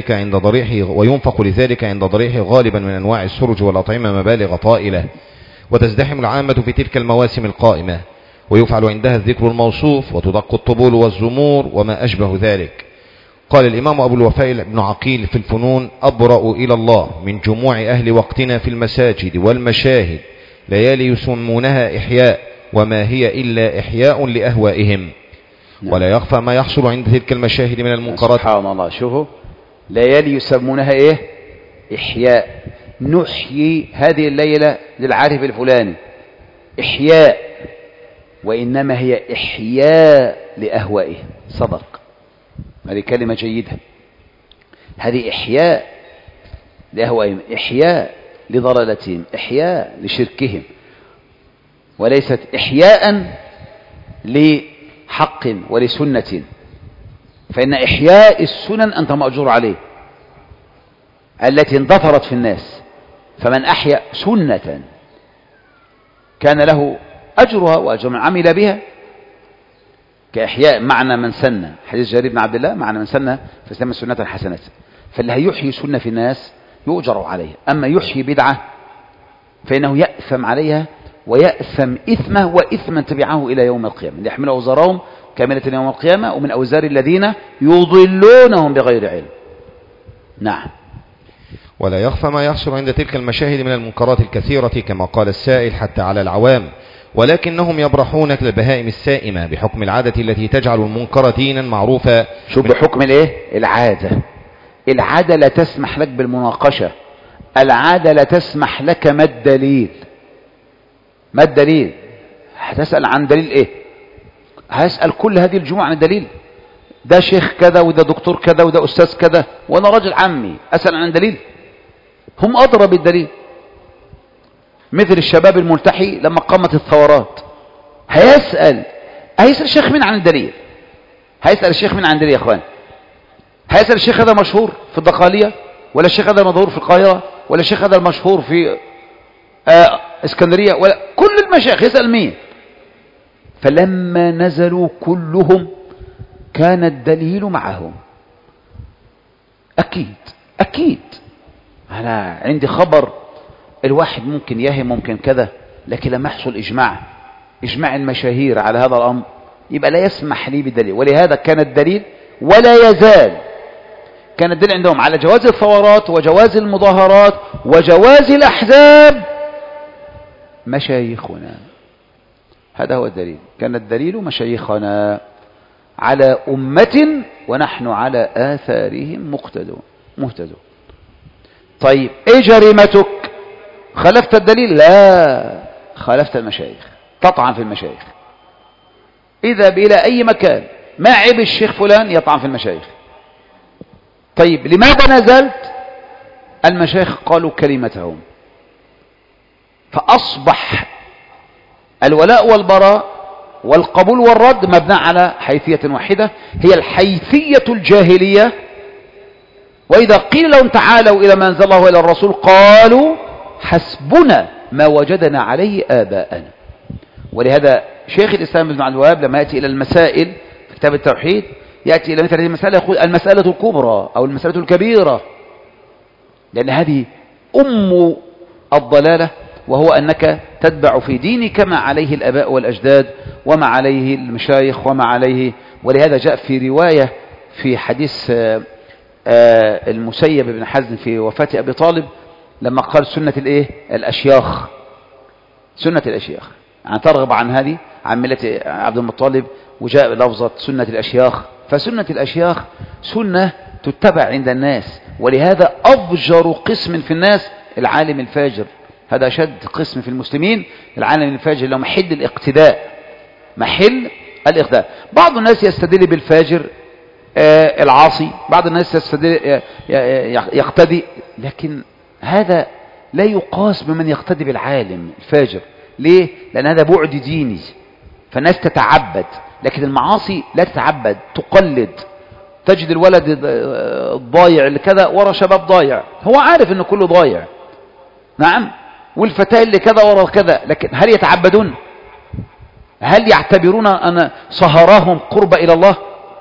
لذلك عند ضريحه غالبا من أنواع السرج والأطعمة مبالغ طائلة، وتزدحم العامة في تلك المواسم القائمة، ويفعل عندها الذكر الموصوف، وتدق الطبول والزمور وما أشبه ذلك. قال الإمام أبو الوفاء بن عقيل في الفنون: أبرأ إلى الله من جموع أهل وقتنا في المساجد والمشاهد ليالي يسمونها إحياء، وما هي إلا إحياء لأهوائهم. ولا يخفى ما يحصل عند تلك المشاهد من المنكرات. سبحان الله، شوفوا ليالي يسمونها إيه؟ إحياء. نحيي هذه الليلة للعارف الفلاني إحياء، وإنما هي إحياء لأهوائهم. صدق، هذه كلمة جيدة. هذه إحياء لأهوائهم، إحياء لضلالتهم، إحياء لشركهم، وليست إحياء لحق ولسنة. فإن إحياء السنن أنت مأجور عليه التي اندثرت في الناس، فمن أحيا سنة كان له أجرها وأجر من عمل بها، كإحياء معنى من سن، حديث جرير بن عبد الله: معنى من سن في الإسلام سنة حسنة. فاللي هيحيي سنة في الناس يؤجر عليها، أما يحيي بدعة فإنه يأثم عليها ويأثم إثمه وإثما تبعه إلى يوم القيامة، ليحمل أوزارهم كاملة يوم القيامة ومن أوزار الذين يضلونهم بغير علم. نعم. ولا يخفى ما يحصل عند تلك المشاهد من المنكرات الكثيرة كما قال السائل حتى على العوام، ولكنهم يبرحون كالبهائم السائمة بحكم العادة التي تجعل المنكر دينا معروفا. شوف بحكم الايه؟ العادة. العادة لا تسمح لك بالمناقشة، العادة لا تسمح لك. ما الدليل؟ ما الدليل؟ هتسأل عن دليل ايه؟ هسأل كل هذه الجمعة عن الدليل. ده شيخ كذا وده دكتور كذا وده أستاذ كذا وأنا راجل عمي، أسأل عن دليل؟ هم أضرب بالدليل. مثل الشباب الملتحي لما قامت الثورات هيسأل الشيخ مين عن الدليل؟ هيسأل الشيخ مين عن الدليل يا أخوان؟ هيسأل الشيخ هذا مشهور في الدقالية، ولا الشيخ هذا مظهور في القاهرة، ولا الشيخ هذا المشهور في اسكندرية، ولا كل المشايخ يسأل مين؟ فلما نزلوا كلهم كان الدليل معهم. أكيد أنا عندي خبر الواحد ممكن يهم ممكن كذا، لكن لما يحصل إجماع المشاهير على هذا الأمر يبقى لا يسمح لي بالدليل. ولهذا كان الدليل ولا يزال كان الدليل عندهم على جواز الثورات وجواز المظاهرات وجواز الأحزاب مشايخنا. هذا هو الدليل، كان الدليل مشايخنا على أمة ونحن على آثارهم مهتدون. طيب ايه جريمتك؟ خالفت الدليل؟ لا، خالفت المشايخ، تطعن في المشايخ. اذهب الى اي مكان، ما عيب الشيخ فلان يطعن في المشايخ. طيب لماذا نزلت؟ المشايخ قالوا كلمتهم، فأصبح الولاء والبراء والقبول والرد مبنى على حيثية واحدة، هي الحيثية الجاهلية. وإذا قيل لهم تعالوا إلى ما أنزل الله وإلى الرسول قالوا حسبنا ما وجدنا عليه آباءنا. ولهذا شيخ الإسلام ابن عبد الوهاب لما يأتي إلى المسائل في كتاب التوحيد يأتي إلى مثل هذه المسألة يقول المسألة الكبرى أو المسألة الكبيرة، لأن هذه أم الضلالة، وهو أنك تتبع في دينك ما عليه الآباء والأجداد وما عليه المشايخ وما عليه. ولهذا جاء في رواية في حديث المسيب بن حزم في وفاة أبي طالب لما قال سنة الأشياخ، سنة الأشياخ يعني ترغب عن هذه عن ملة عبد المطلب، وجاء لفظة سنة الأشياخ. فسنة الأشياخ سنة تتبع عند الناس، ولهذا أفجر قسم في الناس العالم الفاجر. هذا شد قسم في المسلمين العالم الفاجر، لو محل الاقتداء، محل الاقتداء. بعض الناس يستدل بالفاجر العاصي، بعض الناس يستدل يقتدي، لكن هذا لا يقاس بمن يقتدي بالعالم الفاجر. ليه؟ لأن هذا بعد ديني، فالناس تتعبد، لكن المعاصي لا تتعبد، تقلد. تجد الولد الضايع اللي كذا ورا شباب ضايع، هو عارف ان كله ضايع، نعم، والفتاة اللي كذا ورا كذا، لكن هل يتعبدون؟ هل يعتبرون أن سهراهم قرب إلى الله؟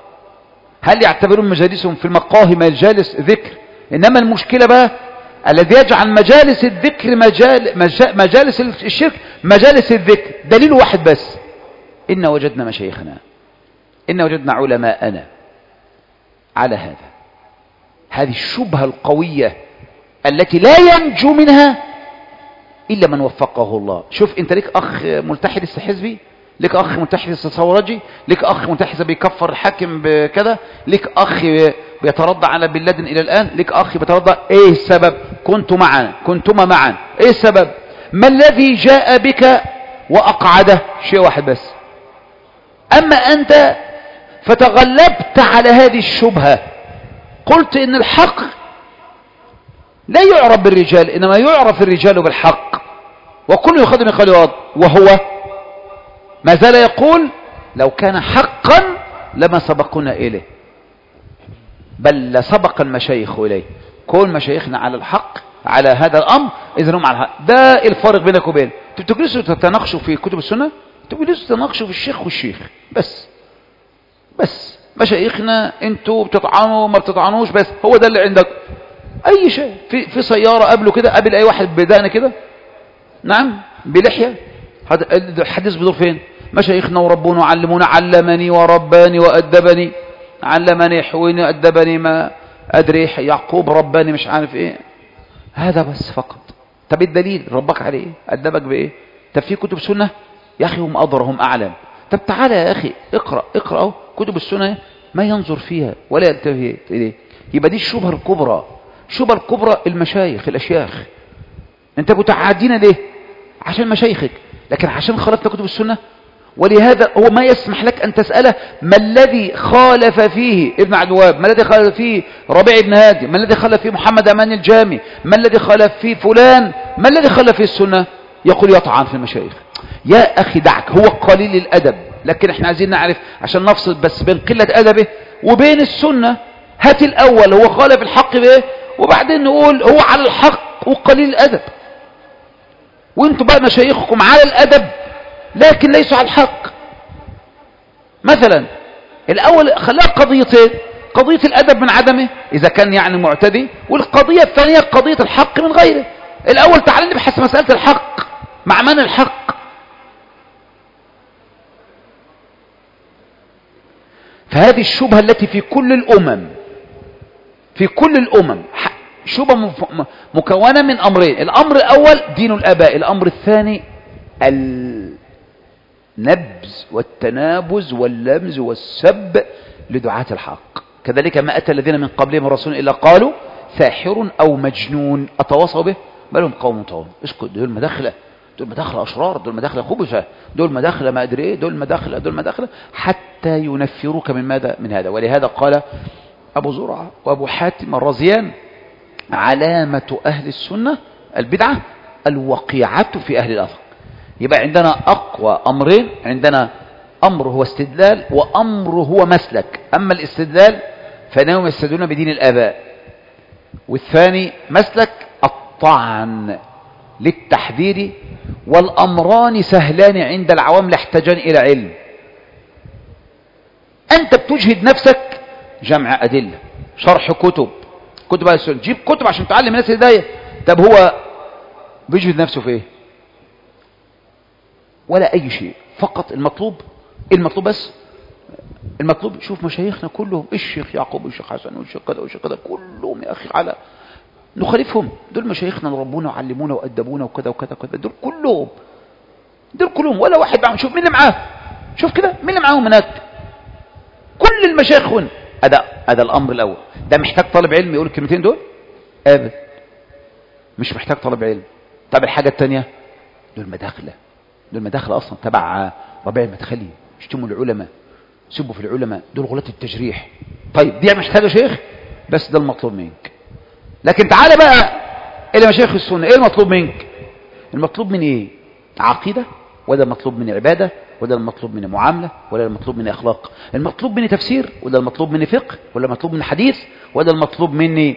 هل يعتبرون مجالسهم في المقاهي مجالس ذكر؟ إنما المشكلة بقى الذي يجعل مجالس الذكر مجالس الشرك مجالس الذكر، دليل واحد بس: إن وجدنا مشايخنا، إن وجدنا علماءنا على هذا. هذه الشبهة القوية التي لا ينجو منها إلا من وفقه الله. شوف أنت لك أخ ملتحد استحزبي، لك أخ ملتحد استثورجي، لك أخ ملتحد بيكفر الحاكم بكذا، لك أخ بيترضى على بن لادن إلى الآن، لك أخ بيترضى. إيه السبب؟ كنتما معا. إيه السبب؟ ما الذي جاء بك وأقعده؟ شيء واحد بس. أما أنت فتغلبت على هذه الشبهة، قلت إن الحق لا يعرف بالرجال، إنما يعرف الرجال بالحق، وكل يخدم قال، وهو ما زال يقول لو كان حقا لما سبقنا إليه، بل لسبق المشايخ إليه. كون مشايخنا على الحق على هذا الأمر، إذن هم على الحق. ده الفارق بينك وبين تجلسوا تتناقشوا في كتب السنة، تجلسوا تتناقشوا في الشيخ والشيخ بس مشايخنا انتوا بتطعنوا ما بتطعنوش، بس هو ده اللي عندك. اي شيء في سيارة قبله كده، قابل اي واحد بدقنه كده، نعم، بلحية، الحديث بيدور فين؟ مشايخنا وربونا وعلمونا، علمني ورباني وأدبني، علمني يحويني أدبني ما أدري، يعقوب رباني مش عارف ايه. هذا بس فقط. طب الدليل ربك عليه ايه؟ أدبك بايه؟ طب في كتب سنة يا أخي هم أدرى هم أعلم. طب تعالى يا أخي اقرأ كتب السنة ما ينظر فيها ولا يلتفت إليه. يبقى دي الشبهة الكبرى. الشبهة الكبرى المشايخ الأشياخ. أنت متعادين ليه؟ عشان مشايخك، لكن عشان خالفت كتب السنة. ولهذا هو ما يسمح لك أن تسأله ما الذي خالف فيه ابن عبد الوهاب، ما الذي خالف فيه ربيع بن هادي، ما الذي خالف فيه محمد أمان الجامي، ما الذي خالف فيه فلان، ما الذي خالف فيه السنة؟ يقول يطعن في المشايخ. يا أخي دعك، هو قليل الأدب، لكن احنا عايزين نعرف عشان نفصل بس بين قلة أدبه وبين السنة. هات الأول هو خالف الحق بإيه، وبعدين نقول هو على الحق وقليل الأدب. وانتوا بقى مشايخكم على الأدب لكن ليسوا على الحق. مثلا الأول خلاها قضيتين: قضية الأدب من عدمه إذا كان يعني معتدي، والقضية الثانية قضية الحق من غيره. الأول تعال نبحث مسألة الحق، مع من الحق؟ فهذه الشبهة التي في كل الأمم شبهة مكونة من أمرين: الأمر الأول دين الآباء، الأمر الثاني النبذ والتنابز واللمز والسب لدعاة الحق. كذلك ما أتى الذين من قبلهم رسول إلا قالوا ساحر أو مجنون أتواصوا به بل هم قوم طاغون. اسكت، دول مداخلة أشرار، دول مداخلة خبثة، دول مداخلة ما أدري إيه، دول مداخلة حتى ينفروك من ماذا؟ من هذا. ولهذا قال أبو زرعة وأبو حاتم الرازيان: علامة أهل السنة البدعة الوقيعة في أهل الأثر. يبقى عندنا أقوى أمرين: عندنا أمر هو استدلال، وأمر هو مسلك. أما الاستدلال فإنهم يستدلون بدين الآباء، والثاني مسلك الطعن للتحذير والأمران سهلان عند العوام لا يحتاجان إلى علم. أنت بتجهد نفسك جمع أدلة، شرح كتب أهل السنة، جيب كتب عشان تعلم الناس الهداية. طب هو بيجهد نفسه في إيه؟ ولا أي شيء. فقط المطلوب بس المطلوب شوف مشايخنا كلهم، الشيخ يعقوب والشيخ حسن والشيخ كذا والشيخ كذا، كلهم يا أخي على نخالفهم. دول مشايخنا ربونا وعلمونا وأدبونا وكذا وكذا وكذا، دول كلهم ولا واحد معهم. شوف مين اللي معاه، شوف كده مين اللي معاهم هناك، كل المشايخ هنا. هذا الأمر الأول. ده محتاج طالب علم يقول الكلمتين دول؟ أبدا، مش محتاج طالب علم. طب الحاجة الثانية، دول مداخلة أصلا تبع ربيع المدخلي، يشتموا العلماء، سبوا في العلماء، دول غلاة التجريح. طيب دي محتاجة شيخ، بس ده المطلوب منك. لكن تعالى بقى إلى مشايخ السنة، إيه المطلوب منك؟ المطلوب من إيه؟ عقيدة، وده المطلوب من عبادة، وده المطلوب من معاملة، وده المطلوب من أخلاق. المطلوب مني تفسير، وده المطلوب مني فقه، وده المطلوب مني حديث، وده المطلوب مني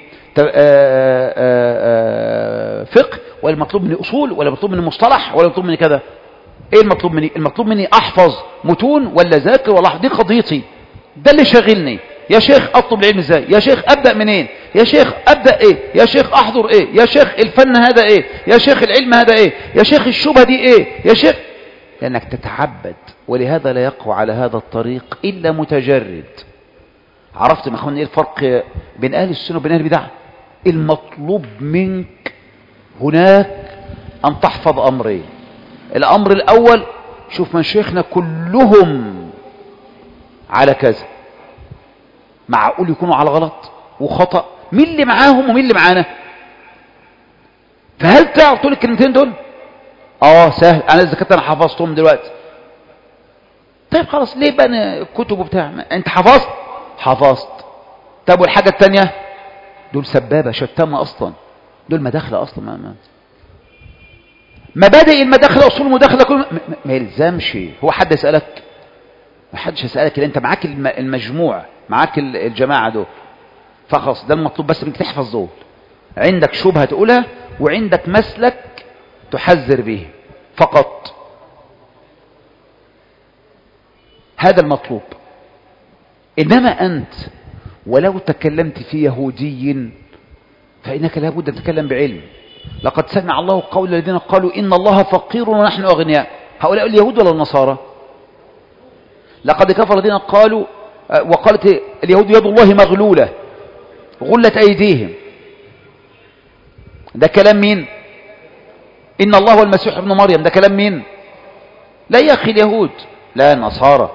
فقه، ولا المطلوب مني أصول، ولا المطلوب مني مصطلح، ولا المطلوب مني كذا. ايه المطلوب مني؟ المطلوب مني احفظ متون ولا ذاكر ولا أحفظ؟ دي قضيتي، ده اللي شاغلني. يا شيخ اطلب العلم ازاي؟ يا شيخ ابدا منين؟ يا شيخ ابدا ايه؟ يا شيخ احضر ايه؟ يا شيخ الفن هذا ايه؟ يا شيخ العلم هذا ايه؟ يا شيخ الشبهه دي ايه؟ يا شيخ، لانك تتعبد. ولهذا لا يقوى على هذا الطريق الا متجرد. عرفت يا اخواني ايه الفرق بين اهل السنه وبين اهل البدع؟ المطلوب منك هناك ان تحفظ امرين. الأمر الأول، شوف مشايخنا كلهم على كذا، معقول يكونوا على غلط وخطأ؟ مين اللي معاهم ومين اللي معانا؟ فهل تعرف تقول الكلمتين دول؟ سهل. أنا إذا كنت أنا حفظتهم دلوقتي، طيب خلاص، ليه بقى الكتب وبتاع؟ أنت حفظت. طب والحاجة الثانية، دول سبابة شتامة أصلا، دول مداخلة أصلا. مبادئ المداخله، اصول المداخله كل ما يلزمش. هو حد يسالك؟ ما حدش يسالك، انت معاك المجموع، معاك الجماعه دول، فخلاص ده المطلوب بس انك تحفظ دول. عندك شبهه تقولها، وعندك مسلك تحذر به فقط. هذا المطلوب. انما انت ولو تكلمت في يهودي فانك لابد ان تتكلم بعلم. لقد سمع الله قول الذين قالوا إن الله فقير ونحن أغنياء. هؤلاء اليهود ولا النصارى؟ لقد كفر الذين قالوا وقالت اليهود يد الله مغلولة غلت أيديهم. ده كلام مين؟ إن الله والمسيح ابن مريم، ده كلام مين؟ لا يا أخي اليهود، لا النصارى.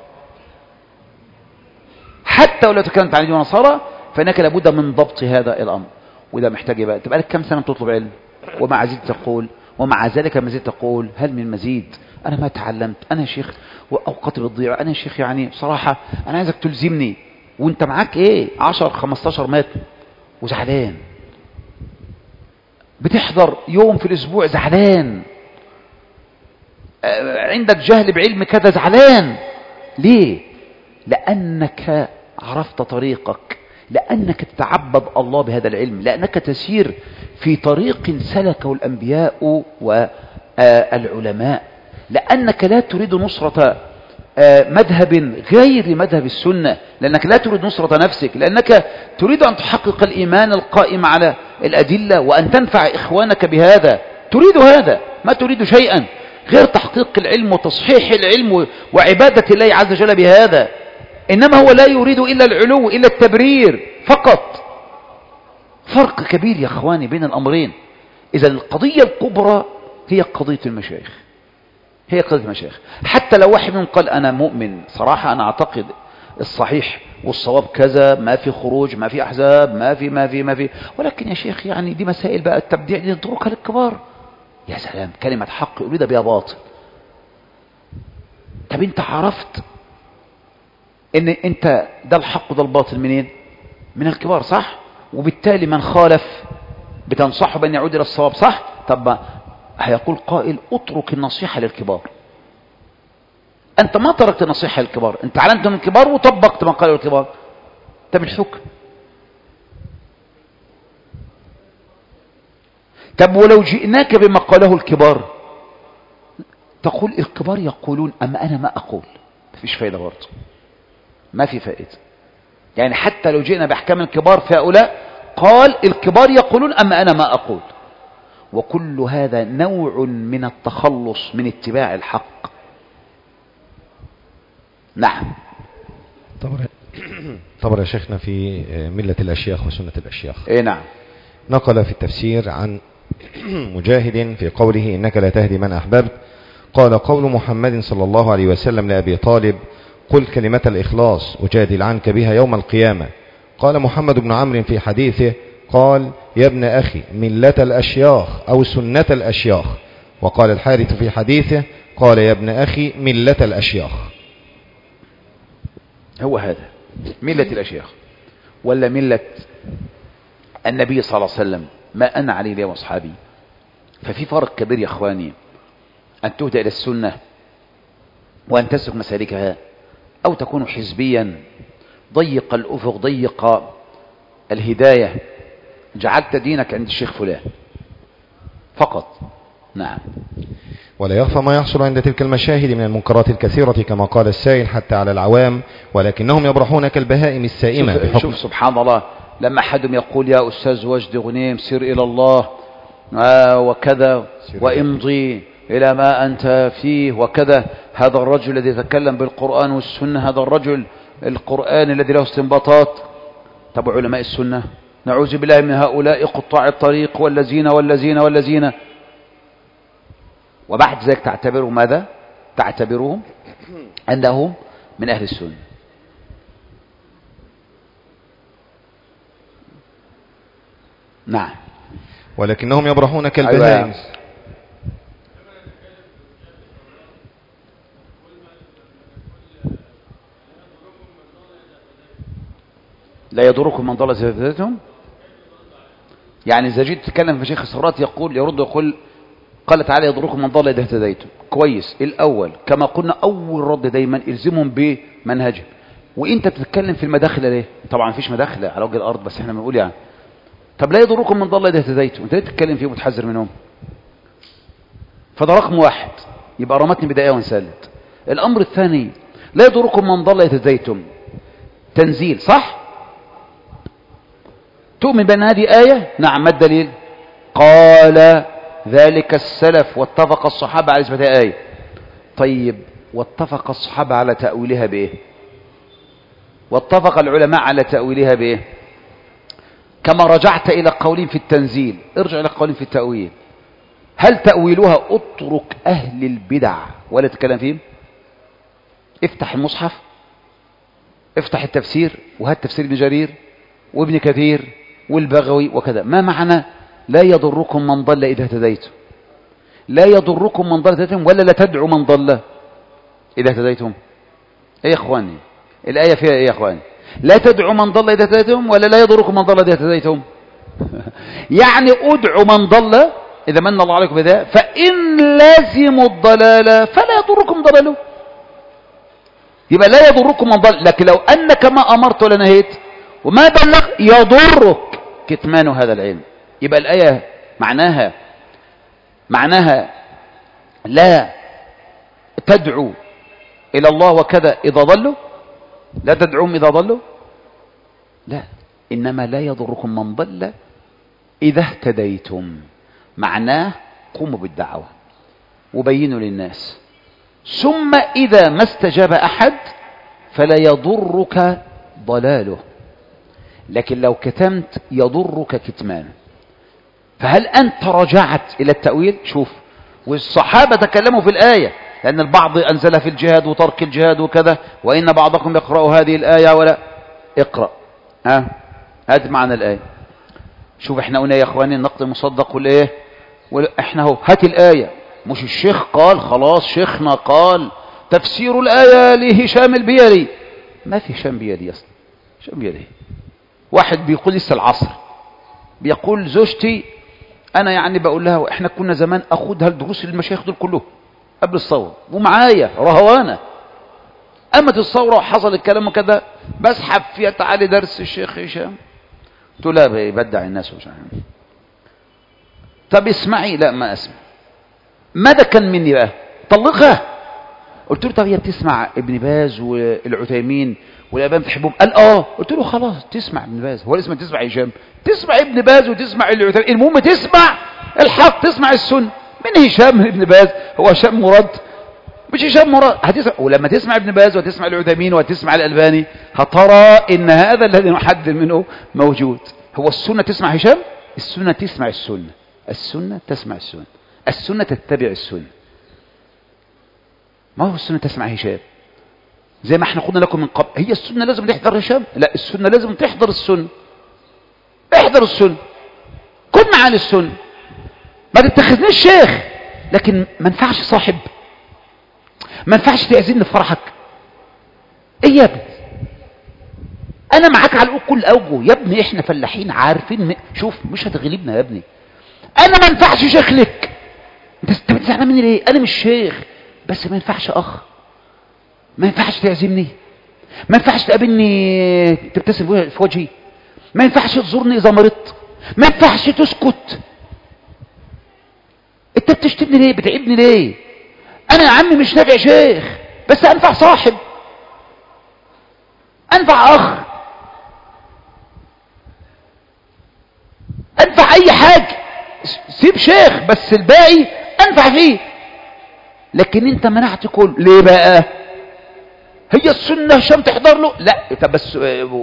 حتى ولو تكلمت عن اليهود والنصارى فإنك لابد من ضبط هذا الأمر. وده محتاج بقى تبقى لك كم سنة تطلب علم، ومع زيد تقول، ومع ذلك ما زيد تقول هل من مزيد؟ أنا ما تعلمت، أنا يا شيخ وأوقاتي بتضيع، أنا يا شيخ يعني بصراحة أنا عايزك تلزمني. وأنت معاك إيه 10-15 متر وزعلان، بتحضر يوم في الأسبوع زعلان، عندك جهل بعلم كذا زعلان. ليه؟ لأنك عرفت طريقك، لأنك تتعبد الله بهذا العلم، لأنك تسير في طريق سلكه الأنبياء والعلماء، لأنك لا تريد نصرة مذهب غير مذهب السنة، لأنك لا تريد نصرة نفسك، لأنك تريد أن تحقق الإيمان القائم على الأدلة وأن تنفع إخوانك بهذا. تريد هذا، ما تريد شيئا غير تحقيق العلم وتصحيح العلم وعبادة الله عز وجل بهذا. إنما هو لا يريد إلا العلو، إلا التبرير فقط. فرق كبير يا أخواني بين الأمرين. إذا القضية الكبرى هي قضية المشايخ، هي قضية المشايخ. حتى لو واحد منهم قال أنا مؤمن، صراحة أنا أعتقد الصحيح والصواب كذا، ما في خروج، ما في أحزاب، ما في، ولكن يا شيخ يعني دي مسائل بقى التبديع دي نتركها للكبار. يا سلام، كلمة حق أريد بها باطل. طب أنت عرفت ان انت ده الحق وده الباطل منين؟ من الكبار، صح؟ وبالتالي من خالف بتنصحه بأن يعود الى الصواب، صح؟ طب هيقول قائل اترك النصيحة للكبار. انت ما تركت النصيحة للكبار، انت علمت من الكبار وطبقت ما قاله الكبار. طب الحكم؟ طب ولو جئناك بما قاله الكبار تقول الكبار يقولون أما أنا ما أقول، مفيش فايدة برضه، ما في فائدة. يعني حتى لو جئنا بأحكام الكبار في هؤلاء قال الكبار يقولون أما أنا ما أقول، وكل هذا نوع من التخلص من اتباع الحق. نعم. طبعا يا شيخنا في ملة الأشياخ وسنة الأشياخ. إيه نعم. نقل في التفسير عن مجاهد في قوله إنك لا تهدي من أحببت، قال قول محمد صلى الله عليه وسلم لأبي طالب قل كلمة الإخلاص أجادل عنك بها يوم القيامة. قال محمد بن عمرو في حديثه قال يا ابن أخي ملة الأشياخ أو سنة الأشياخ. وقال الحارث في حديثه قال يا ابن أخي ملة الأشياخ. هو هذا ملة الأشياخ ولا ملة النبي صلى الله عليه وسلم ما أنا عليه اليوم أصحابي. ففي فرق كبير يا أخواني أن تهدى إلى السنة وأن تسلك مسالكها، أو تكون حزبيا ضيق الأفق ضيق الهداية، جعلت دينك عند الشيخ فلان فقط. نعم. ولا يخفى ما يحصل عند تلك المشاهد من المنكرات الكثيرة كما قال السائل حتى على العوام، ولكنهم يبرحون كالبهائم السائمة بحكم. شوف سبحان الله، لما أحدهم يقول يا أستاذ وجدي غنيم سير إلى الله وكذا وامضي إلى ما أنت فيه وكذا، هذا الرجل الذي يتكلم بالقرآن والسنة، هذا الرجل القرآن الذي له استنباطات. طب علماء السنة نعوذ بالله من هؤلاء قطاع الطريق والذين وبعد ذلك تعتبرهم ماذا؟ تعتبرهم أنهم من أهل السنة. نعم. ولكنهم يبرحون كالبهائم. أيوة. لا يضركم من ضل إذا اهتديتم. يعني إذا جيت تتكلم في شيخ الصراط يقول قال تعالى يضركم من ضل إذا اهتديتم. كويس. الأول كما قلنا أول رد دايما الزمهم بمنهجه. وإنت بتتكلم في المداخل ليه؟ طبعا مفيش مداخل على وجه الأرض، بس احنا بنقول يعني طب لا يضركم من ضل إذا اهتديتم، انت ليه تتكلم فيه ومتحذر منهم؟ فده رقم واحد، يبقى رمتني بداية وانسالت. الأمر الثاني لا يضركم من ضل إذا اهتديتم تنزيل، صح؟ تؤمن بأن هذه آية؟ نعم. ما الدليل؟ قال ذلك السلف واتفق الصحابة على إثباتها آية. طيب واتفق الصحابة على تأويلها بإيه؟ واتفق العلماء على تأويلها بإيه؟ كما رجعت إلى قولين في التنزيل ارجع إلى قولين في التأويل. هل تأويلها اترك أهل البدع ولا تتكلم فيهم؟ افتح المصحف، افتح التفسير وهات تفسير ابن جرير وابن كثير والبغوي وكذا. ما معنى لا يضركم من ضل إذا اهتديتم؟ لا يضركم من ضل إذا اهتديتم ولا لا تدعو من ضل إذا اهتديتم؟ ايه يا اخواني الآية فيها ايه يا اخواني؟ لا تدعو من ضل إذا اهتديتم ولا لا يضركم من ضل إذا اهتديتم؟ يعني ادعوا من ضل إذا من الله عليكم بذلك، فإن لازموا الضلال فلا يضركم ضلاله. يبقى لا يضركم من ضل، لكن لو أنك ما أمرت ولا نهيت وما بلغ يضرك كتمان هذا العلم. يبقى الآية معناها لا تدعو إلى الله وكذا إذا ضلوا، لا تدعوهم إذا ضلوا، لا، إنما لا يضركم من ضل إذا اهتديتم. معناه قوموا بالدعوة وبينوا للناس، ثم إذا ما استجاب أحد فلا يضرك ضلاله، لكن لو كتمت يضرك كتمانه. فهل أنت رجعت إلى التأويل؟ شوف، والصحابة تكلموا في الآية، لأن البعض أنزل في الجهاد وترك الجهاد وكذا، وإن بعضكم يقرأ هذه الآية ولا اقرأ. هذا معنى الآية. شوف احنا قلنا يا اخواني النقد المصدق والايه، احنا اهو هات الآية، مش الشيخ قال خلاص شيخنا قال تفسير الآية لهشام البيلي. ما في هشام بيلي اصلا. هشام بيلي واحد بيقول لسه العصر، بيقول زوجتي انا يعني بقول لها احنا كنا زمان اخدها الدروس للمشايخ دول كلهم قبل الثوره ومعايا رهوانه، قامت الثوره وحصل الكلام وكذا بسحب فيها تعالي درس الشيخ هشام. قلت لا بيبدع الناس ومش عارف. طب اسمعي. لا ما اسمع. ماذا كان مني بقى؟ طلقها. قلت له طب هي بتسمع ابن باز والعثيمين والأبان بتحبهم؟ قال قلت له خلاص تسمع ابن باز، هو اسمها تسمع هشام؟ تسمع ابن باز وتسمع العثيمين، المهم تسمع الحق، تسمع السنة. من هشام من ابن باز؟ هو هشام مراد؟ مش هشام مراد. هتسمع، ولما تسمع ابن باز وتسمع العثيمين وتسمع الألباني هترى ان هذا الذي نحذر منه موجود. هو السنة تسمع هشام؟ السنة تسمع السنة، السنة تسمع السنة، السنة تتبع السنة. ما هو السنة تسمع هشام؟ زي ما احنا قلنا لكم من قبل، هي السنة لازم تحضر هشام؟ لا، السنة لازم تحضر السنة. احضر السنة، كن معانا السنة، ما تتخذنيش شيخ، لكن ما ينفعش صاحب، ما ينفعش تعزمني في فرحك. ايه يا ابني؟ انا معاك على كل اوجه يا ابني، احنا فلاحين عارفين شوف مش هتغلبنا يا ابني. انا ما ينفعش شيخ لك، انت بتزعل مني ليه؟ انا مش شيخ، بس ما ينفعش اخ، ما ينفعش تعزمني، ما ينفعش تقابلني تبتسم في وجهي، ما ينفعش تزورني اذا مرضت، ما ينفعش تسكت. انت بتشتمني ليه؟ بتعبني ليه؟ انا يا عمي مش نافع شيخ، بس انفع صاحب، انفع اخ، انفع اي حاجة. سيب شيخ بس الباقي انفع فيه. لكن انت منعت كل ليه بقى؟ هي السنة هشام تحضر له؟ لا. طب بس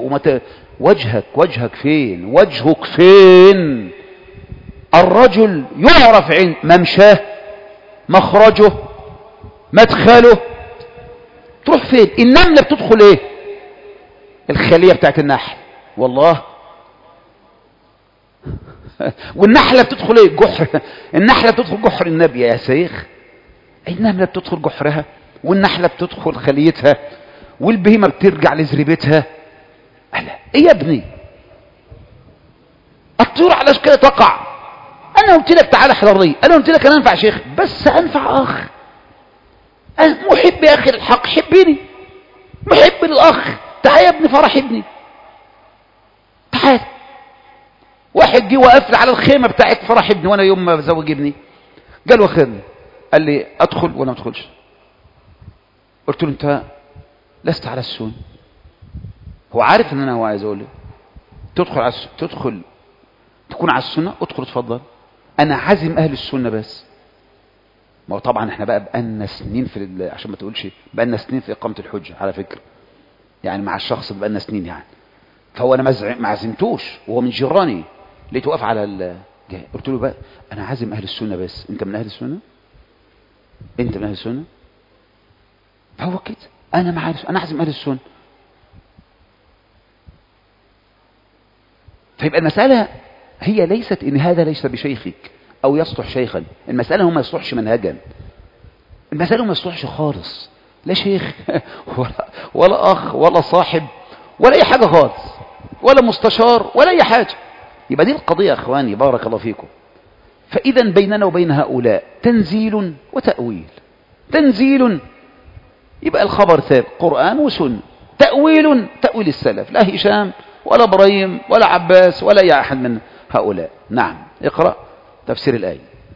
وجهك فين؟ وجهك فين؟ الرجل يعرف عند ممشاه، مخرجه، مدخله. تروح فين؟ النملة بتدخل ايه؟ الخلية بتاعت النحل، والله. والنحلة بتدخل ايه؟ جحر. النحلة بتدخل جحر النبي يا شيخ. النملة بتدخل جحرها، والنحلة بتدخل خليتها، والبهيمة بترجع لزريبتها. ايه يا ابني؟ الطيور على اشكال تقع. انا قلت لك تعالى احضر لي، انا قلت لك انا انفع شيخ، بس انفع اخ. محب يا اخي الحق، حبني، محب للاخ، تعال يا ابني فرح ابني، تعال. واحد جه وقف لي على الخيمه بتاعت فرح ابني وانا يوم ما بزوج ابني، قال واخدني قال لي ادخل ولا ما ادخلش؟ قلت له انت لست على السنه. هو عارف ان انا هو عايز اقول له تدخل تكون على السنه، ادخل اتفضل. انا عازم اهل السنه بس. ما هو طبعا احنا بقالنا سنين في عشان ما تقولش بقالنا سنين في اقامه الحجه على فكره، يعني مع الشخص بقالنا سنين يعني. فهو انا ما عزمتوش وهو من جيراني، لقيته واقف على قلت له بقى انا عازم اهل السنه بس، انت من اهل السنه؟ انت من اهل السنه؟ فهو كده، انا عازم اهل السنه. فيبقى المساله هي ليست ان هذا ليس بشيخك او يصلح شيخا، المساله هو ما يصلحش منهجا، المساله ما يصلحش خالص، لا شيخ ولا اخ ولا صاحب ولا اي حاجه خالص، ولا مستشار ولا اي حاجه. يبقى دي القضيه يا اخواني، بارك الله فيكم. فاذا بيننا وبين هؤلاء تنزيل وتاويل. تنزيل يبقى الخبر ثابت، قران وسنه. تاويل تاويل السلف، لا هشام ولا ابراهيم ولا عباس ولا اي احد من هؤلاء. نعم، اقرا تفسير الايه.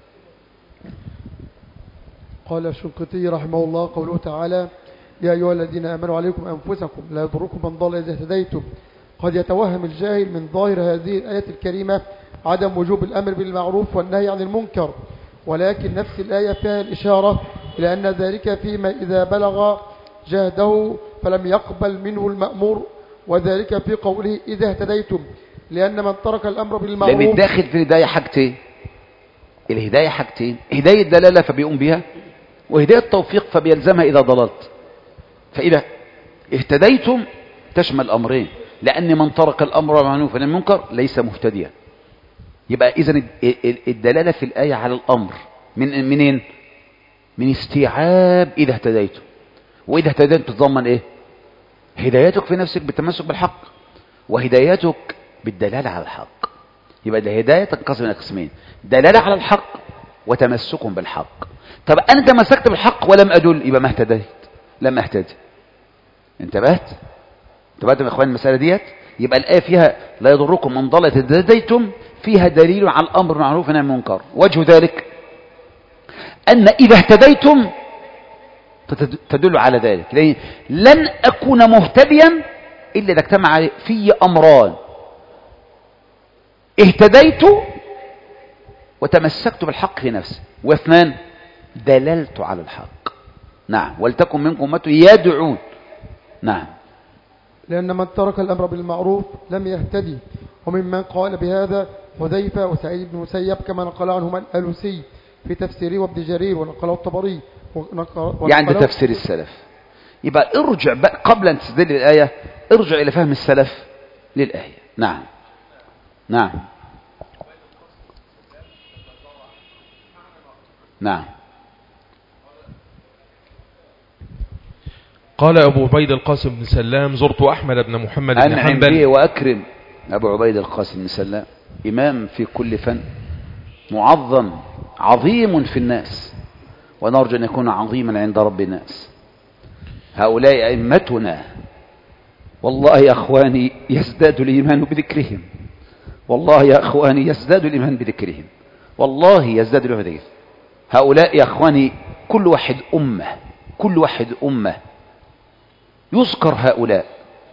قال الشنقيطي رحمه الله قوله تعالى: يا أيها الذين آمنوا عليكم أنفسكم لا يضركم من ضل إذا اهتديتم. قد يتوهم الجاهل من ظاهر هذه الآية الكريمة عدم وجوب الأمر بالمعروف والنهي عن المنكر، ولكن نفس الآية فيها الإشارة إلى أن ذلك فيما إذا بلغ جهده فلم يقبل منه المأمور، وذلك في قوله إذا اهتديتم، لأن من ترك الأمر بالمعروف. لأن الداخل في الهداية حاجتين، الهداية حاجتين، هداية دلالة فبيقوم بها، وهداية توفيق فبيلزمها إذا ضللت. فإذا اهتديتم تشمل أمرين، لأن من ترك الأمر بالمعروف والنهي عن المنكر ليس مهتديا. يبقى إذن الدلالة في الآية على الأمر منين؟ من استيعاب إذا اهتديتم. وإذا اهتديتم تتضمن إيه؟ هدايتك في نفسك بالتمسك بالحق، وهدايتك بالدلالة على الحق. يبقى الهداية تنقسم إلى قسمين: دلالة على الحق وتمسك بالحق. طب أنا تمسكت بالحق ولم أدل، يبقى ما اهتديت، لم أهتدي. انتبهت يا إخوان المسألة ديت؟ يبقى الآية فيها لا يضركم من ضل إذا اهتديتم، فيها دليل على الأمر بالمعروف والنهي عن المنكر. وجه ذلك أن إذا اهتديتم تدل على ذلك. لن أكون مهتديا إلا إذا اجتمع في أمران: اهتديت وتمسكت بالحق في نفسي، واثنان دللت على الحق. نعم. ولتكن منكم أمة يدعون. نعم. لأن من ترك الأمر بالمعروف لم يهتدي. وممن قال بهذا حذيفة وسعيد بن مسيب كما نقل عنهما الألوسي في تفسيره وابن جرير ونقله الطبري يعني ده تفسير السلف. يبقى ارجع بقى قبل أن تستدل الآية، ارجع إلى فهم السلف للآية. نعم. نعم. نعم. قال أبو عبيد القاسم بن سلام: زرت أحمد بن محمد بن أنعم حنبل. به وأكرم أبو عبيد القاسم بن سلام، إمام في كل فن، معظم عظيم في الناس، ونرجو أن يكون عظيما عند رب الناس. هؤلاء أئمتنا، والله يا أخواني يزداد الإيمان بذكرهم، والله يا أخواني يزداد الإيمان بذكرهم، والله يزداد الإيمان بذكرهم. هؤلاء يا أخواني كل واحد أمة، كل واحد أمة يذكر هؤلاء،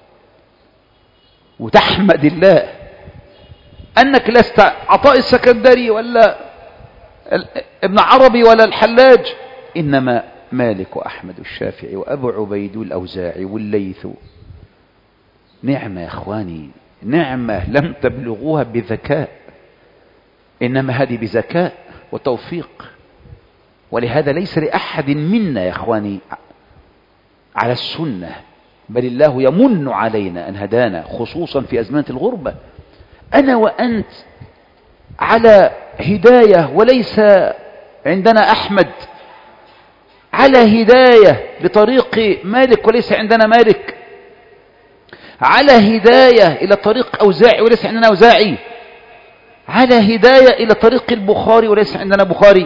وتحمد الله أنك لست عطاء السكندري ولا ابن عربي ولا الحلاج، إنما مالك وأحمد الشافعي وأبو عبيد الأوزاعي والليث. نعمة يا أخواني، نعمة لم تبلغوها بذكاء، إنما هذه بذكاء وتوفيق. ولهذا ليس لأحد منا يا أخواني على السنة، بل الله يمن علينا أن هدانا، خصوصا في أزمنة الغربة. أنا وأنت على هداية، وليس عندنا أحمد، على هداية بطريق مالك وليس عندنا مالك، على هداية إلى طريق أوزاعي وليس عندنا أوزاعي، على هداية إلى طريق البخاري وليس عندنا بخاري.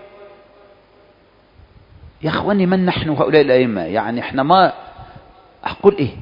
يا أخواني من نحن هؤلاء الأئمة؟ يعني احنا ما أقول إيه؟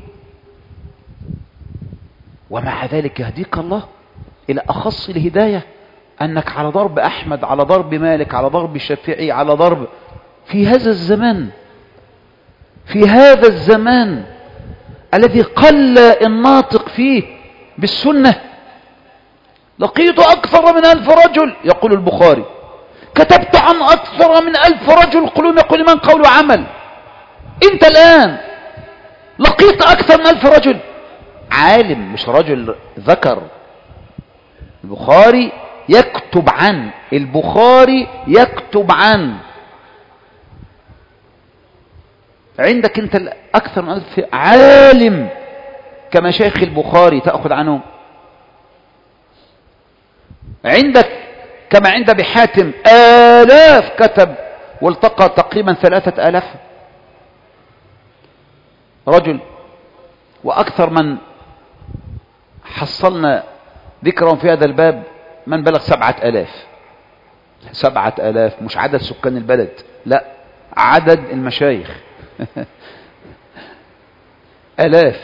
ومع ذلك يهديك الله إلى أخص الهداية، أنك على ضرب أحمد، على ضرب مالك، على ضرب الشافعي، على ضرب في هذا الزمان، في هذا الزمان الذي قل الناطق فيه بالسنة. لقيت أكثر من 1000 رجل، يقول البخاري، كتبت عن أكثر من 1000 رجل قلوب يقول من قول وعمل. أنت الآن لقيت أكثر من 1000 رجل، عالم مش رجل ذكر. البخاري يكتب عن، البخاري يكتب عن، عندك أنت أكثر من 1000 عالم كمشايخ البخاري تأخذ عنهم. عندك كما عند أبي حاتم آلاف كتب والتقى تقريبا 3000 رجل، وأكثر من حصلنا ذكرهم في هذا الباب من بلغ 7000. 7000 مش عدد سكان البلد، لا عدد المشايخ آلاف.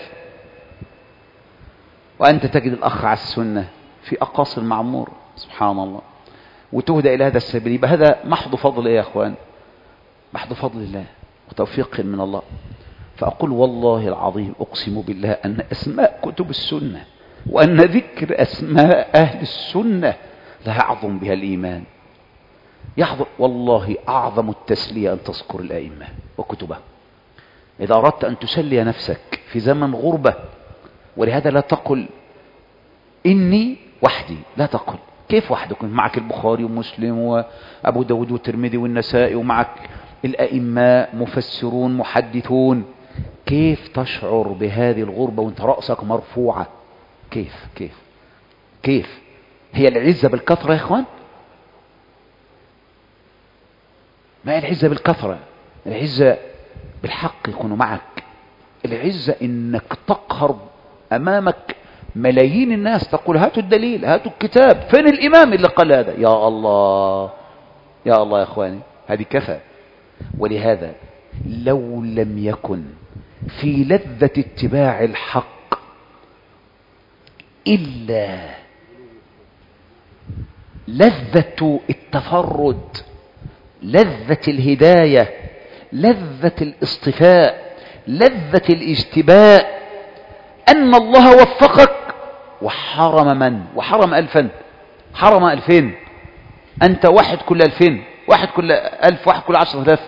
وأنت تجد الأخ على السنة في أقاصي المعمور، سبحان الله، وتهدى إلى هذا السبيل. يبقى هذا محض فضل إيه يا أخوان؟ محض فضل الله وتوفيق من الله. فأقول والله العظيم أقسم بالله أن أسماء كتب السنة وأن ذكر أسماء أهل السنة لا يعظم بها الإيمان، يحضر والله أعظم التسلية أن تذكر الأئمة وكتبه إذا أردت أن تسلي نفسك في زمن غربة. ولهذا لا تقل إني وحدي، لا تقل. كيف وحدك؟ معك البخاري ومسلم وأبو داود والترمذي والنسائي، ومعك الأئمة مفسرون محدثون. كيف تشعر بهذه الغربة وانت رأسك مرفوعة؟ كيف هي العزة بالكثرة يا إخوان؟ ما هي العزة بالكثرة؟ العزة بالحق يكون معك. العزة إنك تقهر أمامك ملايين الناس، تقول هاتوا الدليل، هاتوا الكتاب، فين الإمام اللي قال هذا؟ يا الله يا الله يا إخواني، هذه كفى. ولهذا لو لم يكن في لذة اتباع الحق إلا لذة التفرد، لذة الهداية، لذة الاصطفاء، لذة الاجتباء، أن الله وفقك وحرم من؟ وحرم 1000، حرم 2000، أنت واحد كل 2000، واحد كل 1000، واحد كل 10,000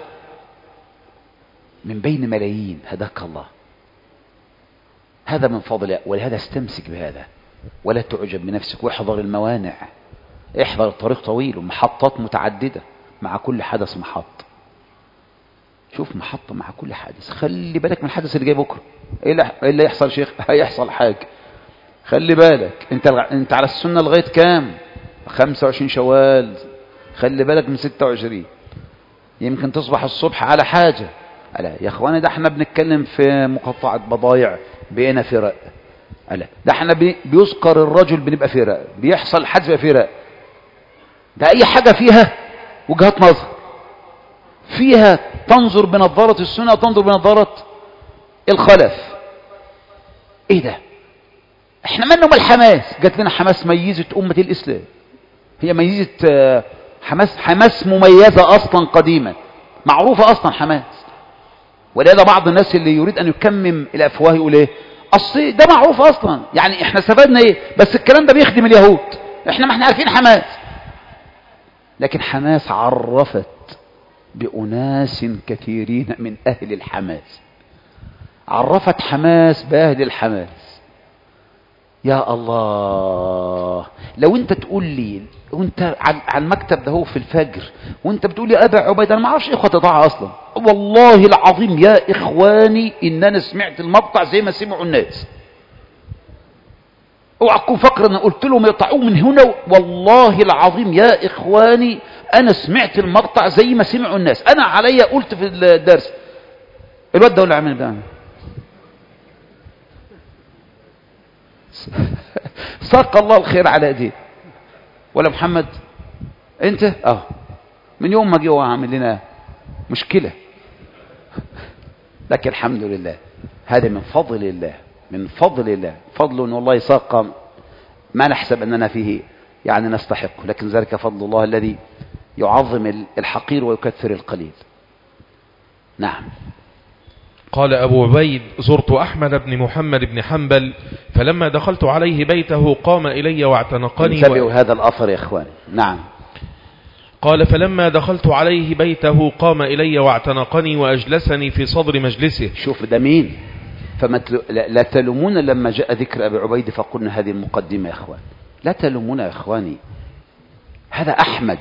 من بين ملايين هداك الله. هذا من فضل، ولهذا استمسك بهذا ولا تعجب بنفسك، واحذر الموانع، احذر، الطريق طويل ومحطات متعددة، مع كل حدث محط. شوف محطة مع كل حدث، خلي بالك من الحدث اللي جاي بكرة. ايه اللي يحصل شيخ؟ هيحصل حاجة، خلي بالك. انت على السنة لغاية كام؟ 25 شوال، خلي بالك من 26. يمكن تصبح الصبح على حاجة. ألا يا اخواني، ده احنا بنتكلم في مقطعة بضايع بقينا فرق. ألا ده احنا بيذكر الرجل بنبقى فرق، بيحصل حدث بقى فرق. ده اي حاجة فيها وجهات نظر، فيها تنظر بنظارة السنة وتنظر بنظارة الخلف. ايه ده؟ احنا منهم الحماس، جات لنا حماس ميزة أمة الإسلام، هي ميزة حماس مميزة أصلا قديما، معروفة أصلا حماس. ولهذا بعض الناس اللي يريد أن يكمم الأفواه يقول ايه؟ أصل ده معروف أصلا، يعني احنا استفدنا ايه؟ بس الكلام ده بيخدم اليهود، احنا ما احنا عارفين حماس. لكن حماس عرفت بأناس كثيرين من أهل الحماس، عرفت حماس بأهل الحماس. يا الله، لو انت تقول لي وانت على المكتب ده هو في الفجر وانت بتقول لي ابا عبيده، انا ما اعرفش اخوه تضاع اصلا، والله العظيم يا اخواني ان انا سمعت المقطع زي ما سمعوا الناس. اوعى تكون فاكر ان قلت لهم يقطعوه من هنا، والله العظيم يا اخواني انا سمعت المقطع زي ما سمعوا الناس. انا عليا قلت في الدرس الواد ده اللي عامل ده ساق الله الخير على ايديه، ولا محمد انت من يوم ما جه هو عامل لنا مشكله. لكن الحمد لله، هذا من فضل الله، من فضل الله، فضل ان والله ساق ما نحسب اننا فيه يعني نستحقه، لكن ذلك فضل الله الذي يعظم الحقير ويكثر القليل. نعم. قال أبو عبيد: زرت أحمد بن محمد بن حنبل، فلما دخلت عليه بيته قام إلي واعتنقني. انتبهوا هذا الأثر يا إخواني. نعم. قال: فلما دخلت عليه بيته قام إلي واعتنقني وأجلسني في صدر مجلسه. شوف ده مين؟ لا تلومون لما جاء ذكر أبي عبيد فقلنا هذه المقدمة يا إخوان، لا تلومون يا إخواني، هذا أحمد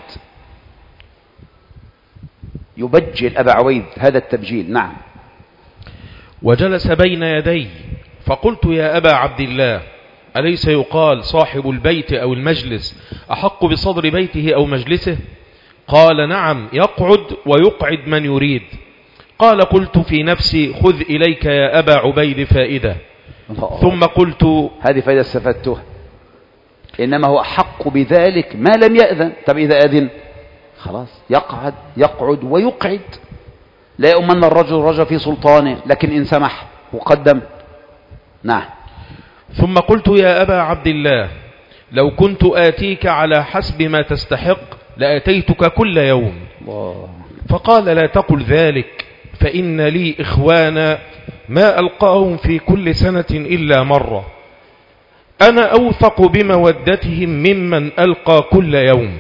يبجل أبا عبيد هذا التبجيل. نعم. وجلس بين يدي، فقلت: يا أبا عبد الله، أليس يقال صاحب البيت أو المجلس أحق بصدر بيته أو مجلسه؟ قال: نعم، يقعد ويقعد من يريد. قال: قلت في نفسي: خذ إليك يا أبا عبيد فائدة. ثم قلت: هذه فائدة استفدتها، إنما هو أحق بذلك ما لم يأذن. طب إذا أذن خلاص يقعد ويقعد، لا يؤمن الرجل في سلطانه، لكن إن سمح وقدم. نعم. ثم قلت: يا أبا عبد الله، لو كنت آتيك على حسب ما تستحق لأتيتك كل يوم. فقال: لا تقل ذلك، فإن لي إخوانا ما ألقاهم في كل سنة إلا مرة، أنا أوثق بمودتهم ممن ألقى كل يوم.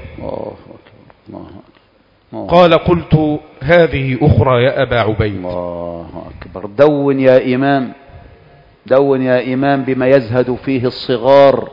قال: قلت: هذه أخرى يا أبا عبيد. الله أكبر. دون يا إمام، دون يا إمام بما يزهد فيه الصغار،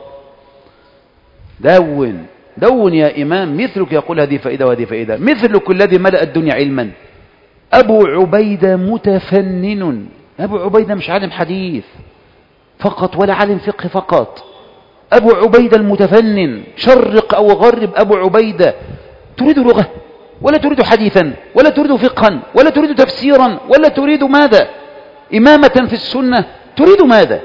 دون يا إمام. مثلك يقول هذه فائدة وهذه فائدة، مثلك الذي ملأ الدنيا علما. أبو عبيدة متفنن، أبو عبيدة مش عالم حديث فقط ولا عالم فقه فقط، أبو عبيدة المتفنن، شرق أو غرب أبو عبيدة. تريد لغة ولا تريد حديثا ولا تريد فقها ولا تريد تفسيرا ولا تريد ماذا؟ إمامة في السنة، تريد ماذا؟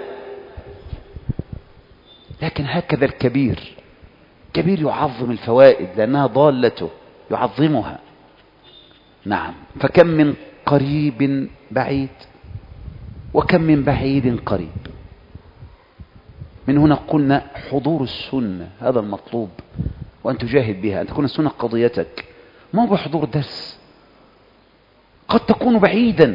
لكن هكذا الكبير يعظم الفوائد لأنها ضالته، يعظمها. نعم. فكم من قريب بعيد وكم من بعيد قريب. من هنا قلنا حضور السنة هذا المطلوب، وأن تجاهد بها، أن تكون السنة قضيتك، ما هو بحضور درس. قد تكون بعيدا.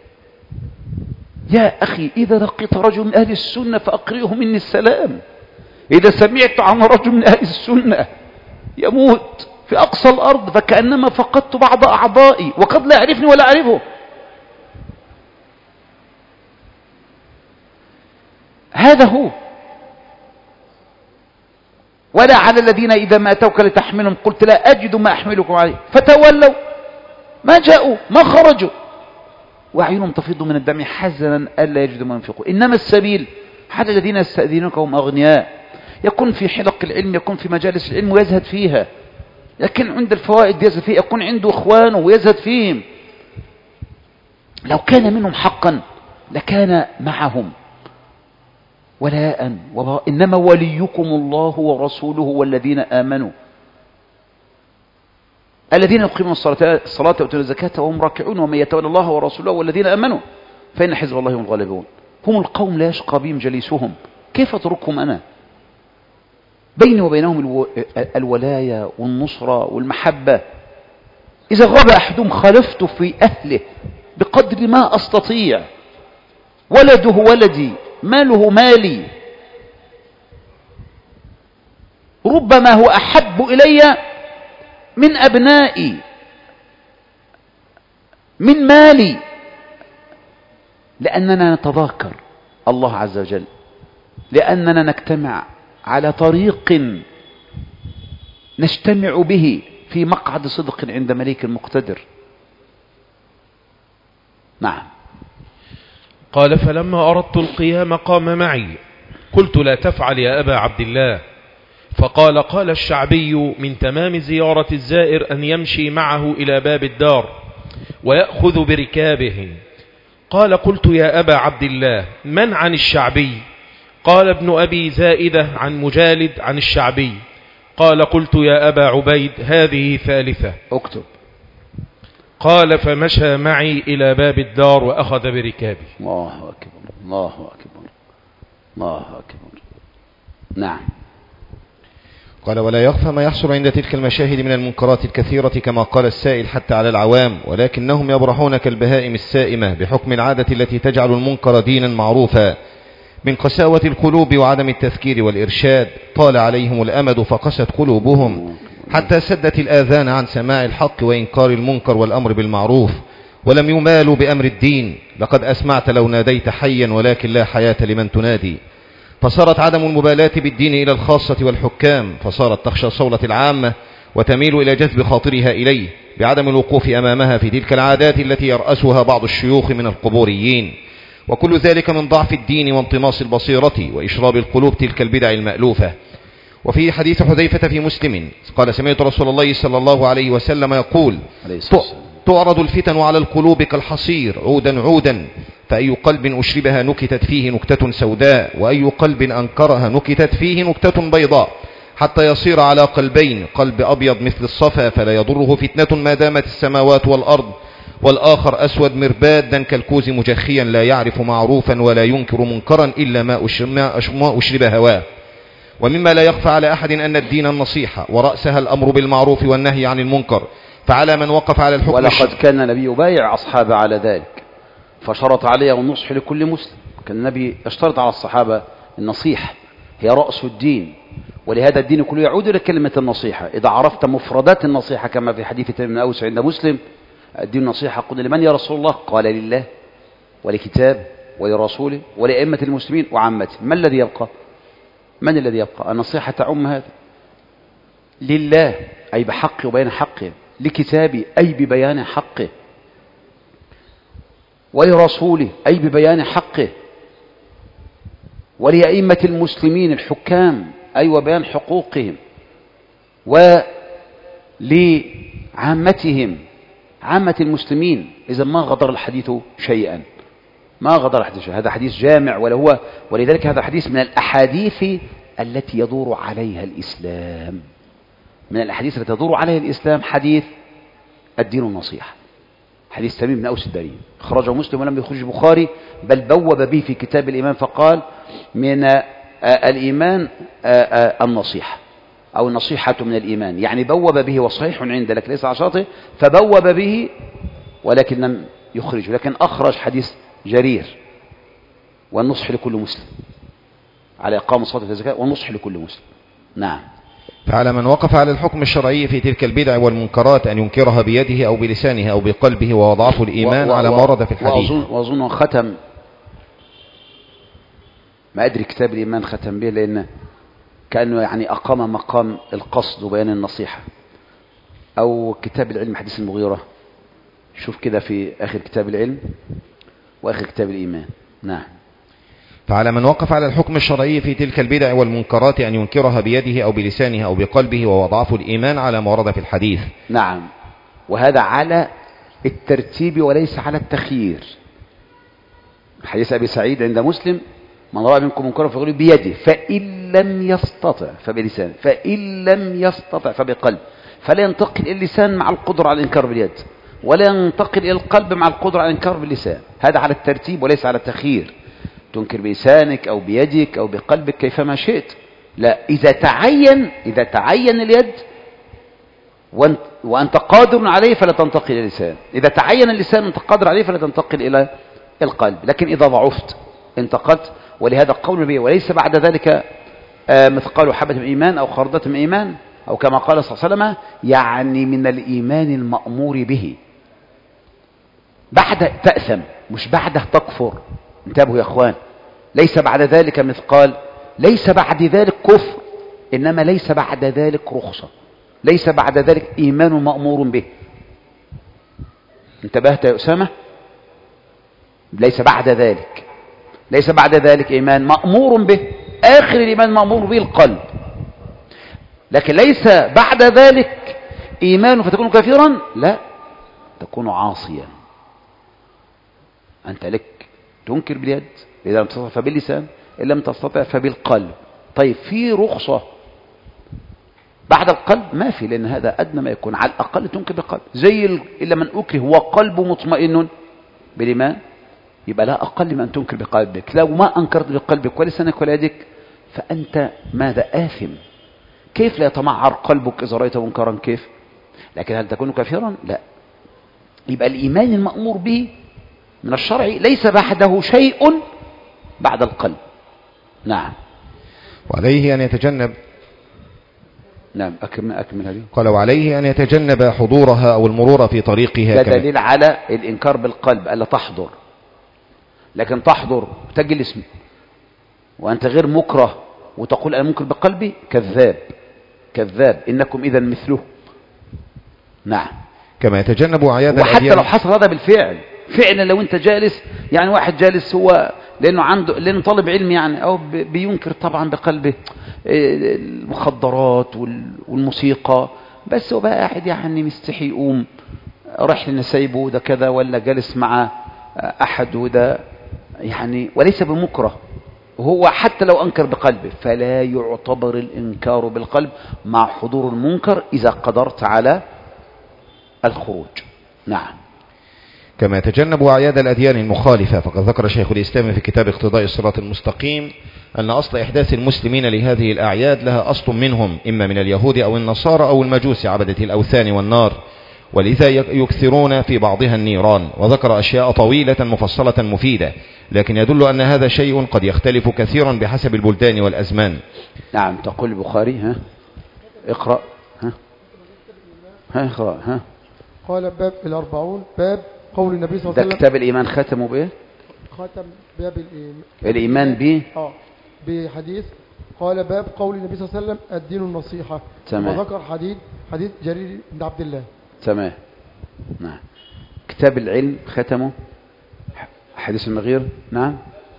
يا أخي إذا لقيت رجل من أهل السنة فأقرئه مني السلام. إذا سمعت عن رجل من أهل السنة يموت في أقصى الأرض فكأنما فقدت بعض أعضائي وقد لا يعرفني ولا أعرفه. هذا هو. ولا على الذين إذا ما أتوك لتحملهم قلت لا أجد ما أحملكم عليه فتولوا ما جاءوا ما خرجوا وأعينهم تفيض من الدم حزنا ألا يجدوا ما ينفقون. إنما السبيل حتى الذين يستأذنونك هم أغنياء، يكون في حلق العلم، يكون في مجالس العلم ويزهد فيها، لكن عند الفوائد يزهد فيها، يكون عنده إخوانه ويزهد فيهم. لو كان منهم حقا لكان معهم ولاء وبراء. إنما وليكم الله ورسوله والذين آمنوا الذين يقيمون الصلاة ويؤتون الزكاة وهم راكعون ومن يتولى الله ورسوله والذين آمنوا فإن حزب الله هم الغالبون. هم القوم لا يشقى بهم جليسهم. كيف أتركهم أنا؟ بيني وبينهم الولاية والنصرة والمحبة. إذا غاب أحدهم خالفت في أهله بقدر ما أستطيع. ولده ولدي، ماله مالي، ربما هو أحب إلي من أبنائي من مالي، لأننا نتذاكر الله عز وجل، لأننا نجتمع على طريق نجتمع به في مقعد صدق عند مليك مقتدر. نعم. قال فلما أردت القيام قام معي، قلت لا تفعل يا أبا عبد الله. فقال قال الشعبي من تمام زيارة الزائر أن يمشي معه إلى باب الدار ويأخذ بركابه. قال قلت يا أبا عبد الله من عن الشعبي؟ قال ابن أبي زائدة عن مجالد عن الشعبي. قال قلت يا أبا عبيد هذه ثالثة اكتب. قال فمشى معي إلى باب الدار وأخذ بركابه. الله أكبر الله أكبر الله أكبر. نعم. قال ولا يخفى ما يحصل عند تلك المشاهد من المنكرات الكثيرة كما قال السائل حتى على العوام، ولكنهم يبرحون كالبهائم السائمة بحكم العادة التي تجعل المنكر دينا معروفا من قساوة القلوب وعدم التذكير والإرشاد. طال عليهم الأمد فقست قلوبهم حتى سدت الآذان عن سماع الحق وإنكار المنكر والأمر بالمعروف، ولم يمالوا بأمر الدين. لقد أسمعت لو ناديت حيا ولكن لا حياة لمن تنادي. فصارت عدم المبالاة بالدين إلى الخاصة والحكام، فصارت تخشى صولة العامة وتميل إلى جذب خاطرها إليه بعدم الوقوف أمامها في تلك العادات التي يرأسها بعض الشيوخ من القبوريين. وكل ذلك من ضعف الدين وانطماس البصيرة وإشراب القلوب تلك البدع المألوفة. وفي حديث حذيفة في مسلم قال سمعت رسول الله صلى الله عليه وسلم يقول تعرض الفتن على القلوب كالحصير عودا عودا، فأي قلب أشربها نكتت فيه نكتة سوداء، وأي قلب أنكرها نكتت فيه نكتة بيضاء، حتى يصير على قلبين، قلب أبيض مثل الصفا فلا يضره فتنة ما دامت السماوات والأرض، والآخر أسود مربادا كالكوز مجخيا لا يعرف معروفا ولا ينكر منكرا إلا ما أشرب هواه. ومما لا يخفى على أحد أن الدين النصيحة ورأسها الأمر بالمعروف والنهي عن المنكر، فعلى من وقف على الحكم ولقد كان النبي يبايع أصحابه على ذلك فشرط عليه النصح لكل مسلم. كان النبي يشترط على الصحابة النصيحة هي رأس الدين، ولهذا الدين كله يعود إلى كلمة النصيحة. إذا عرفت مفردات النصيحة كما في حديث ابن أوس عند مسلم الدين النصيحة، قل لمن يا رسول الله؟ قال لله ولكتاب ولرسوله ولأئمة المسلمين وعامته. ما الذي يبقى؟ من الذي يبقى؟ النصيحة تعم هذا. لله أي بحقه وبيان حقه، لكتابه أي ببيان حقه، ولرسوله أي ببيان حقه، ولأئمة المسلمين الحكام أي وبيان حقوقهم، ولعامتهم عامة المسلمين. إذا ما غدر الحديث شيئا، ما غدر الحديث شيئا. هذا حديث جامع ولذلك هذا حديث من الأحاديث التي يدور عليها الإسلام. من الأحاديث التي يدور عليها الإسلام حديث الدين النصيحة، حديث تميم بن أوس الداري خرجه مسلم ولم يخرج البخاري، بل بوب به في كتاب الإيمان فقال من الإيمان النصيحة أو النصيحة من الإيمان، يعني بوب به وصحيح عنده لك ليس على شرطه، فبوب به ولكن لم يخرجه، لكن أخرج حديث جرير والنصح لكل مسلم على إقام الصلاة والزكاة والنصح لكل مسلم. نعم. فعلى من وقف على الحكم الشرعي في تلك البدع والمنكرات أن ينكرها بيده أو بلسانه أو بقلبه ووضعه الإيمان على ما ورد في الحديث. وأظن ختم، ما أدري كتاب الإيمان ختم به، لأن كأنه يعني أقام مقام القصد وبيان النصيحة، أو كتاب العلم حديث المغيرة. شوف كده في آخر كتاب العلم وآخر كتاب الإيمان. نعم. فعلى من وقف على الحكم الشرعي في تلك البدع والمنكرات أن ينكرها بيده أو بلسانه أو بقلبه ووضعه الإيمان على ما ورد في الحديث. نعم، وهذا على الترتيب وليس على التخيير. حديث أبي سعيد عند مسلم: من رأى منكم منكرا فليغيره بيده فإن لم يستطع فبلسانه فإن لم يستطع فبقلبه. فلا ينتقل اللسان مع القدرة على الإنكار باليد، ولا ينتقل إلى القلب مع القدرة على الإنكار باللسان. هذا على الترتيب وليس على التخيير. تنكر بلسانك أو بيدك أو بقلبك كيفما شئت. لا، إذا تعين اليد وأنت قادر عليه فلا تنتقل إلى اللسان. إذا تعين اللسان وأنت قادر عليه فلا تنتقل إلى القلب. لكن إذا ضعفت انتقلت. ولهذا قول النبي: وليس بعد ذلك مثقال حبة من إيمان أو خردة من إيمان، أو كما قال صلى الله عليه وسلم يعني من الإيمان المأمور به. بعد تأثم، مش بعده تكفر. انتبهوا يا أخوان، ليس بعد ذلك مثقال، ليس بعد ذلك كفر، إنما ليس بعد ذلك رخصة، ليس بعد ذلك إيمان مأمور به. انتبهت يا أسامة؟ ليس بعد ذلك، ليس بعد ذلك إيمان مأمور به. آخر الإيمان مأمور به القلب، لكن ليس بعد ذلك إيمان فتكون كافرا، لا، تكون عاصيا. أنت لك تنكر باليد إذا لم تستطع فباللسان، إن لم تستطع فبالقلب. طيب في رخصة بعد القلب؟ ما في، لأن هذا أدنى ما يكون. على الأقل تنكر بالقلب، زي إلا من أكره وقلبه مطمئن بالإيمان، يبقى لا أقل من أن تنكر بقلبك. لو ما أنكرت بقلبك ولسانك ولا يدك فأنت ماذا؟ آثم. كيف لا يتمعر قلبك إذا رأيت منكرا؟ كيف؟ لكن هل تكون كافرا؟ لا. يبقى الإيمان المأمور به من الشرع ليس بعده شيء بعد القلب. نعم. وعليه أن يتجنب. نعم، أكمل هذه. قال: وعليه أن يتجنب حضورها أو المرور في طريقها. ده دليل على الإنكار بالقلب، ألا تحضر. لكن تحضر تجلس وأنت غير مكره وتقول أنا منكر بقلبي، كذاب كذاب، إنكم إذا مثله. نعم. كما يتجنب أعياد وحتى الأديان. لو حصل هذا بالفعل، فعلا لو أنت جالس، يعني واحد جالس هو لأنه طالب علم يعني، أو بينكر طبعا بقلبه المخدرات والموسيقى، بس هو بقى قاعد يعني مستحي يقوم رايح لنسايبه ده كذا، ولا جالس مع أحد وده يعني، وليس بمكره. وهو حتى لو أنكر بقلبه فلا يعتبر الإنكار بالقلب مع حضور المنكر إذا قدرت على الخروج. نعم. كما يتجنب أعياد الأديان المخالفة. فقد ذكر شيخ الإسلام في كتاب اقتضاء الصراط المستقيم أن أصل إحداث المسلمين لهذه الأعياد لها أصل منهم، إما من اليهود أو النصارى أو المجوس عبدة الأوثان والنار، ولذا يكثرون في بعضها النيران. وذكر أشياء طويلة مفصلة مفيدة، لكن يدل أن هذا شيء قد يختلف كثيرا بحسب البلدان والأزمان. نعم. تقول البخاري اقرأ اقرأ قال باب 40 باب قول النبي صلى الله عليه وسلم. ده كتاب الإيمان ختمه بإيه؟ ختم باب الإيمان به بحديث. قال باب قول النبي صلى الله عليه وسلم الدين النصيحة. تمام. وذكر حديث جرير بن عبد الله. تمام. نعم. كتاب العلم ختمه حديث المغير. نعم.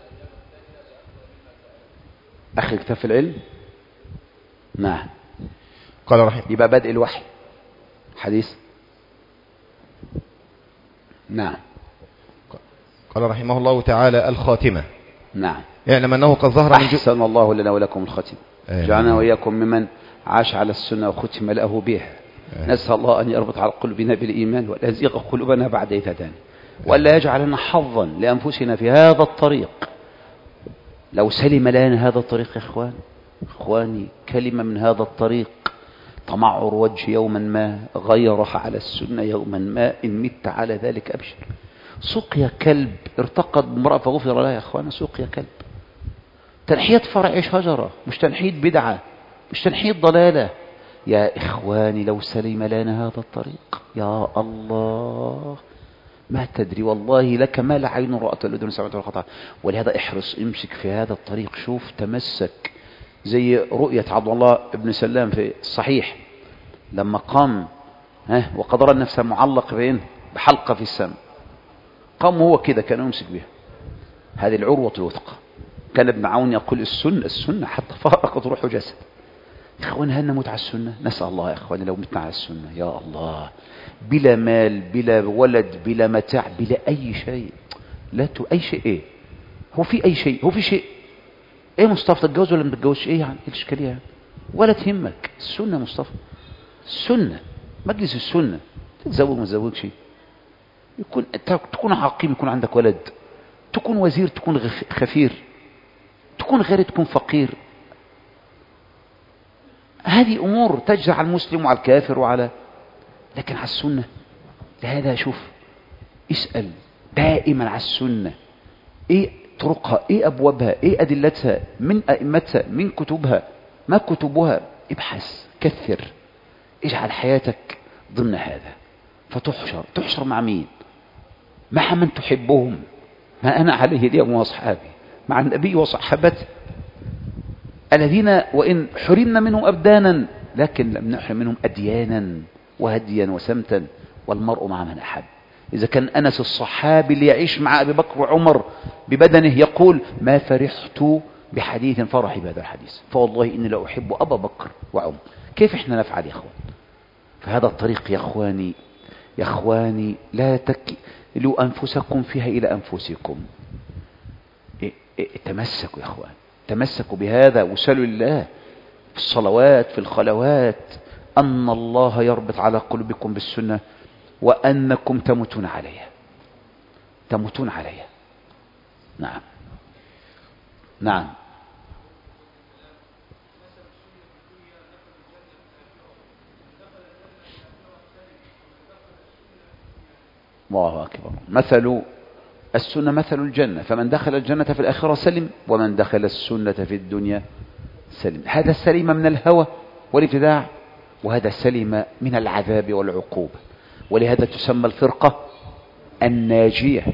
آخر كتاب في العلم. نعم. قال رحمه. يبقى بدء الوحي حديث. نعم. قال رحمه الله تعالى الخاتمة. نعم. يعلم أنه قد ظهر من أحسن الله لنا ولكم الختم. جعلنا وإياكم ممن عاش على السنة وختم له به. نسأل الله أن يربط على قلوبنا بالإيمان ولا يزيغ قلوبنا بعد إذ هدانا، ولا يجعل لنا حظا لأنفسنا في هذا الطريق. لو سلم لنا هذا الطريق يا إخواني كلمة من هذا الطريق تمعر وجه يوما ما غيرها على السنة يوما ما، إن مت على ذلك أبشر. سقيا كلب ارتقد امرأة فغفر لها. يا أخوانا سقيا كلب. تنحية فرع شجرة، مش تنحية بدعة، مش تنحية ضلالة. يا إخواني لو سلم لنا هذا الطريق يا الله ما تدري والله لك ما لا عين رأت ولا أذن سمعت ولا خطر. ولهذا احرص، امسك في هذا الطريق، شوف تمسك. زي رؤية عبد الله بن سلام في الصحيح لما قام وقد رأى نفسه معلق بحلقة في السماء، قام هو كده كان يمسك بها هذه العروة الوثقى. كان ابن عون يقول السنة حتى فارقت روح جسد. يا اخوان هل نموت على السنة؟ نسأل الله يا اخواني لو متنا على السنة يا الله، بلا مال بلا ولد بلا متاع بلا أي شيء. لا أي شيء. إيه هو في أي شيء؟ هو في شيء إيه مصطفى تتجوز ولا ما تتجوزش؟ إيه يعني إيه الإشكالية يعني؟ ولا تهمك السنة مصطفى، السنة مجلس السنة. تتزوج ما تتزوجش، تكون عقيم يكون عندك ولد، تكون وزير تكون خفير، تكون غير تكون فقير. هذه أمور تجري على المسلم وعلى الكافر وعلى، لكن على السنة لهذا شوف اسأل دائما على السنة ايه طرقها، ايه ابوابها، ايه ادلتها، من ائمتها، من كتبها، ما كتبها. ابحث كثر، اجعل حياتك ضمن هذا. فتحشر مع مين؟ مع من تحبهم، ما انا عليه اليوم واصحابي، مع النبي وصحابته الذين وان حرمنا منهم ابدانا لكن لم نحرم منهم اديانا وهديا وسمتا. والمرء مع من أحب. إذا كان أنس الصحابي اللي يعيش مع أبي بكر وعمر ببدنه يقول ما فرحت بحديث فرحي بهذا الحديث، فوالله إني لا أحب أبا بكر وعمر. كيف إحنا نفعل يا أخوان؟ فهذا الطريق يا أخواني لا تكلوا أنفسكم فيها إلى أنفسكم. تمسكوا يا أخوان، تمسكوا بهذا وسلوا الله في الصلوات في الخلوات أن الله يربط على قلوبكم بالسنة وأنكم تموتون عليها. نعم الله أكبر. مثل السنة مثل الجنة، فمن دخل الجنة في الآخرة سلم، ومن دخل السنة في الدنيا سلم. هذا سلم من الهوى والابتداع، وهذا سلم من العذاب والعقوبة. ولهذا تسمى الفرقة الناجية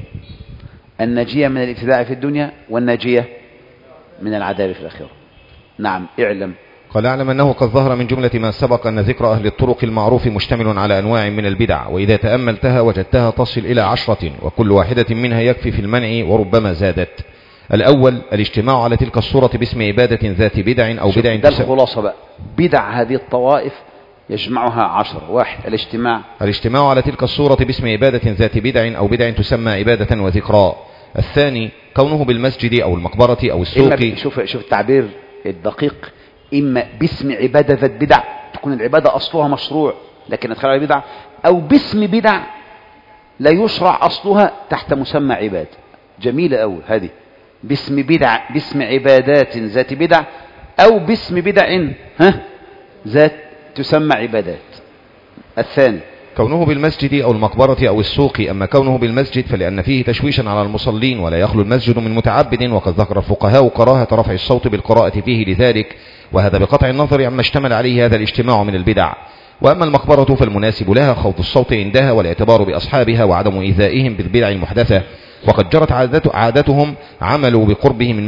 من الابتداع في الدنيا والناجية من العذاب في الآخرة. نعم اعلم. قال اعلم أنه قد ظهر من جملة ما سبق أن ذكر أهل الطرق المعروف مشتمل على أنواع من البدع، وإذا تأملتها وجدتها تصل إلى 10، وكل واحدة منها يكفي في المنع وربما زادت. الأول الاجتماع على تلك الصورة باسم عبادة ذات بدع أو بدع. ده الخلاصة بقى، بدع هذه الطوائف يجمعها 10. واحد الاجتماع على تلك الصورة باسم عبادة ذات بدع أو بدع تسمى عبادة وذكرى. الثاني كونه بالمسجد أو المقبرة أو السوق. شوف التعبير الدقيق، إما باسم عبادة ذات بدع تكون العبادة أصلها مشروع لكن ادخلها بدع، أو باسم بدع لا يشرع أصلها تحت مسمى عبادة. جميلة أول هذه، باسم بدع، باسم عبادات ذات بدع، أو باسم بدع ذات تسمى عبادات. الثاني كونه بالمسجد أو المقبرة أو السوق. أما كونه بالمسجد فلأن فيه تشويشا على المصلين، ولا يخلو المسجد من متعبد، وقد ذكر الفقهاء كراهة رفع الصوت بالقراءة فيه لذلك، وهذا بقطع النظر عما اشتمل عليه هذا الاجتماع من البدع. وأما المقبرة فالمناسب لها خوض الصوت عندها والاعتبار بأصحابها وعدم إيذائهم بالبدع المحدثة، وقد جرت عادتهم عملوا بقرب من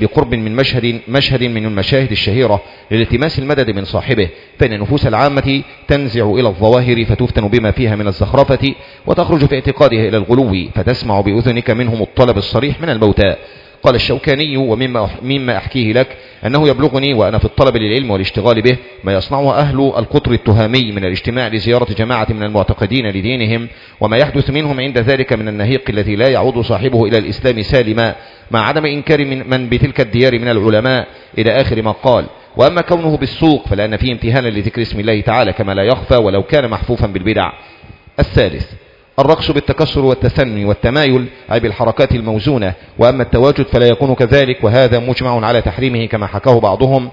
مشهد من المشاهد الشهيرة لالتماس المدد من صاحبه، فإن النفوس العامة تنزع إلى الظواهر فتفتن بما فيها من الزخرفة، وتخرج في اعتقادها إلى الغلو، فتسمع بأذنك منهم الطلب الصريح من الموتى. قال الشوكاني ومما أحكيه لك أنه يبلغني وأنا في الطلب للعلم والاشتغال به ما يصنعه أهل القطر التهامي من الاجتماع لزيارة جماعة من المعتقدين لدينهم، وما يحدث منهم عند ذلك من النهيق الذي لا يعود صاحبه إلى الإسلام سالما، مع عدم إنكار من بتلك الديار من العلماء، إلى آخر ما قال. وأما كونه بالسوق فلأن فيه امتهانا لذكر اسم الله تعالى كما لا يخفى ولو كان محفوفا بالبدع. الثالث الرقص بالتكسر والتثني والتمايل أي بالحركات الموزونة، وأما التواجد فلا يكون كذلك، وهذا مجمع على تحريمه كما حكاه بعضهم،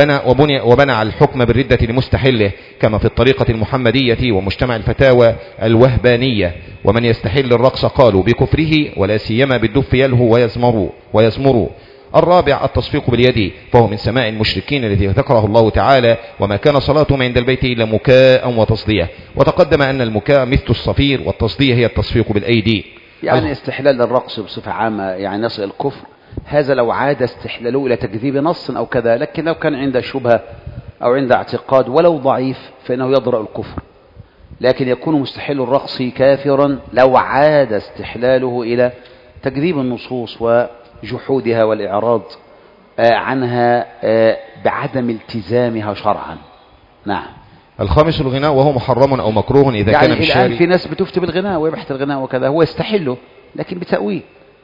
وبنى على الحكم بالردة لمستحله كما في الطريقة المحمدية ومجتمع الفتاوى الوهبانية. ومن يستحل الرقص قالوا بكفره، ولا سيما بالدف يلهو ويزمر. الرابع التصفيق باليد، فهو من سماع المشركين الذي ذكره الله تعالى: وما كان صلاتهم عند البيت إلا مكاء وتصدية. وتقدم أن المكاء مثل الصفير، والتصدية هي التصفيق بالأيدي. يعني استحلال الرقص بصفة عامة يعني يصل الكفر، هذا لو عاد استحلاله إلى تكذيب نص أو كذا، لكن لو كان عند شبهة أو عند اعتقاد ولو ضعيف فإنه يضرأ الكفر. لكن يكون مستحيل الرقص كافرا لو عاد استحلاله إلى تكذيب النصوص وجحودها والإعراض عنها بعدم التزامها شرعا. نعم. الخامس الغناء، وهو محرم أو مكروه إذا يعني كان بالشارع. الآن في ناس بتفتي بالغناء ويبحث الغناء وكذا، هو يستحله لكن بتأويل،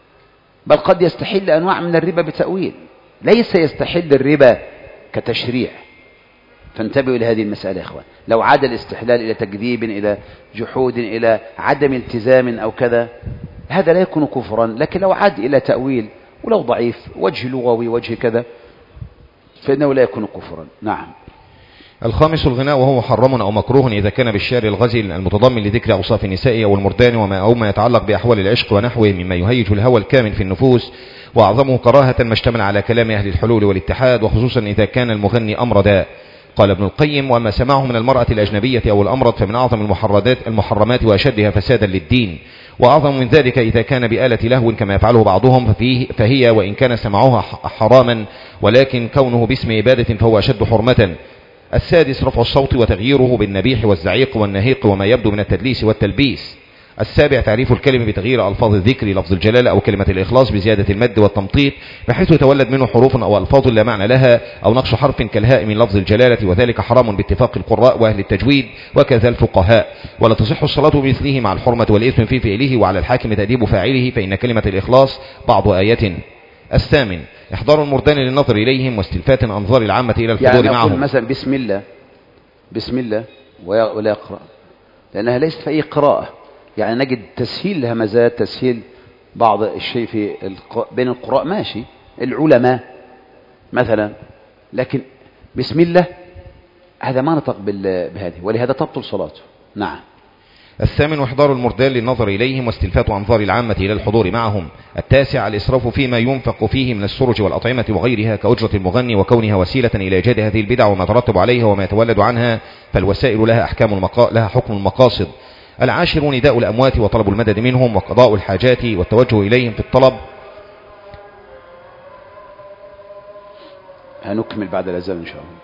بل قد يستحل أنواع من الربا بتأويل، ليس يستحل الربا كتشريع. فانتبهوا إلى هذه المسألة يا إخوان. لو عاد الاستحلال إلى تكذيب، إلى جحود، إلى عدم التزام أو كذا، هذا لا يكون كفرا. لكن لو عاد إلى تأويل ولو ضعيف، وجه لغوي وجه كذا، فإنه لا يكون كفرا. نعم. الخامس الغناء، وهو محرم أو مكروه إذا كان بالشعر الغزل المتضمن لذكر أوصاف النساء أو المردان أو ما يتعلق بأحوال العشق ونحوه مما يهيج الهوى الكامن في النفوس، وأعظمه كراهة ما اشتمل على كلام أهل الحلول والاتحاد، وخصوصا إذا كان المغني أمردا. قال ابن القيم: وأما سماعه من المرأة الأجنبية أو الأمرد فمن أعظم المحرمات وأشدها فسادا للدين. وأعظم من ذلك إذا كان بآلة لهو كما يفعله بعضهم، فهي وإن كان سماعها حراما، ولكن كونه باسم عبادة فهو أشد حرمة. السادس رفع الصوت وتغييره بالنبيح والزعيق والنهيق وما يبدو من التدليس والتلبيس. السابع تعريف الكلمة بتغيير ألفاظ الذكر لفظ الجلالة أو كلمة الإخلاص بزيادة المد والتمطيط، بحيث يتولد منه حروف أو ألفاظ لا معنى لها، أو نقش حرف كالهاء من لفظ الجلالة، وذلك حرام باتفاق القراء وأهل التجويد وكذا الفقهاء. ولا تصح الصلاة بمثله مع الحرمة والإثم في فعله، وعلى الحاكم تأديب فاعله، فإن كلمة الإخلاص بعض آية. الثامن إحضار المردان للنظر إليهم واستلفات أنظار العامة إلى الحضور يعني معهم. مثلا بسم الله ولا يقرأ، لأنها ليست في أي قراءة. يعني نجد تسهيل الهمزات، تسهيل بعض الشيء في بين القراء ماشي، العلماء مثلا، لكن بسم الله هذا ما نطق بهذه، ولهذا تبطل صلاته. نعم. الثامن إحضار المردان للنظر إليهم واستلفات أنظار العامة إلى الحضور معهم. التاسع الإسراف فيما ينفق فيه من السرج والأطعمة وغيرها كأجرة المغني، وكونها وسيلة إلى إيجاد هذه البدع وما ترتب عليها وما يتولد عنها، فالوسائل لها حكم المقاصد. العاشر نداء الأموات وطلب المدد منهم وقضاء الحاجات والتوجه إليهم في الطلب. هنكمل بعد الأذان إن شاء الله.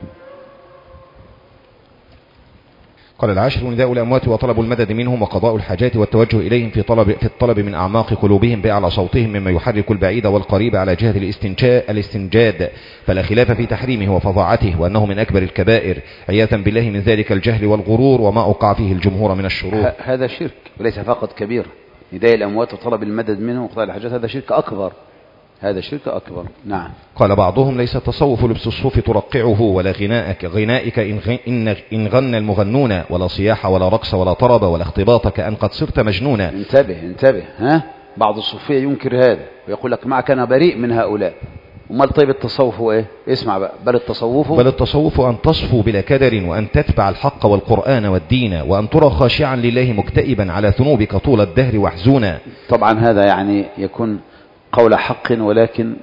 قال: العاشر نداء الأموات وطلب المدد منهم وقضاء الحاجات والتوجه إليهم في الطلب من أعماق قلوبهم بأعلى صوتهم مما يحرك البعيد والقريب على جهة الاستنجاد، فلا خلاف في تحريمه وفظاعته، وأنه من أكبر الكبائر، عياذا بالله من ذلك الجهل والغرور وما أوقع فيه الجمهور من الشرور. هذا شرك وليس فقط كبير. نداء الأموات وطلب المدد منهم وقضاء الحاجات هذا شرك أكبر، هذا شرك أكبر. نعم. قال بعضهم: ليس التصوف لبس الصوف ترقعه، ولا غنائك إن غنى المغنون، ولا صياح ولا رقص ولا طرب ولا اختباطك أن قد صرت مجنونا. انتبه ها، بعض الصوفية ينكر هذا ويقول لك معك أنا بريء من هؤلاء. وما طيب التصوف هو إيه؟ اسمع بقى. بل التصوف أن تصفو بلا كدر، وأن تتبع الحق والقرآن والدين، وأن ترى خاشعا لله مكتئبا على ذنوبك طول الدهر وحزونا. طبعا هذا يعني يكون قول حق، ولكن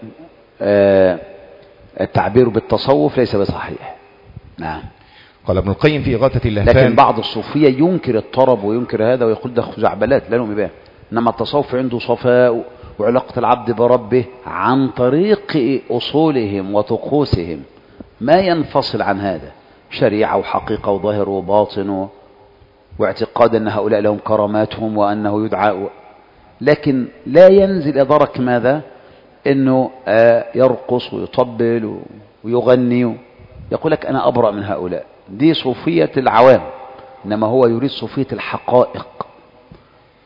التعبير بالتصوف ليس بصحيح. نعم. قال ابن القيم في إغاثة اللهفان: لكن بعض الصوفية ينكر الطرب وينكر هذا ويقول ده خزعبلات لا نؤمن بها. إنما التصوف عنده صفاء وعلاقة العبد بربه عن طريق أصولهم وطقوسهم، ما ينفصل عن هذا، شريعة وحقيقة وظاهر وباطن واعتقاد أن هؤلاء لهم كراماتهم وأنه يدعى، لكن لا ينزل إدارك ماذا؟ أنه يرقص ويطبل ويغني، يقول لك أنا أبرأ من هؤلاء. دي صوفية العوام، إنما هو يريد صوفية الحقائق.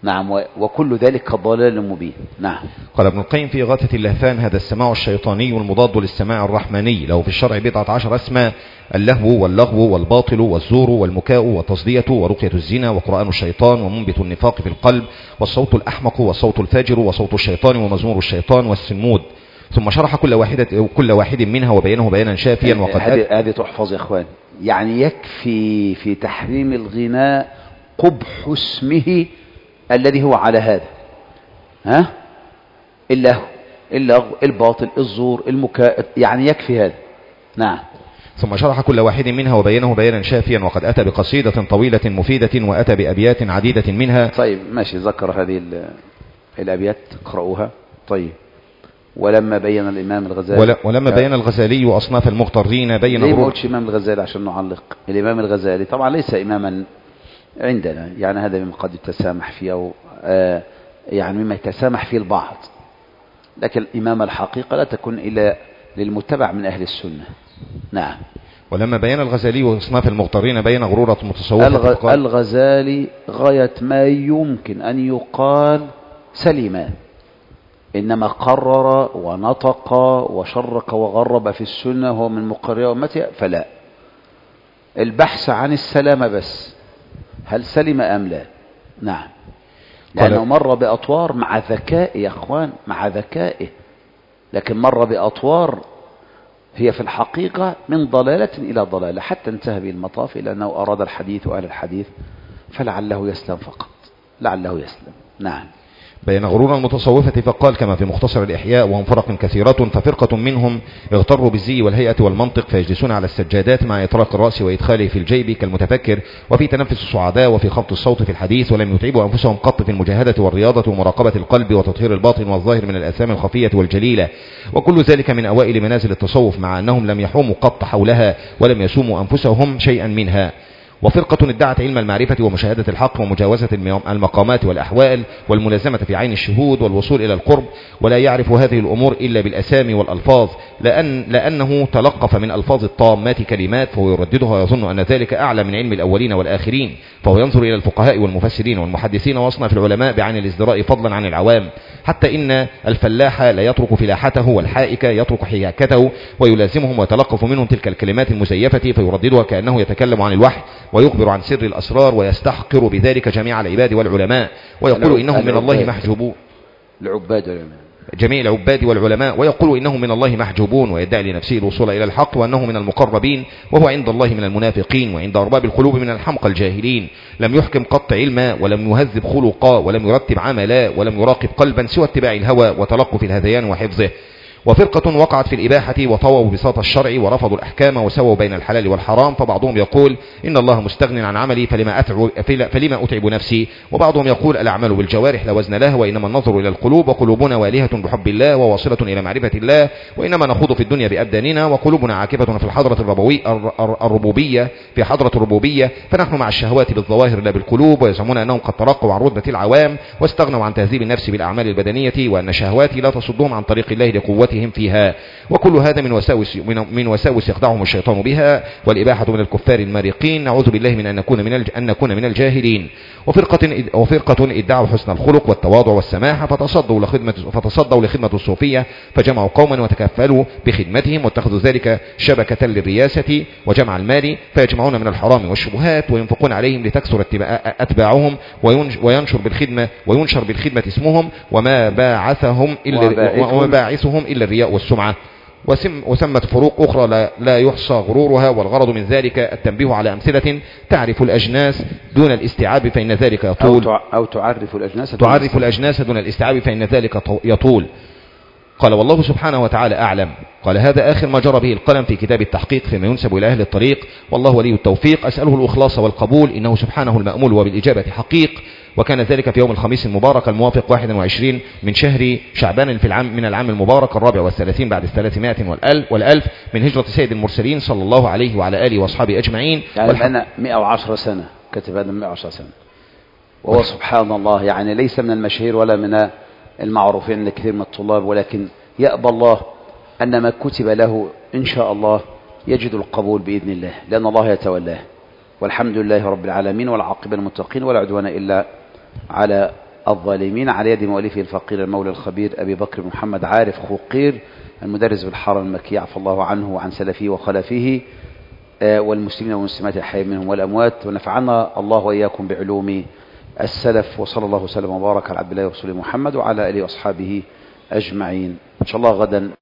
نعم. وكل ذلك ضلال مبين. نعم. قال ابن القيم في غاثة اللهفان: هذا السماع الشيطاني المضاد للسماع الرحماني له في الشرع 17 اسما: اللهو واللغو والباطل والزور والمكاء والتصدية ورقية الزنا وقرآن الشيطان ومنبت النفاق في القلب والصوت الأحمق والصوت الفاجر وصوت الشيطان ومزمور الشيطان والسنمود. ثم شرح كل واحد منها وبينه بيانا شافيا. وقد هذه تحفظ يا إخوان. يعني يكفي في تحريم الغناء قبح اسمه الذي هو على هذا، اللهو، اللغو، الباطل، الزور، المكاء، يعني يكفي هذا. نعم. ثم شرح كل واحد منها وبينه بيانا شافيا. وقد أتى بقصيدة طويلة مفيدة وأتى بأبيات عديدة منها. طيب ماشي، ذكر هذه الأبيات، اقرأوها. طيب. ولما بين الإمام الغزالي بين الغزالي أصناف المغترين بين ليه ما قلتش إمام الغزالي عشان نعلق؟ الإمام الغزالي طبعا ليس إماما عندنا، يعني هذا مما قد يتسامح فيه أو يعني مما يتسامح فيه البعض، لكن الإمامة الحقيقة لا تكون إلا للمتبع من أهل السنة. نعم. ولما بين الغزالي أصناف المغترين بين غرورة المتصوفة الغزالي غاية ما يمكن أن يقال سليما، إنما قرر ونطق وشرك وغرب في السنة، هو من مقرر أمته، فلا، البحث عن السلامة بس، هل سلم أم لا. نعم. لأنه مر بأطوار مع ذكاء يا أخوان، مع ذكائه، لكن مر بأطوار هي في الحقيقة من ضلالة إلى ضلالة، حتى انتهى به المطاف إلى أنه أراد الحديث وأهل الحديث، فلعله يسلم فقط، لعله يسلم. نعم. بين غرور المتصوفة فقال كما في مختصر الإحياء: وهم فرق كثيرة، ففرقة منهم اغتروا بالزي والهيئة والمنطق، فيجلسون على السجادات مع إطراق الرأس وإدخاله في الجيب كالمتفكر، وفي تنفس الصعداء، وفي خفض الصوت في الحديث، ولم يتعبوا أنفسهم قط في المجاهدة والرياضة ومراقبة القلب وتطهير الباطن والظاهر من الآثام الخفية والجليلة، وكل ذلك من أوائل منازل التصوف، مع أنهم لم يحوموا قط حولها ولم يسوموا أنفسهم شيئا منها. وفرقة ادعت علم المعرفة ومشاهدة الحق ومجاوزة المقامات والأحوال والملازمة في عين الشهود والوصول إلى القرب، ولا يعرف هذه الأمور إلا بالأسامي والألفاظ، لأنه تلقف من ألفاظ الطامات كلمات فهو يرددها ويظن أن ذلك أعلى من علم الأولين والآخرين، فهو ينظر إلى الفقهاء والمفسرين والمحدثين وأصناف العلماء بعين الازدراء فضلا عن العوام، حتى إن الفلاح لا يترك فلاحته والحائك يترك حياكته ويلازمهم ويتلقف منهم تلك الكلمات المزيفة فيرددها كأنه يتكلم عن الوحي ويخبر عن سر الأسرار، ويستحقر بذلك جميع العباد والعلماء، ويقول إنهم من الله محجوبون، جميع العباد والعلماء، ويقول إنهم من الله محجوبون، ويدعي لنفسه الوصول إلى الحق وأنه من المقربين، وهو عند الله من المنافقين، وعند أرباب القلوب من الحمقى الجاهلين، لم يحكم قط علما ولم يهذب خلقا ولم يرتب عملا ولم يراقب قلبا سوى اتباع الهوى وتلقف الهذيان وحفظه. وفرقة وقعت في الإباحة وطووا بساط الشرع ورفضوا الأحكام وسووا بين الحلال والحرام، فبعضهم يقول إن الله مستغن عن عملي فلما أتعب نفسي، وبعضهم يقول الأعمال بالجوارح لا وزن لها، وإنما النظر إلى القلوب، وقلوبنا والهة بحب الله وواصلة إلى معرفة الله، وإنما نخوض في الدنيا بأبداننا، وقلوبنا عاكفة في الحضرة الربوبية في حضرة الربوبية، فنحن مع الشهوات بالظواهر لا بالقلوب، ويزعمون أنهم قد ترقوا عن رتبة العوام واستغنوا عن تهذيب النفس بالأعمال البدنية، وأن شهواتي لا تصدهم عن طريق الله لقوته فيها، وكل هذا من وساوس يخدعهم الشيطان بها، والإباحة من الكفار المارقين، نعوذ بالله من أن نكون من الجاهلين. وفرقة ادعوا حسن الخلق والتواضع والسماحة فتصدوا لخدمة الصوفية، فجمعوا قوما وتكفلوا بخدمتهم واتخذوا ذلك شبكة للرياسة وجمع المال، فيجمعون من الحرام والشبهات وينفقون عليهم لتكثر أتباعهم، وينشر بالخدمة اسمهم، وما باعثهم إلا الرياء والسمعة. وسمت فروق أخرى لا يحصى غرورها، والغرض من ذلك التنبيه على أمثلة تعرف الأجناس دون الاستيعاب فإن ذلك يطول، أو تعرف الأجناس دون الاستيعاب فإن ذلك يطول. قال والله سبحانه وتعالى أعلم. قال هذا آخر ما جرى به القلم في كتاب التحقيق فيما ينسب إلى أهل الطريق، والله ولي التوفيق، أسأله الإخلاص والقبول، إنه سبحانه المأمول وبالإجابة حقيق. وكان ذلك في يوم الخميس المبارك الموافق 21 من شهر شعبان من العام المبارك 34 بعد 300 والألف من هجرة سيد المرسلين صلى الله عليه وعلى آله وأصحابه أجمعين. يعني أنا 110 سنة كتب هذا 110 سنة، وهو سبحان الله يعني ليس من المشاهير ولا من المعروفين لكثير من الطلاب، ولكن يأبى الله أن ما كتب له إن شاء الله يجد القبول بإذن الله، لأن الله يتولاه، والحمد لله رب العالمين، والعاقبة للمتقين، ولا عدوان إلا على الظالمين على يد مؤلفه الفقير المولى الخبير أبي بكر بن محمد عارف خوقير المدرس بالحرم المكي، عفى الله عنه وعن سلفه وخلفه والمسلمين والمسلمات الحي منهم والأموات، ونفعنا الله وإياكم بعلوم السلف. وصلى الله وسلم وبارك على عبد الله ورسوله محمد وعلى آله وأصحابه أجمعين. إن شاء الله غدا